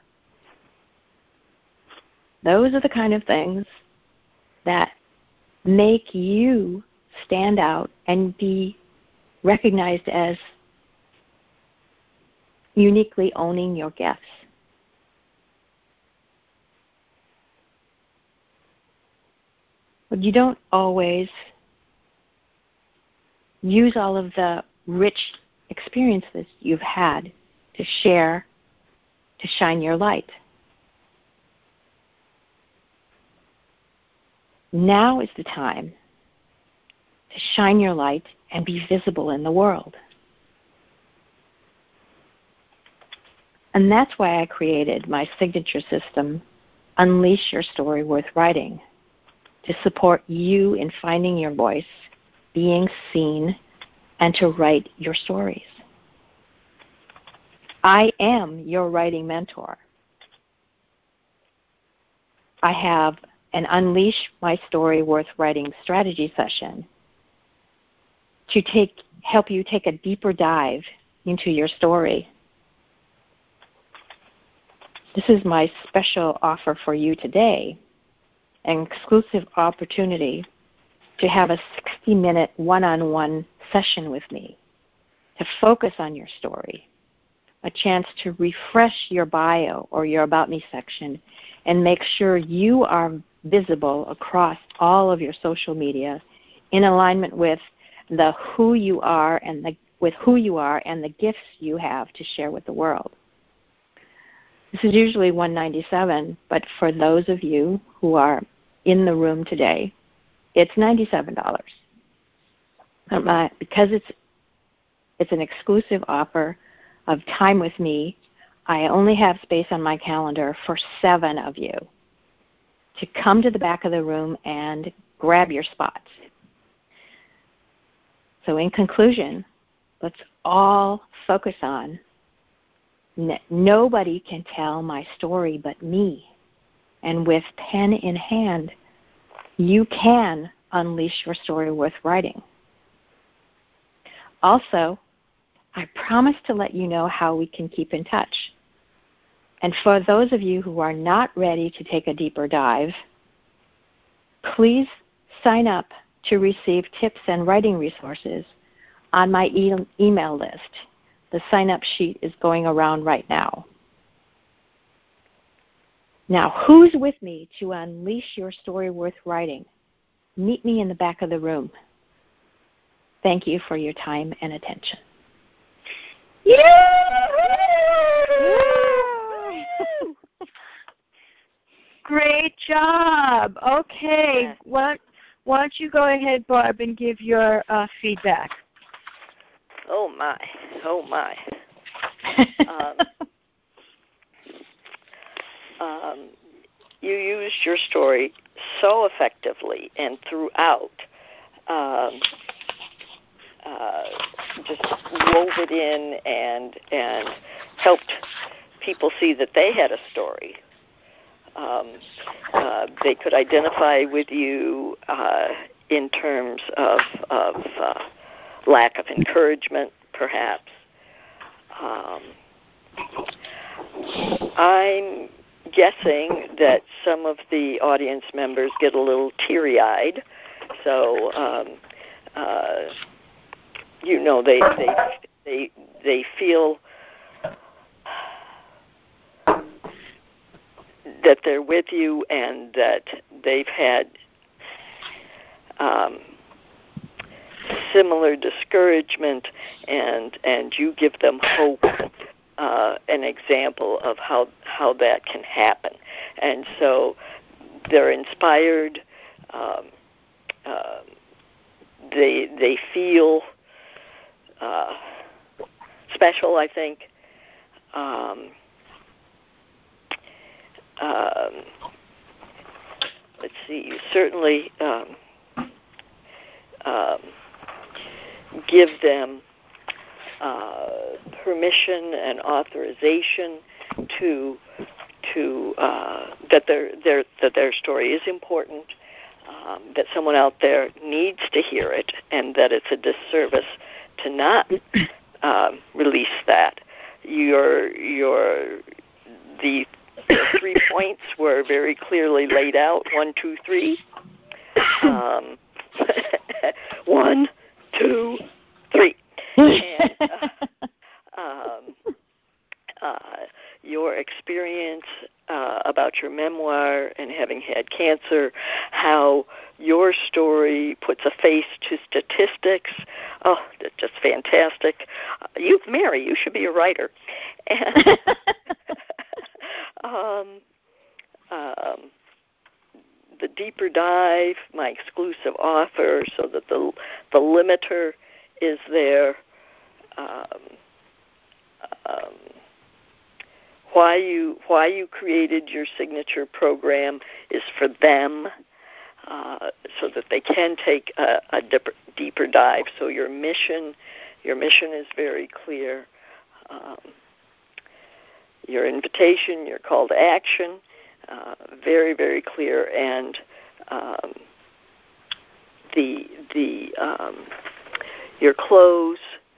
Those are the kind of things that make you stand out and be recognized as uniquely owning your gifts. But you don't always use all of the rich experiences you've had to share, to shine your light. Now is the time to shine your light and be visible in the world. And that's why I created my signature system, Unleash Your Story Worth Writing, to support you in finding your voice, being seen, and to write your stories. I am your writing mentor. I have an Unleash My Story Worth Writing strategy session to help you take a deeper dive into your story. This is my special offer for you today, an exclusive opportunity to have a 60-minute one-on-one session with me to focus on your story, a chance to refresh your bio or your About Me section and make sure you are visible across all of your social media in alignment with who you are and the gifts you have to share with the world. This is usually $197, but for those of you who are in the room today, it's $97. Because it's an exclusive offer of time with me, I only have space on my calendar for 7 of you to come to the back of the room and grab your spots. So in conclusion, let's all focus on nobody can tell my story but me. And with pen in hand, you can unleash your story worth writing. Also, I promise to let you know how we can keep in touch. And for those of you who are not ready to take a deeper dive, please sign up to receive tips and writing resources on my email list. The sign-up sheet is going around right now. Now, who's with me to unleash your story worth writing? Meet me in the back of the room. Thank you for your time and attention. Great job. Okay. Why don't you go ahead, Barb, and give your feedback? Oh, my. You used your story so effectively and throughout, just wove it in and helped people see that they had a story They could identify with you in terms of lack of encouragement, perhaps. I'm guessing that some of the audience members get a little teary-eyed, so they feel that they're with you and that they've had similar discouragement, and you give them hope, an example of how that can happen. And so they're inspired. They feel special, I think. Let's see, you certainly give them permission and authorization to that their story is important, that someone out there needs to hear it, and that it's a disservice to not release that. The 3 points were very clearly laid out. 1, 2, 3. 1, 2, 3. And your experience about your memoir and having had cancer, how your story puts a face to statistics. Oh, that's just fantastic. Mary, you should be a writer. And the deeper dive, my exclusive offer, so that the limiter is there. Why you created your signature program is for them, so that they can take a deeper dive. So your mission is very clear. Your invitation, your call to action, very, very clear, and your close.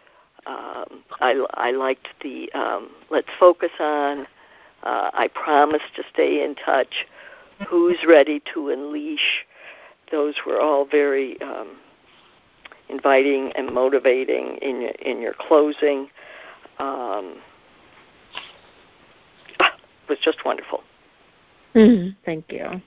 I liked the let's focus on. I promise to stay in touch. Who's ready to unleash? Those were all very inviting and motivating in your closing. It was just wonderful. Thank you.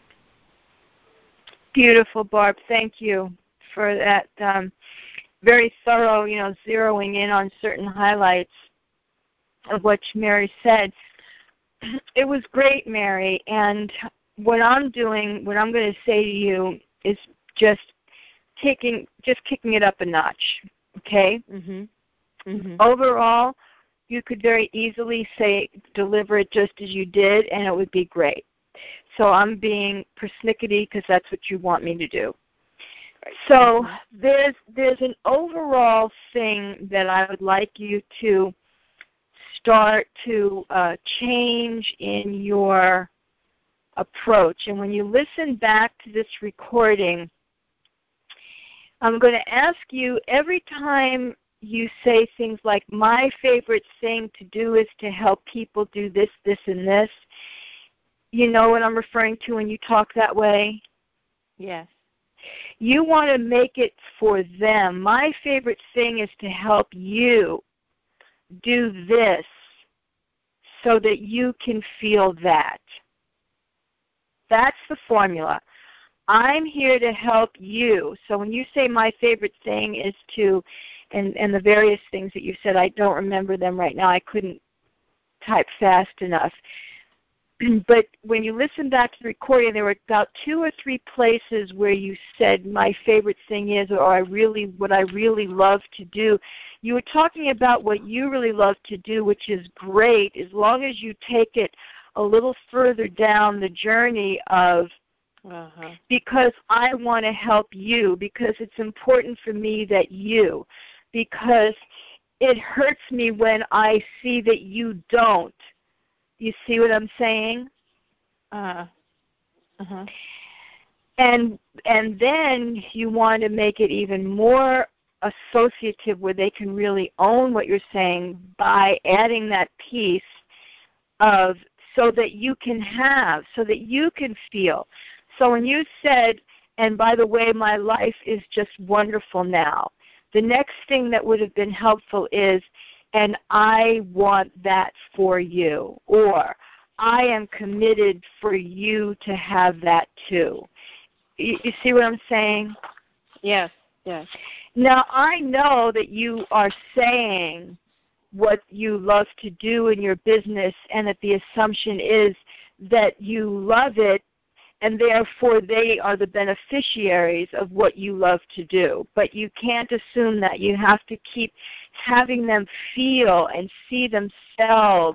Beautiful, Barb. Thank you for that very thorough, zeroing in on certain highlights of what Mary said. It was great, Mary. And what I'm going to say to you is just kicking it up a notch. Okay. Overall, you could very easily deliver it just as you did, and it would be great. So I'm being persnickety because that's what you want me to do. Right. So there's an overall thing that I would like you to start to change in your approach. And when you listen back to this recording, I'm going to ask you every time you say things like, my favorite thing to do is to help people do this, this, and this. You know what I'm referring to when you talk that way? Yes. You want to make it for them. My favorite thing is to help you do this so that you can feel that. That's the formula. I'm here to help you. So when you say my favorite thing is to, and the various things that you said, I don't remember them right now. I couldn't type fast enough. But when you listen back to the recording, there were about 2 or 3 places where you said my favorite thing is, or what I really love to do. You were talking about what you really love to do, which is great, as long as you take it a little further down the journey of, because I want to help you, because it's important for me that you, because it hurts me when I see that you don't. You see what I'm saying? Uh-huh. And then you want to make it even more associative where they can really own what you're saying by adding that piece of so that you can feel. So when you said, and by the way, my life is just wonderful now, the next thing that would have been helpful is, and I want that for you, or I am committed for you to have that too. You see what I'm saying? Yes, yes. Now, I know that you are saying what you love to do in your business and that the assumption is that you love it and therefore they are the beneficiaries of what you love to do. But you can't assume that. You have to keep having them feel and see themselves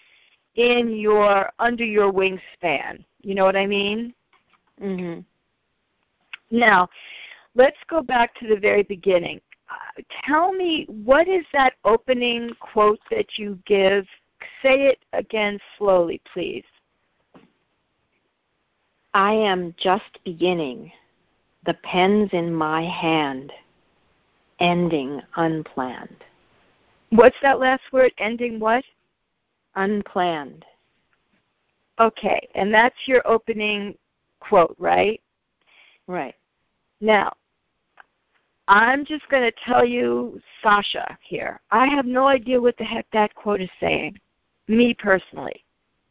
under your wingspan. You know what I mean? Mm-hmm. Now, let's go back to the very beginning. Tell me, what is that opening quote that you give? Say it again slowly, please. I am just beginning, the pen's in my hand, ending unplanned. What's that last word? Ending what? Unplanned. Okay, and that's your opening quote, right? Right. Now, I'm just going to tell you, Sasha, here. I have no idea what the heck that quote is saying, me personally.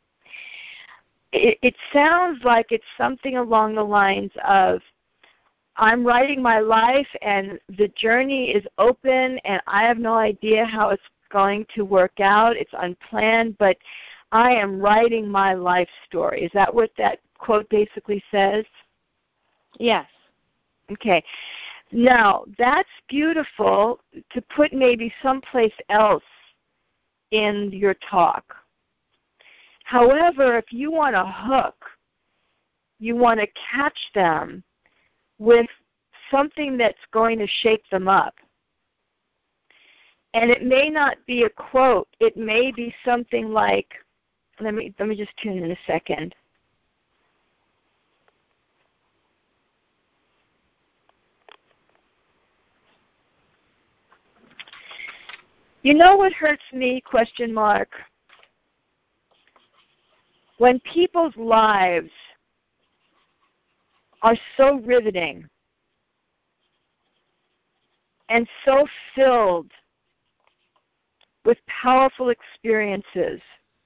It sounds like it's something along the lines of, I'm writing my life and the journey is open and I have no idea how it's going to work out. It's unplanned, but I am writing my life story. Is that what that quote basically says? Yes. Okay. Now, that's beautiful to put maybe someplace else in your talk. However, if you want to hook, you want to catch them with something that's going to shake them up. And it may not be a quote. It may be something like, let me just tune in a second. You know what hurts me, ? When people's lives are so riveting and so filled with powerful experiences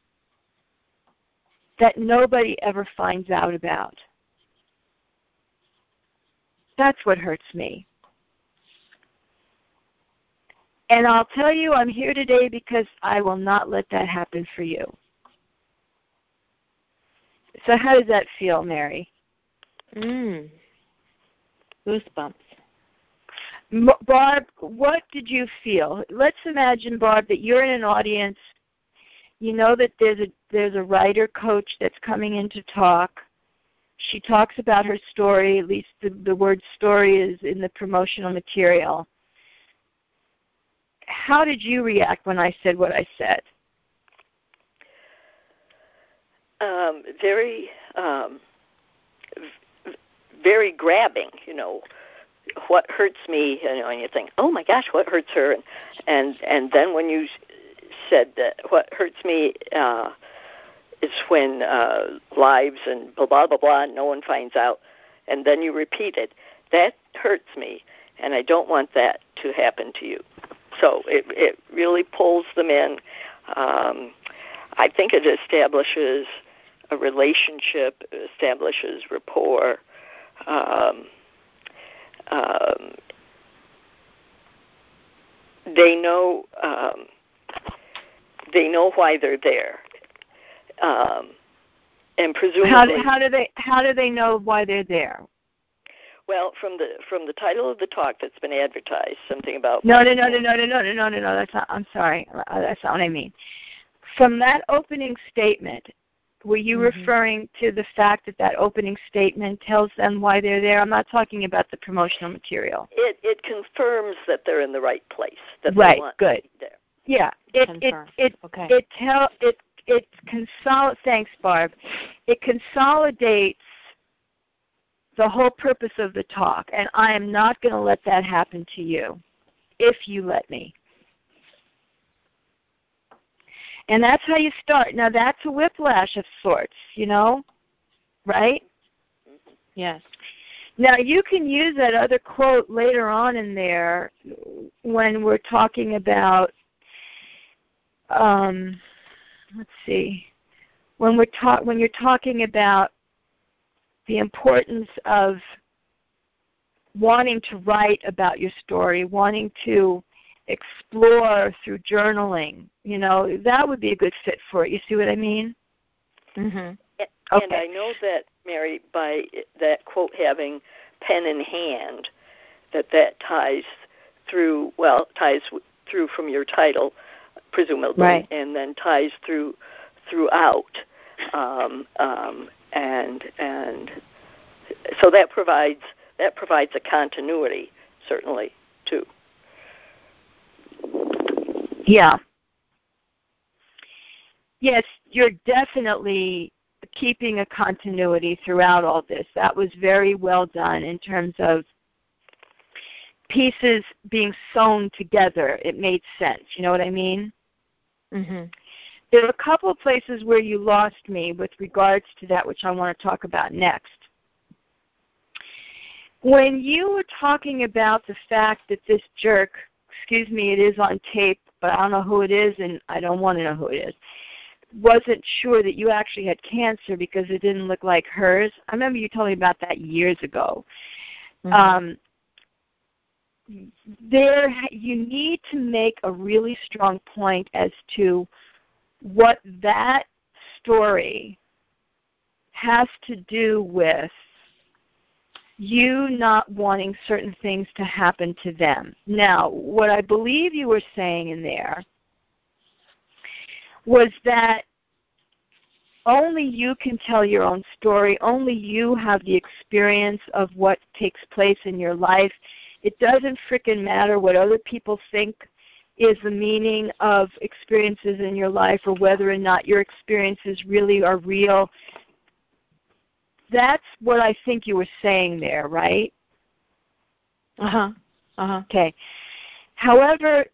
that nobody ever finds out about. That's what hurts me. And I'll tell you, I'm here today because I will not let that happen for you. So how does that feel, Mary? Goosebumps. Barb, what did you feel? Let's imagine, Barb, that you're in an audience. You know that there's a writer coach that's coming in to talk. She talks about her story. At least the word story is in the promotional material. How did you react when I said what I said? Very grabbing, what hurts me, and you think, oh my gosh, what hurts her? And then when you said that what hurts me is when lives and blah, blah, blah, blah, and no one finds out, and then you repeat it, that hurts me, and I don't want that to happen to you. So it really pulls them in. I think it establishes a relationship, establishes rapport. They know why they're there, and presumably how do they know why they're there? Well, from the title of the talk that's been advertised, something about no. That's not. I'm sorry. That's not what I mean. From that opening statement, were you referring to the fact that opening statement tells them why they're there? I'm not talking about the promotional material. It confirms that they're in the right place. That right. They want Good. to be there. Yeah. Thanks, Barb. It consolidates the whole purpose of the talk, and I am not going to let that happen to you, if you let me. And that's how you start. Now, that's a whiplash of sorts, you know, right? Yes. Now, you can use that other quote later on in there when we're talking about, let's see, when you're talking about the importance of wanting to write about your story, wanting to explore through journaling, you know, that would be a good fit for it. You see what I mean? Mhm. And Okay. I know that, Mary, by that quote having pen in hand, that ties through from your title, presumably, right, and then ties throughout, and so that provides a continuity, certainly, too. Yeah. Yes, you're definitely keeping a continuity throughout all this. That was very well done in terms of pieces being sewn together. It made sense. You know what I mean? Mhm. There are a couple of places where you lost me with regards to that, which I want to talk about next. When you were talking about the fact that this jerk, excuse me, it is on tape, but I don't know who it is, and I don't want to know who it is, wasn't sure that you actually had cancer because it didn't look like hers. I remember you told me about that years ago. Mm-hmm. You need to make a really strong point as to what that story has to do with you not wanting certain things to happen to them. Now, what I believe you were saying in there was that only you can tell your own story. Only you have the experience of what takes place in your life. It doesn't frickin' matter what other people think is the meaning of experiences in your life or whether or not your experiences really are real. That's what I think you were saying there, right? Uh-huh. Uh-huh. Okay. However,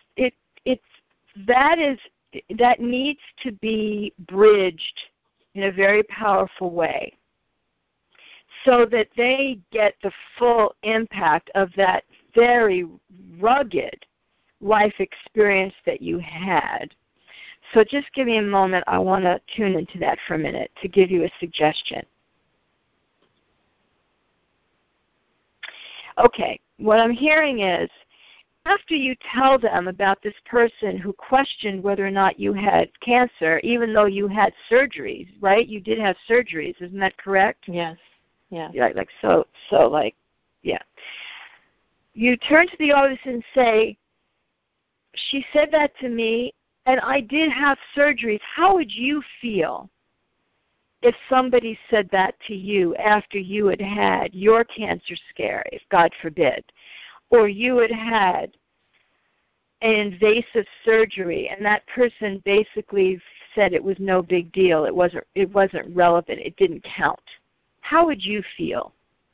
that needs to be bridged in a very powerful way so that they get the full impact of that very rugged life experience that you had. So just give me a moment. I want to tune into that for a minute to give you a suggestion. Okay, what I'm hearing is, after you tell them about this person who questioned whether or not you had cancer, even though you had surgeries, right? You did have surgeries, isn't that correct? Yes. Yeah. Yeah, yeah. You turn to the audience and say, she said that to me, and I did have surgeries. How would you feel if somebody said that to you after you had had your cancer scare, if God forbid, or you had had an invasive surgery and that person basically said it was no big deal, it wasn't relevant, it didn't count? How would you feel?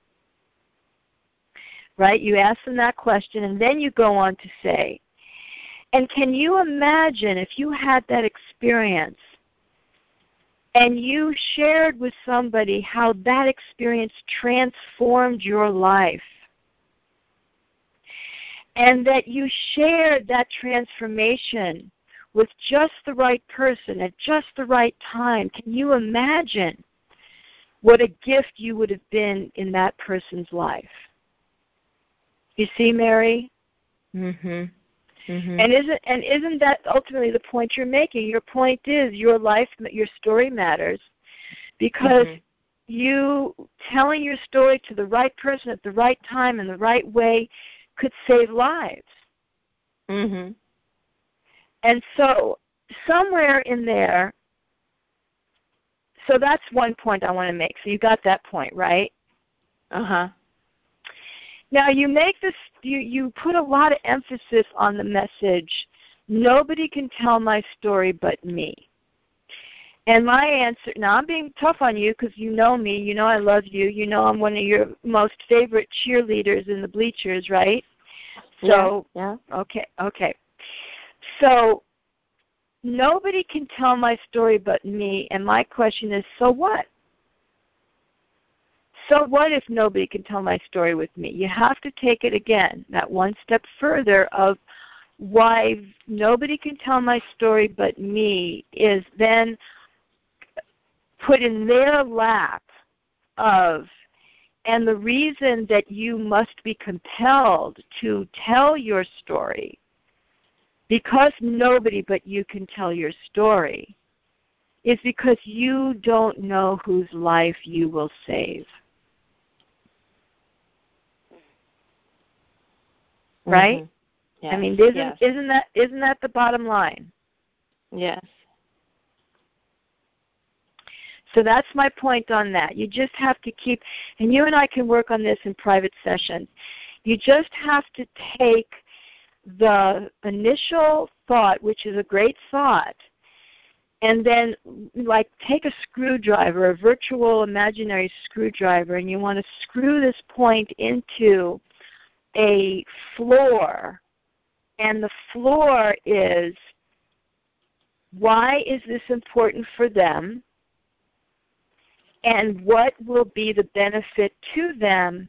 Right? You ask them that question and then you go on to say, and can you imagine if you had that experience and you shared with somebody how that experience transformed your life, and that you shared that transformation with just the right person at just the right time? Can you imagine what a gift you would have been in that person's life? You see, Mary? Mhm. Mhm. And isn't that ultimately the point you're making? Your point is your life, your story matters because you telling your story to the right person at the right time in the right way could save lives. Mhm. And so somewhere in there, so that's one point I want to make. So you got that point, right? Uh-huh. Now you make this, you put a lot of emphasis on the message, nobody can tell my story but me. And my answer, now I'm being tough on you because you know me, you know I love you, you know I'm one of your most favorite cheerleaders in the bleachers, right? So, yeah. Okay. So, nobody can tell my story but me, and my question is, so what? So what if nobody can tell my story with me? You have to take it again, that one step further of why nobody can tell my story but me is then put in their lap of, and the reason that you must be compelled to tell your story, because nobody but you can tell your story, is because you don't know whose life you will save. Right? Mm-hmm. Yes. I mean, isn't that the bottom line? Yes. So that's my point on that. You just have to keep, and you and I can work on this in private sessions. You just have to take the initial thought, which is a great thought, and then like take a screwdriver, a virtual imaginary screwdriver, and you want to screw this point into a floor. And the floor is, why is this important for them? And what will be the benefit to them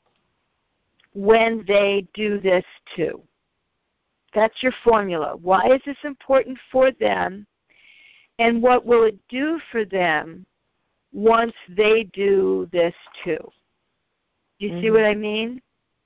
when they do this too? That's your formula. Why is this important for them? And what will it do for them once they do this too? Do you see what I mean?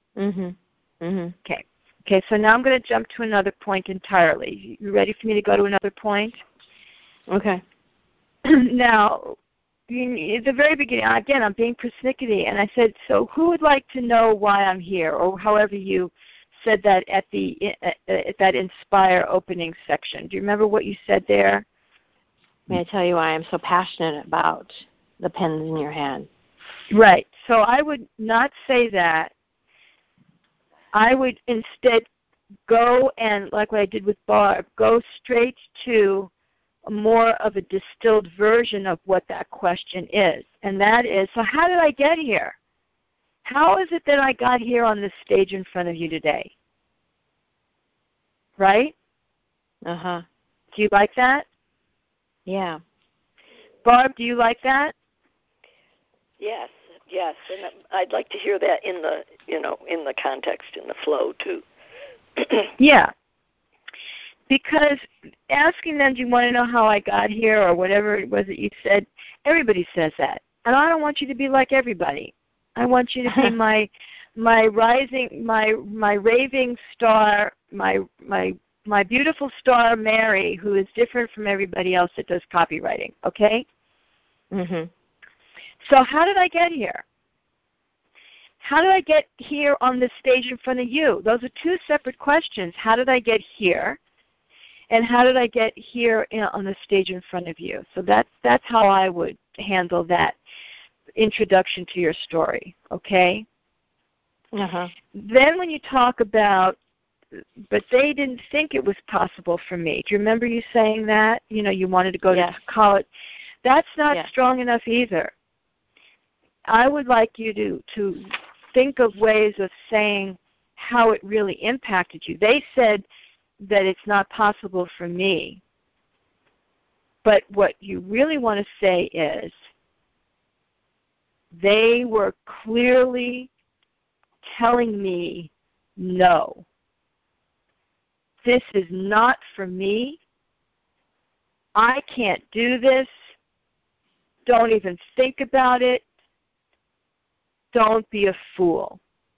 Okay, so now I'm going to jump to another point entirely. You ready for me to go to another point? Okay. Now, at the very beginning, again, I'm being persnickety, and I said, so who would like to know why I'm here, or however you said that at that Inspire opening section. Do you remember what you said there? May I tell you why I'm so passionate about the pens in your hand? Right. So I would not say that. I would instead go and, like what I did with Barb, go straight to more of a distilled version of what that question is. And that is, so how did I get here? How is it that I got here on this stage in front of you today? Right? Uh-huh. Do you like that? Yeah. Barb, do you like that? Yes, and I'd like to hear that in the, in the context, in the flow too. Yeah. Because asking them, do you want to know how I got here, or whatever it was that you said, everybody says that. And I don't want you to be like everybody. I want you to be my rising, my raving star, my beautiful star, Mary, who is different from everybody else that does copywriting, okay? Mhm. So how did I get here? How did I get here on this stage in front of you? Those are two separate questions. How did I get here? And how did I get here on the stage in front of you? So that's how I would handle that introduction to your story, okay? Uh-huh. Then when you talk about, but they didn't think it was possible for me. Do you remember you saying that? You wanted to go to college. That's not strong enough either. I would like you to think of ways of saying how it really impacted you. They said that it's not possible for me. But what you really want to say is, they were clearly telling me, no, this is not for me. I can't do this. Don't even think about it. Don't be a fool.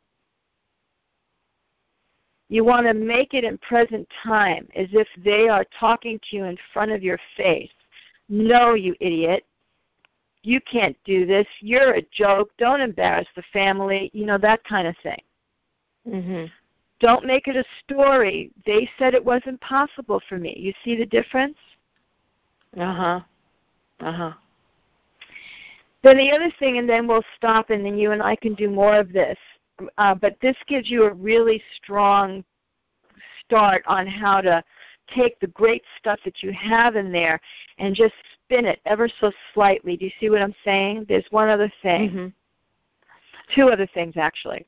You want to make it in present time as if they are talking to you in front of your face. No, you idiot. You can't do this. You're a joke. Don't embarrass the family. That kind of thing. Mhm. Don't make it a story. They said it wasn't possible for me. You see the difference? Uh-huh. Uh-huh. Then the other thing, and then we'll stop, and then you and I can do more of this. But this gives you a really strong start on how to take the great stuff that you have in there and just spin it ever so slightly. Do you see what I'm saying? There's one other thing. Mm-hmm. Two other things, actually.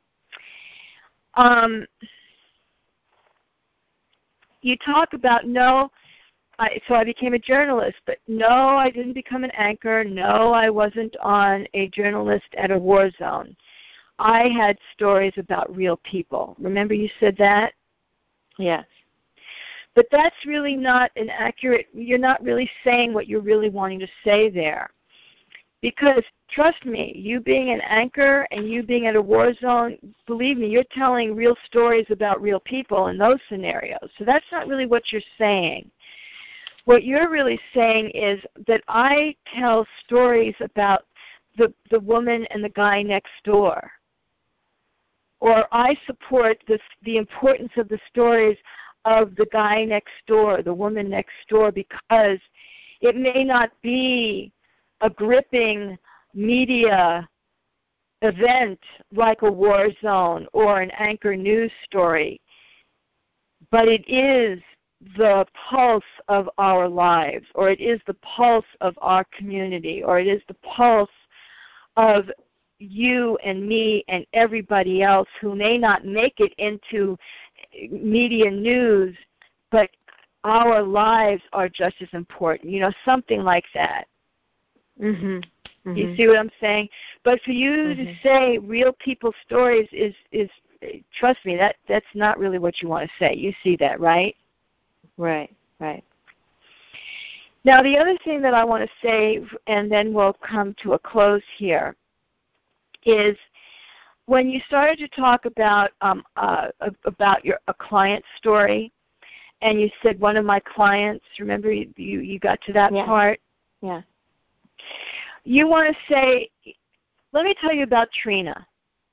You talk about, so I became a journalist, but no, I didn't become an anchor. No, I wasn't on a journalist at a war zone. I had stories about real people. Remember you said that? Yes. But that's really not an accurate, you're not really saying what you're really wanting to say there. Because, trust me, you being an anchor and you being at a war zone, believe me, you're telling real stories about real people in those scenarios. So that's not really what you're saying. What you're really saying is that I tell stories about the woman and the guy next door. Or I support the importance of the stories of the guy next door, the woman next door, because it may not be a gripping media event like a war zone or an anchor news story, but it is the pulse of our lives, or it is the pulse of our community, or it is the pulse of you and me and everybody else who may not make it into media news, but our lives are just as important, something like that. Mm-hmm. Mm-hmm. You see what I'm saying? But for you to say real people's stories is trust me, that's not really what you want to say. You see that, right? Right, right. Now, the other thing that I want to say, and then we'll come to a close here, is when you started to talk about a client story, and you said one of my clients, remember you got to that part? Yeah. You want to say, let me tell you about Trina,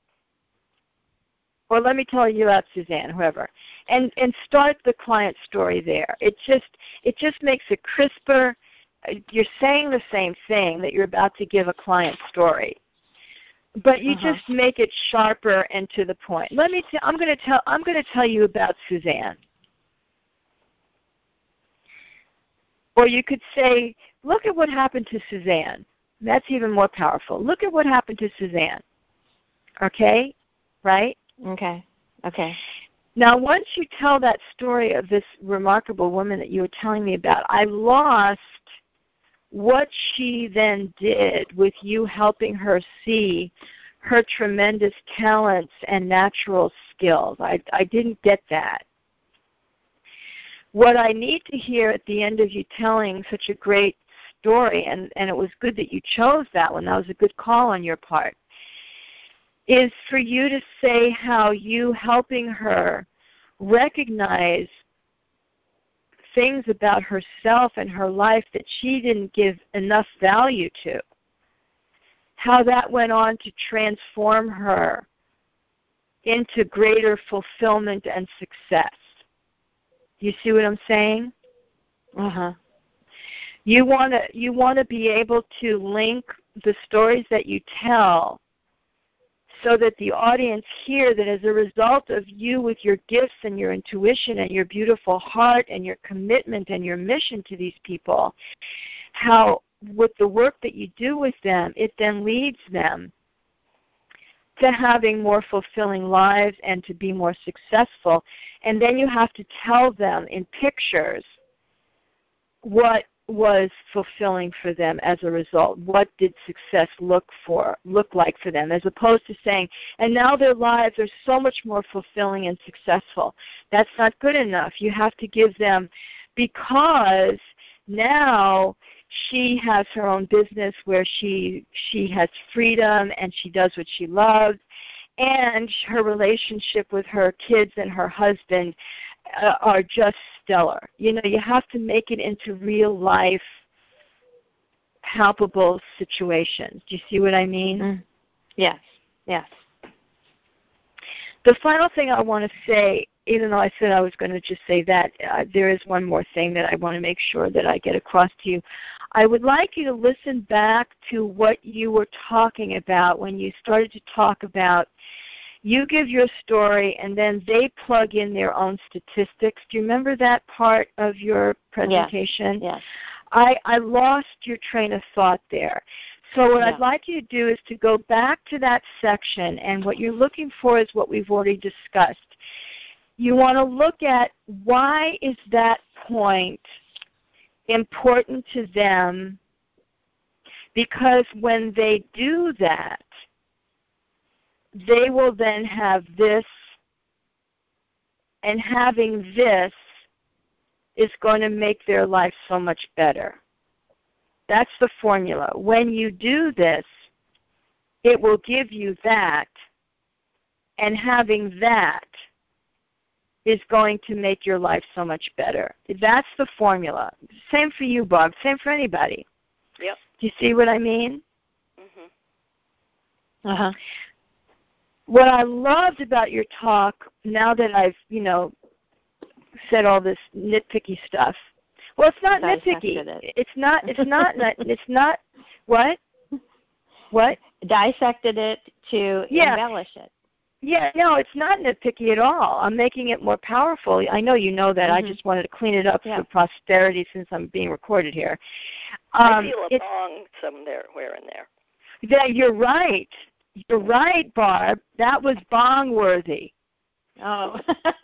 or let me tell you about Suzanne, whoever, and start the client story there. It just makes it crisper. You're saying the same thing that you're about to give a client story, but you just make it sharper and to the point. I'm going to tell you about Suzanne. Or you could say, look at what happened to Suzanne. That's even more powerful. Look at what happened to Suzanne. Okay? Right? Okay. Now, once you tell that story of this remarkable woman that you were telling me about, I lost what she then did with you helping her see her tremendous talents and natural skills. I didn't get that. What I need to hear at the end of you telling such a great story, and it was good that you chose that one, that was a good call on your part, is for you to say how you helping her recognize things about herself and her life that she didn't give enough value to, how that went on to transform her into greater fulfillment and success. You see what I'm saying? You want to be able to link the stories that you tell so that the audience hear that as a result of you with your gifts and your intuition and your beautiful heart and your commitment and your mission to these people, how with the work that you do with them, it then leads them to having more fulfilling lives and to be more successful. And then you have to tell them in pictures what was fulfilling for them as a result. What did success look like for them, as opposed to saying, and now their lives are so much more fulfilling and successful. That's not good enough. You have to give them, because now she has her own business where she has freedom and she does what she loves, and her relationship with her kids and her husband are just stellar. You have to make it into real life, palpable situations. Do you see what I mean? Yes. The final thing I want to say, even though I said I was going to just say that, there is one more thing that I want to make sure that I get across to you. I would like you to listen back to what you were talking about when you started to talk about You give your story, and then they plug in their own statistics. Do you remember that part of your presentation? Yes. I lost your train of thought there. So what I'd like you to do is to go back to that section, and what you're looking for is what we've already discussed. You want to look at why is that point important to them, because when they do that, they will then have this, and having this is going to make their life so much better. That's the formula. When you do this, it will give you that, and having that is going to make your life so much better. That's the formula. Same for you, Barb. Same for anybody. Yep. Do you see what I mean? Mm-hmm. Uh-huh. What I loved about your talk, now that I've, said all this nitpicky stuff. Well, it's not nitpicky. It's not what? What? Dissected it to embellish it. Yeah, no, it's not nitpicky at all. I'm making it more powerful. I know you know that. Mm-hmm. I just wanted to clean it up for posterity since I'm being recorded here. I feel a bong somewhere in there. Yeah, you're right. You're right, Barb. That was bong-worthy. Oh.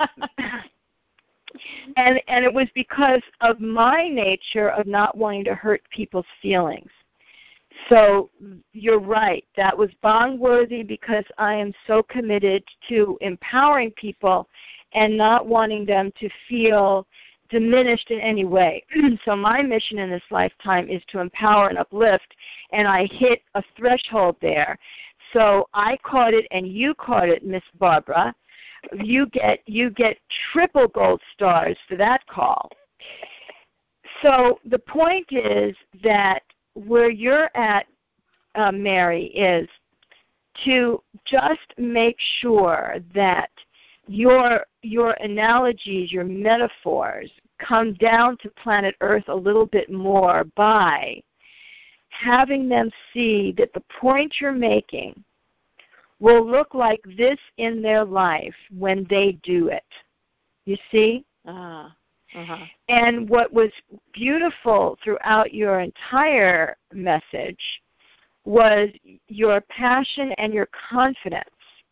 And it was because of my nature of not wanting to hurt people's feelings. So you're right. That was bond-worthy because I am so committed to empowering people and not wanting them to feel diminished in any way. So my mission in this lifetime is to empower and uplift, and I hit a threshold there. So I caught it and you caught it, Miss Barbara. You get triple gold stars for that call. So the point is that where you're at, Mary, is to just make sure that your analogies, your metaphors, come down to planet Earth a little bit more by having them see that the point you're making will look like this in their life when they do it. You see? Uh-huh. And what was beautiful throughout your entire message was your passion and your confidence,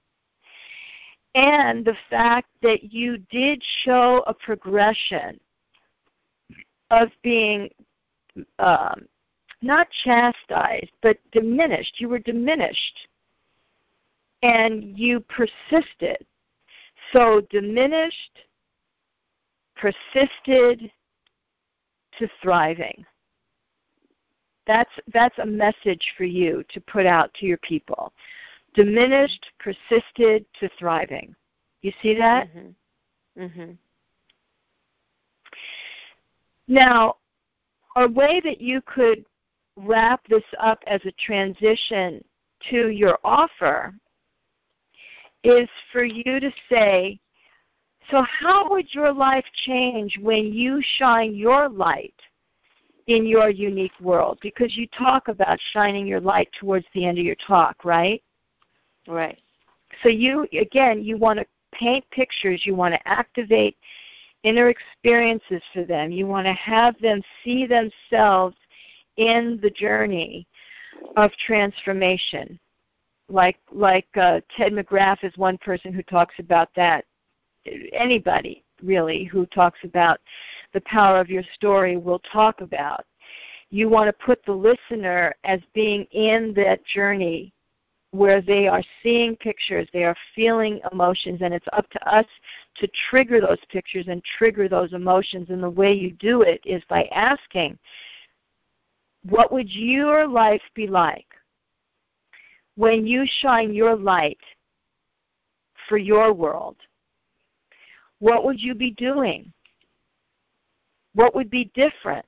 and the fact that you did show a progression of being not chastised, but diminished. You were diminished, and you persisted. So diminished, persisted to thriving. That's a message for you to put out to your people. Diminished, persisted to thriving. You see that? Mm-hmm. Mm-hmm. Now, a way that you could wrap this up as a transition to your offer is for you to say, so how would your life change when you shine your light in your unique world? Because you talk about shining your light towards the end of your talk, right? Right. So you want to paint pictures. You want to activate inner experiences for them. You want to have them see themselves in the journey of transformation. Like Ted McGrath is one person who talks about that. Anybody, really, who talks about the power of your story will talk about. You want to put the listener as being in that journey where they are seeing pictures, they are feeling emotions, and it's up to us to trigger those pictures and trigger those emotions. And the way you do it is by asking, what would your life be like when you shine your light for your world? What would you be doing? What would be different?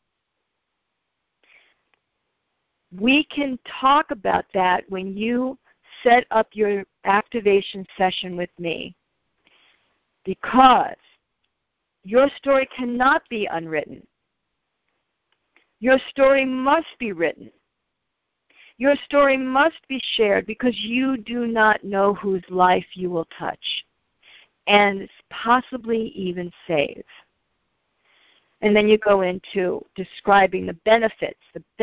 We can talk about that when you set up your activation session with me, because your story cannot be unwritten. Your story must be written. Your story must be shared because you do not know whose life you will touch and possibly even save. And then you go into describing the benefits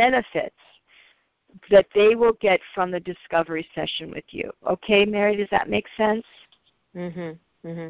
that they will get from the discovery session with you. Okay, Mary, does that make sense? Mm-hmm. Mm-hmm.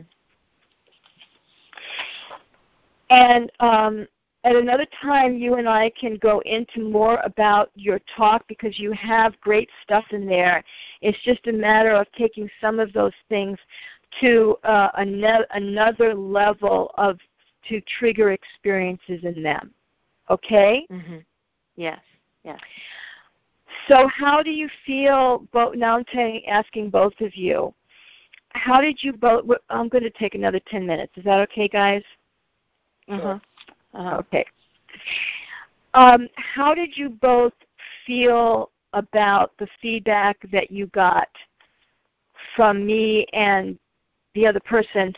And at another time, you and I can go into more about your talk because you have great stuff in there. It's just a matter of taking some of those things to another level to trigger experiences in them. Okay? Mm-hmm. Yes. Yes. So how do you feel, now I'm asking both of you, how did you both, I'm going to take another 10 minutes. Is that okay, guys? Uh-huh. Uh-huh. Okay. How did you both feel about the feedback that you got from me and the other person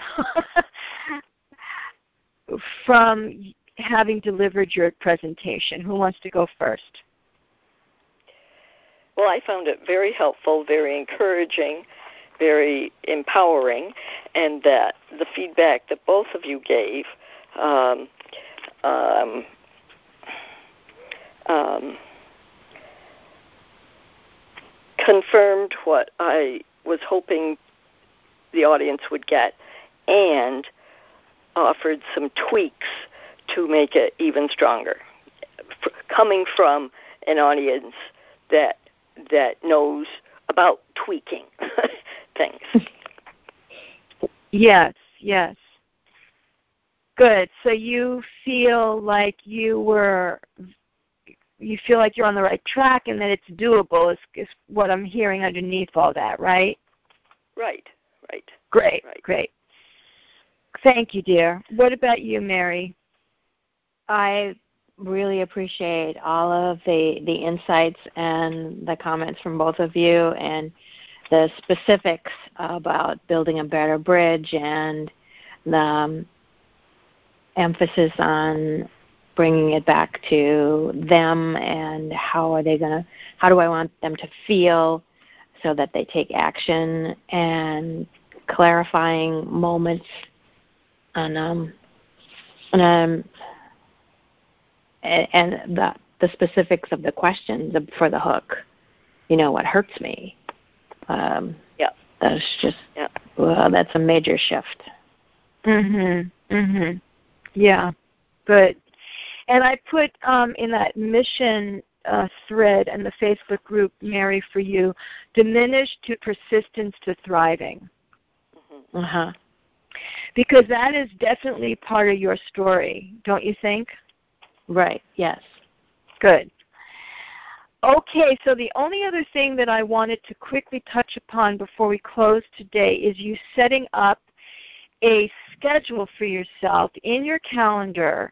from having delivered your presentation? Who wants to go first? Well, I found it very helpful, very encouraging, very empowering, and that the feedback that both of you gave confirmed what I was hoping the audience would get and offered some tweaks to make it even stronger, coming from an audience that knows about tweaking things. Yes, yes. Good. So you feel like you're on the right track and that it's doable is what I'm hearing underneath all that, right? Right. Great, right. Great. Thank you, dear. What about you, Mary? I really appreciate all of the insights and the comments from both of you and the specifics about building a better bridge and the emphasis on bringing it back to them and how do I want them to feel so that they take action, and clarifying moments and the specifics of the questions for the hook. What hurts me. Yeah. That's just that's a major shift. Mhm. Mhm. Yeah. Good. And I put in that mission thread in the Facebook group, Mary, for you, diminished to persistence to thriving. Mm-hmm. Uh-huh. Because that is definitely part of your story, don't you think? Right, yes. Good. Okay, so the only other thing that I wanted to quickly touch upon before we close today is you setting up a schedule for yourself in your calendar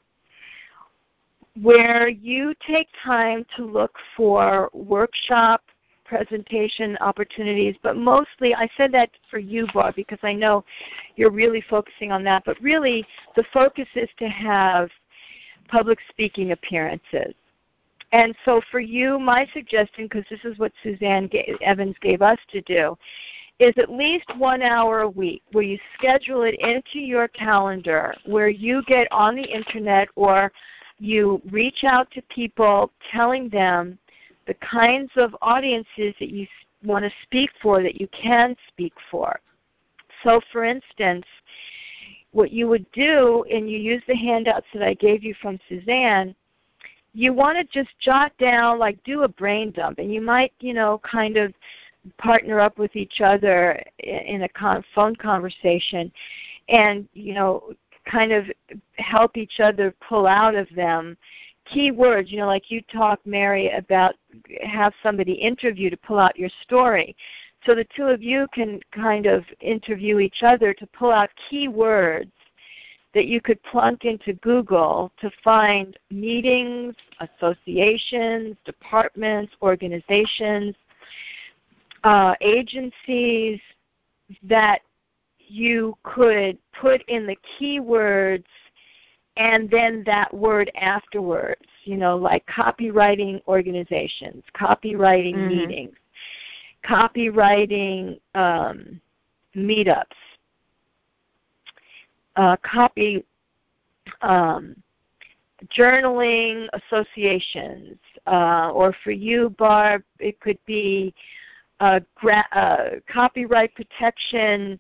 where you take time to look for workshop presentation opportunities, but mostly, I said that for you, Barb, because I know you're really focusing on that, but really the focus is to have public speaking appearances. And so for you, my suggestion, because this is what Suzanne Evans gave us to do, is at least 1 hour a week where you schedule it into your calendar, where you get on the internet or you reach out to people telling them the kinds of audiences that you want to speak for, that you can speak for. So for instance, what you would do, and you use the handouts that I gave you from Suzanne, you want to just jot down, like do a brain dump, and you might, kind of partner up with each other in a phone conversation and, kind of help each other pull out of them keywords, like you talked, Mary, about have somebody interview to pull out your story. So the two of you can kind of interview each other to pull out keywords that you could plunk into Google to find meetings, associations, departments, organizations, agencies that you could put in the keywords and then that word afterwards, like copywriting organizations, copywriting meetings, copywriting meetups, journaling associations, or for you, Barb, it could be copyright protection,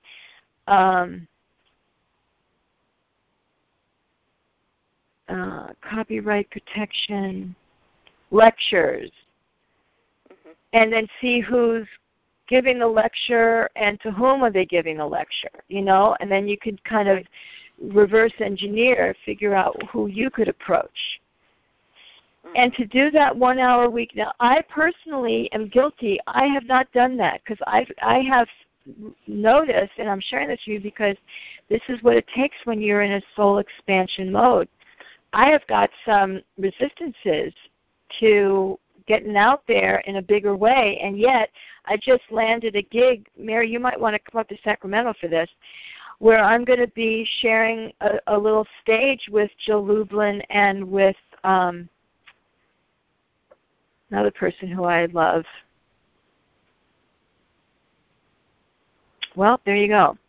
lectures, and then see who's giving the lecture and to whom are they giving the lecture, and then you could kind of reverse engineer, figure out who you could approach. And to do that 1 hour a week, now I personally am guilty. I have not done that because I have noticed, and I'm sharing this with you because this is what it takes when you're in a soul expansion mode. I have got some resistances to getting out there in a bigger way, and yet I just landed a gig. Mary, you might want to come up to Sacramento for this, where I'm going to be sharing a little stage with Jill Lublin and with another person who I love. Well, there you go.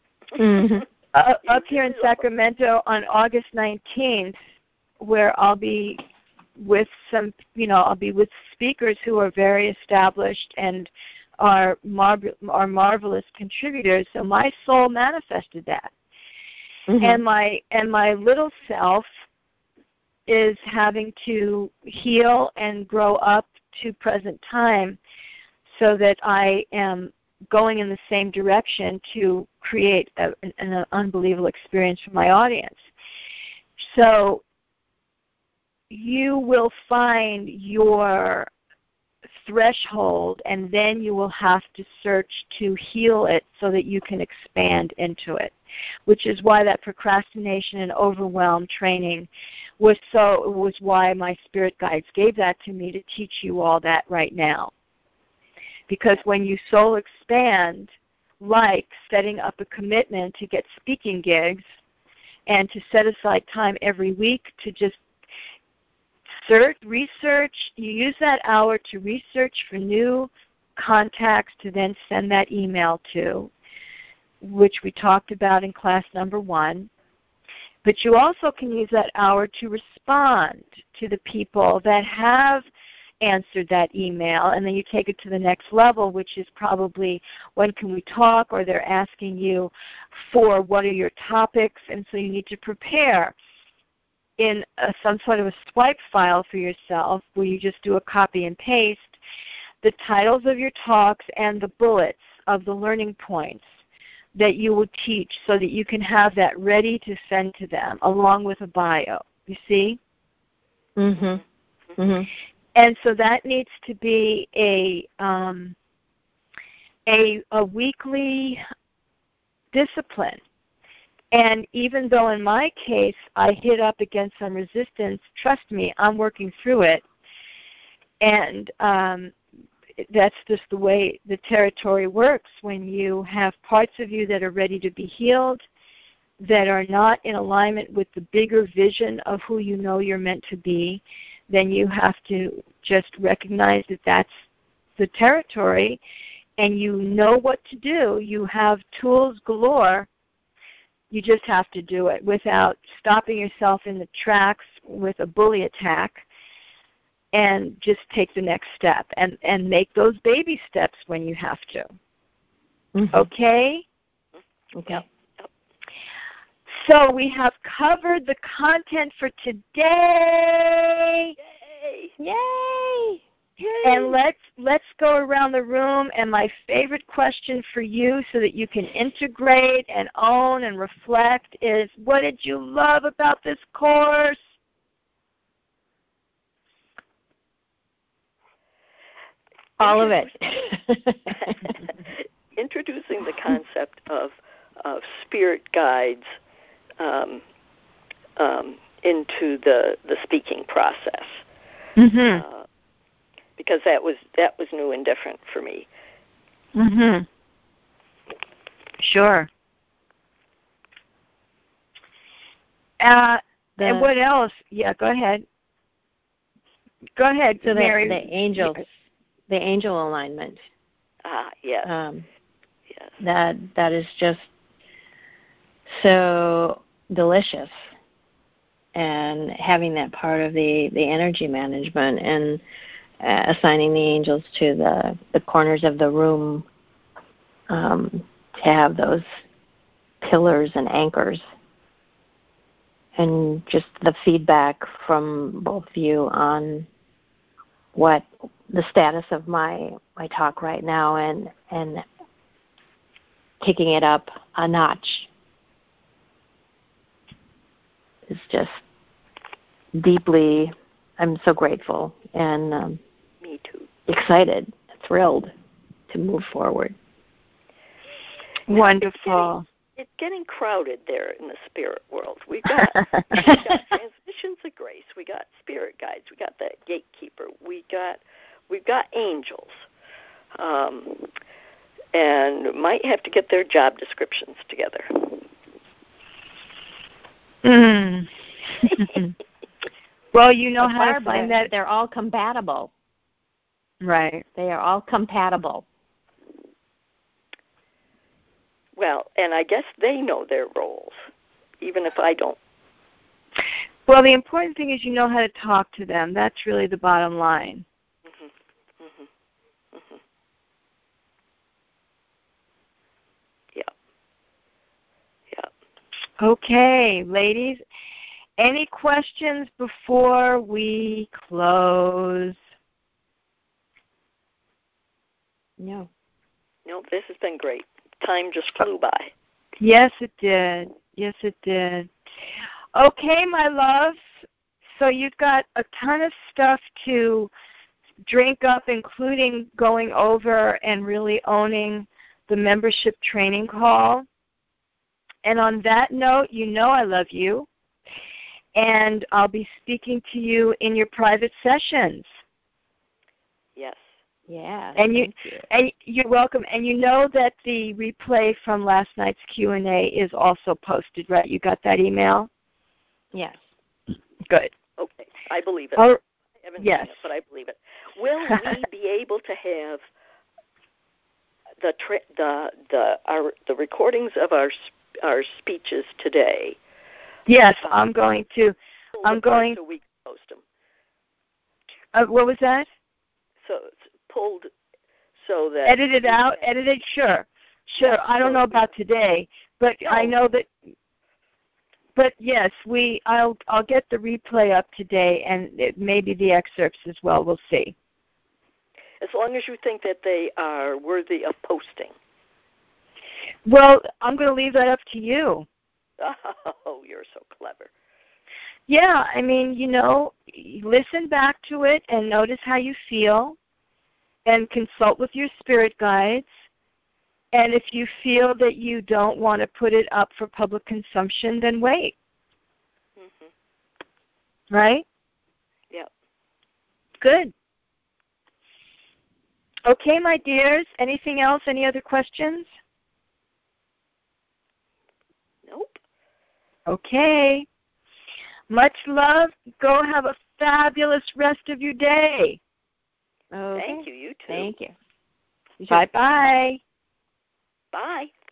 Up here in Sacramento on August 19th, where I'll be with I'll be with speakers who are very established and are marvelous contributors. So my soul manifested that, and my little self is having to heal and grow up to present time, so that I am going in the same direction to create an unbelievable experience for my audience. So you will find your threshold, and then you will have to search to heal it so that you can expand into it, which is why that procrastination and overwhelm training was why my spirit guides gave that to me, to teach you all that right now. Because when you soul expand, like setting up a commitment to get speaking gigs and to set aside time every week to just research, you use that hour to research for new contacts to then send that email to, which we talked about in class number 1. But you also can use that hour to respond to the people that have answered that email, and then you take it to the next level, which is probably when can we talk, or they're asking you for what are your topics, and so you need to prepare in some sort of a swipe file for yourself where you just do a copy and paste the titles of your talks and the bullets of the learning points that you will teach, so that you can have that ready to send to them along with a bio. You see? And so that needs to be a weekly discipline. And even though in my case I hit up against some resistance, trust me, I'm working through it. And that's just the way the territory works. When you have parts of you that are ready to be healed, that are not in alignment with the bigger vision of who you know you're meant to be, then you have to just recognize that that's the territory, and you know what to do. You have tools galore. You just have to do it without stopping yourself in the tracks with a bully attack, and just take the next step and make those baby steps when you have to. Okay? Okay. So we have covered the content for today. Yay! Yay! And let's go around the room, and my favorite question for you, so that you can integrate and own and reflect, is, what did you love about this course? All of it. Introducing the concept of spirit guides into the speaking process, because that was new and different for me. Sure. And what else? Yeah, go ahead. Go ahead, so Mary. The angel alignment. Yes. Yes. That is just so delicious, and having that part of the energy management and assigning the angels to the corners of the room to have those pillars and anchors, and just the feedback from both of you on what the status of my talk right now, and kicking it up a notch is just deeply, I'm so grateful and me too, excited, thrilled to move forward. Wonderful. It's getting crowded there in the spirit world. We've got transmissions of grace. We got spirit guides. We got that gatekeeper. We've got angels, and might have to get their job descriptions together. Well, you know how to find that. They're all compatible. Right. They are all compatible. Well, and I guess they know their roles, even if I don't. Well, the important thing is you know how to talk to them. That's really the bottom line. Yeah. Okay, ladies. Any questions before we close? No. No, this has been great. Time just flew by. Yes, it did. Yes, it did. Okay, my loves. So you've got a ton of stuff to drink up, including going over and really owning the membership training call. And on that note, you know I love you. And I'll be speaking to you in your private sessions. Yes. Yeah. And you're welcome. And you know that the replay from last night's Q&A is also posted, right? You got that email? Yes. Good. Okay. I believe it. Oh, I haven't seen it, but I believe it. Will we be able to have the recordings of our speeches today? Yes, I'm going to. So we can post them. What was that? So it's pulled so that edited out. Edited. Sure. Yeah, I don't know about today, but no. I know that. But yes, I'll get the replay up today, and maybe the excerpts as well. We'll see. As long as you think that they are worthy of posting. Well, I'm going to leave that up to you. Oh, you're so clever. Yeah, I mean, listen back to it and notice how you feel, and consult with your spirit guides. And if you feel that you don't want to put it up for public consumption, then wait. Mm-hmm. Right? Yep. Good. Okay, my dears. Anything else? Any other questions? Nope. Okay. Much love. Go have a fabulous rest of your day. Okay. Thank you. You too. Thank you. Bye-bye. Bye.